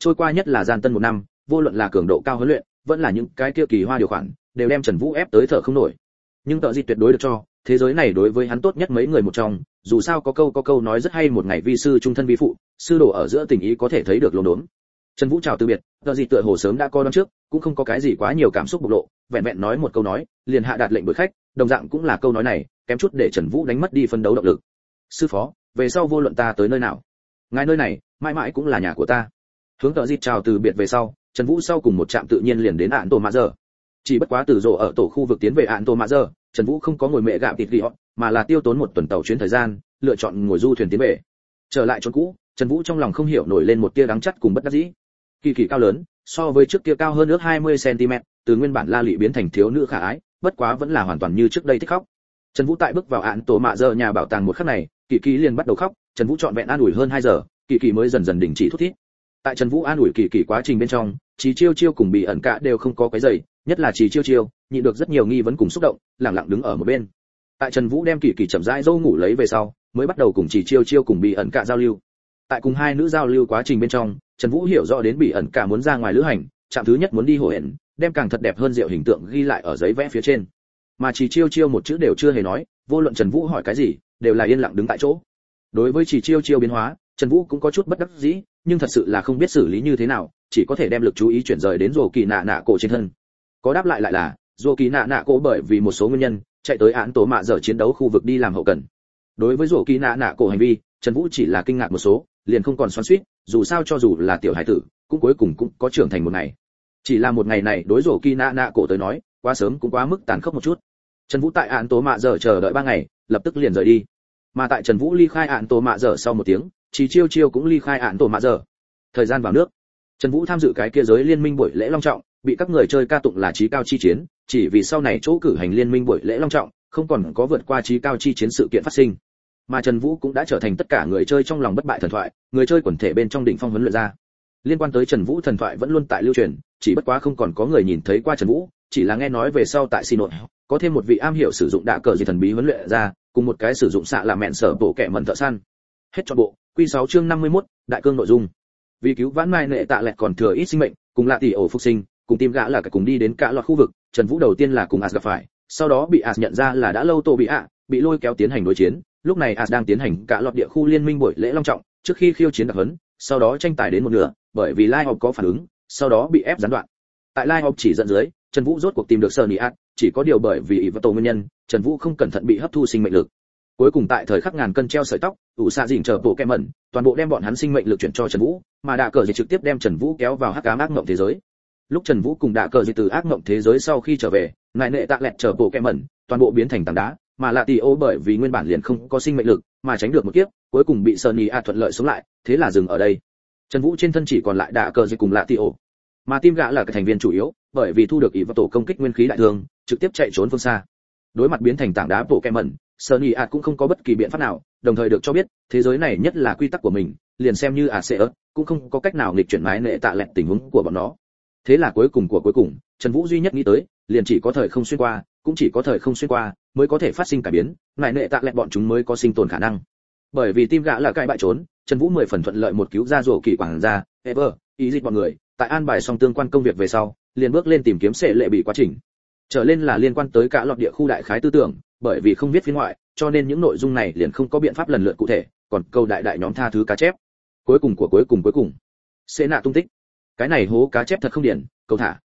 trôi qua nhất là gian tân một năm, vô luận là cường độ cao huấn luyện, vẫn là những cái kia kỳ hoa điều khoản, đều đem Trần Vũ ép tới thở không nổi. Nhưng Tợ Dịch tuyệt đối được cho, thế giới này đối với hắn tốt nhất mấy người một trong, dù sao có câu có câu nói rất hay, một ngày vi sư trung thân vi phụ, sư đồ ở giữa tình ý có thể thấy được lốm đốm. Trần Vũ chào từ biệt, Tợ Dịch tựa hồ sớm đã coi đoán trước, cũng không có cái gì quá nhiều cảm xúc bộc lộ, vẹn vẹn nói một câu nói, liền hạ đạt lệnh đuổi khách, đồng dạng cũng là câu nói này, kém chút để Trần Vũ đánh mất đi phân đấu động lực. Sư phó, về sau vô luận ta tới nơi nào, ngài nơi này mãi mãi cũng là nhà của ta. Hướng Tợ Dịch chào từ biệt về sau, Trần Vũ sau cùng một trạm tự nhiên liền đến Ản Tổ Mạ Giờ. Chỉ bất quá từ rộ ở tổ khu vực tiến về Ản Tổ Mạ Giờ, Trần Vũ không có ngồi mẹ gạo thịt ghi họ, mà là tiêu tốn một tuần tàu chuyến thời gian, lựa chọn ngồi du thuyền tiến về. Trở lại chỗ cũ, Trần Vũ trong lòng không hiểu nổi lên một tia đắng chắt cùng bất đắc dĩ. Kỳ Kỳ cao lớn, so với trước kia cao hơn ước hai mươi xăng ti mét, từ nguyên bản la lị biến thành thiếu nữ khả ái, bất quá vẫn là hoàn toàn như trước đây thích khóc. Trần Vũ tại bước vào Ản Tổ Mạ Giờ nhà bảo tàng một khắc này, Kỳ Kỳ liền bắt đầu khóc, Trần Vũ trọn vẹn an ủi hơn hai giờ, Kỳ Kỳ mới dần dần đình chỉ thút thít. Tại Trần Vũ an ủi Kỳ Kỳ quá trình bên trong, Chí Chiêu Chiêu cùng Bị ẩn cả đều không có cái giày, nhất là Chí Chiêu Chiêu, nhịn được rất nhiều nghi vấn cùng xúc động, lặng lặng đứng ở một bên. Tại Trần Vũ đem Kỳ Kỳ chậm rãi dâu ngủ lấy về sau, mới bắt đầu cùng Chí Chiêu Chiêu cùng Bị ẩn cả giao lưu. Tại cùng hai nữ giao lưu quá trình bên trong, Trần Vũ hiểu rõ đến Bị ẩn cả muốn ra ngoài lữ hành, trạm thứ nhất muốn đi hồ hẹn, đem càng thật đẹp hơn rượu hình tượng ghi lại ở giấy vẽ phía trên. Mà Chí Chiêu Chiêu một chữ đều chưa hề nói, vô luận Trần Vũ hỏi cái gì, đều là yên lặng đứng tại chỗ. Đối với Chí Chiêu Chiêu biến hóa, Trần Vũ cũng có chút bất đắc dĩ, nhưng thật sự là không biết xử lý như thế nào, chỉ có thể đem lực chú ý chuyển rời đến Dỗ Kỳ Nạ Nạ Cổ trên thân. Có đáp lại lại là, Dỗ Kỳ Nạ Nạ Cổ bởi vì một số nguyên nhân, chạy tới Án Tố Mạ Giờ chiến đấu khu vực đi làm hậu cần. Đối với Dỗ Kỳ Nạ Nạ Cổ hành vi, Trần Vũ chỉ là kinh ngạc một số, liền không còn xoắn xuýt, dù sao cho dù là tiểu hải tử, cũng cuối cùng cũng có trưởng thành một ngày. Chỉ là một ngày này đối Dỗ Kỳ Nạ Nạ Cổ tới nói, quá sớm cũng quá mức tàn khốc một chút. Trần Vũ tại Án Tố Mạ Giờ chờ đợi ba ngày, lập tức liền rời đi. Mà tại Trần Vũ ly khai Án Tố Mạ Giờ sau một tiếng, Chí Chiêu Chiêu cũng ly khai Án Tố Mạ Giờ. Thời gian vào nước, Trần Vũ tham dự cái kia giới liên minh buổi lễ long trọng, bị các người chơi ca tụng là chí cao chi chiến, chỉ vì sau này chỗ cử hành liên minh buổi lễ long trọng, không còn có vượt qua chí cao chi chiến sự kiện phát sinh. Mà Trần Vũ cũng đã trở thành tất cả người chơi trong lòng bất bại thần thoại, người chơi quần thể bên trong đỉnh phong huấn luyện ra. Liên quan tới Trần Vũ thần thoại vẫn luôn tại lưu truyền, chỉ bất quá không còn có người nhìn thấy qua Trần Vũ, chỉ là nghe nói về sau tại Sinot, có thêm một vị am hiểu sử dụng đạ cờ gì thần bí huấn luyện ra, cùng một cái sử dụng xạ là mẹn sở bộ kệ mẩn thợ săn. Hết cho bộ, Quy sáu chương năm mươi mốt, đại cương nội dung. Vì cứu vãn mai nệ tạ lẹt còn thừa ít sinh mệnh, cùng lạ tỷ ổ phục sinh, cùng tim gã là cả cùng đi đến cả loạt khu vực, Trần Vũ đầu tiên là cùng As gặp phải, sau đó bị As nhận ra là đã lâu tổ bị ạ, bị lôi kéo tiến hành đối chiến, lúc này As đang tiến hành cả loạt địa khu liên minh buổi lễ long trọng, trước khi khiêu chiến đặc huấn, sau đó tranh tài đến một nửa, bởi vì Lai Học có phản ứng, sau đó bị ép gián đoạn. Tại Lai Học chỉ dẫn dưới, Trần Vũ rốt cuộc tìm được Sunny As, chỉ có điều bởi vì Ivato nguyên nhân, Trần Vũ không cẩn thận bị hấp thu sinh mệnh lực. Cuối cùng tại thời khắc ngàn cân treo sợi tóc, ủ xạ dình chờ bộ kẹm mẩn, toàn bộ đem bọn hắn sinh mệnh lực chuyển cho Trần Vũ, mà đạ cờ gì trực tiếp đem Trần Vũ kéo vào hắc ám ác mộng thế giới. Lúc Trần Vũ cùng đạ cờ gì từ ác mộng thế giới sau khi trở về, nại nệ tạ lẹt chờ bộ kẹm mẩn, toàn bộ biến thành tảng đá, mà lạ tỷ ô bởi vì nguyên bản liền không có sinh mệnh lực, mà tránh được một kiếp, cuối cùng bị Sunny A thuận lợi sống lại, thế là dừng ở đây. Trần Vũ trên thân chỉ còn lại đạ cờ gì cùng lạ tỷ ô, mà tim gã là cái thành viên chủ yếu, bởi vì thu được ý vào tổ công kích nguyên khí đại thương, trực tiếp chạy trốn phương xa. Đối mặt biến thành tảng đá bộ kẹm mẩn, Sunny A cũng không có bất kỳ biện pháp nào, đồng thời được cho biết, thế giới này nhất là quy tắc của mình, liền xem như Aseus cũng không có cách nào nghịch chuyển mái nệ tạ lẹt tình huống của bọn nó. Thế là cuối cùng của cuối cùng, Trần Vũ duy nhất nghĩ tới, liền chỉ có thời không xuyên qua, cũng chỉ có thời không xuyên qua mới có thể phát sinh cải biến, mái nệ tạ lẹt bọn chúng mới có sinh tồn khả năng. Bởi vì tim gã là cai bại trốn, Trần Vũ mười phần thuận lợi một cứu ra rổ kỳ quảng ra, Ever, ý dịch bọn người, tại an bài xong tương quan công việc về sau, liền bước lên tìm kiếm sẽ lệ bị quá trình. Trở lên là liên quan tới cả lọt địa khu đại khái tư tưởng, bởi vì không viết phiên ngoại, cho nên những nội dung này liền không có biện pháp lần lượt cụ thể, còn câu đại đại nhóm tha thứ cá chép. Cuối cùng của cuối cùng cuối cùng, sẽ nạ tung tích. Cái này hố cá chép thật không điển, cầu thả.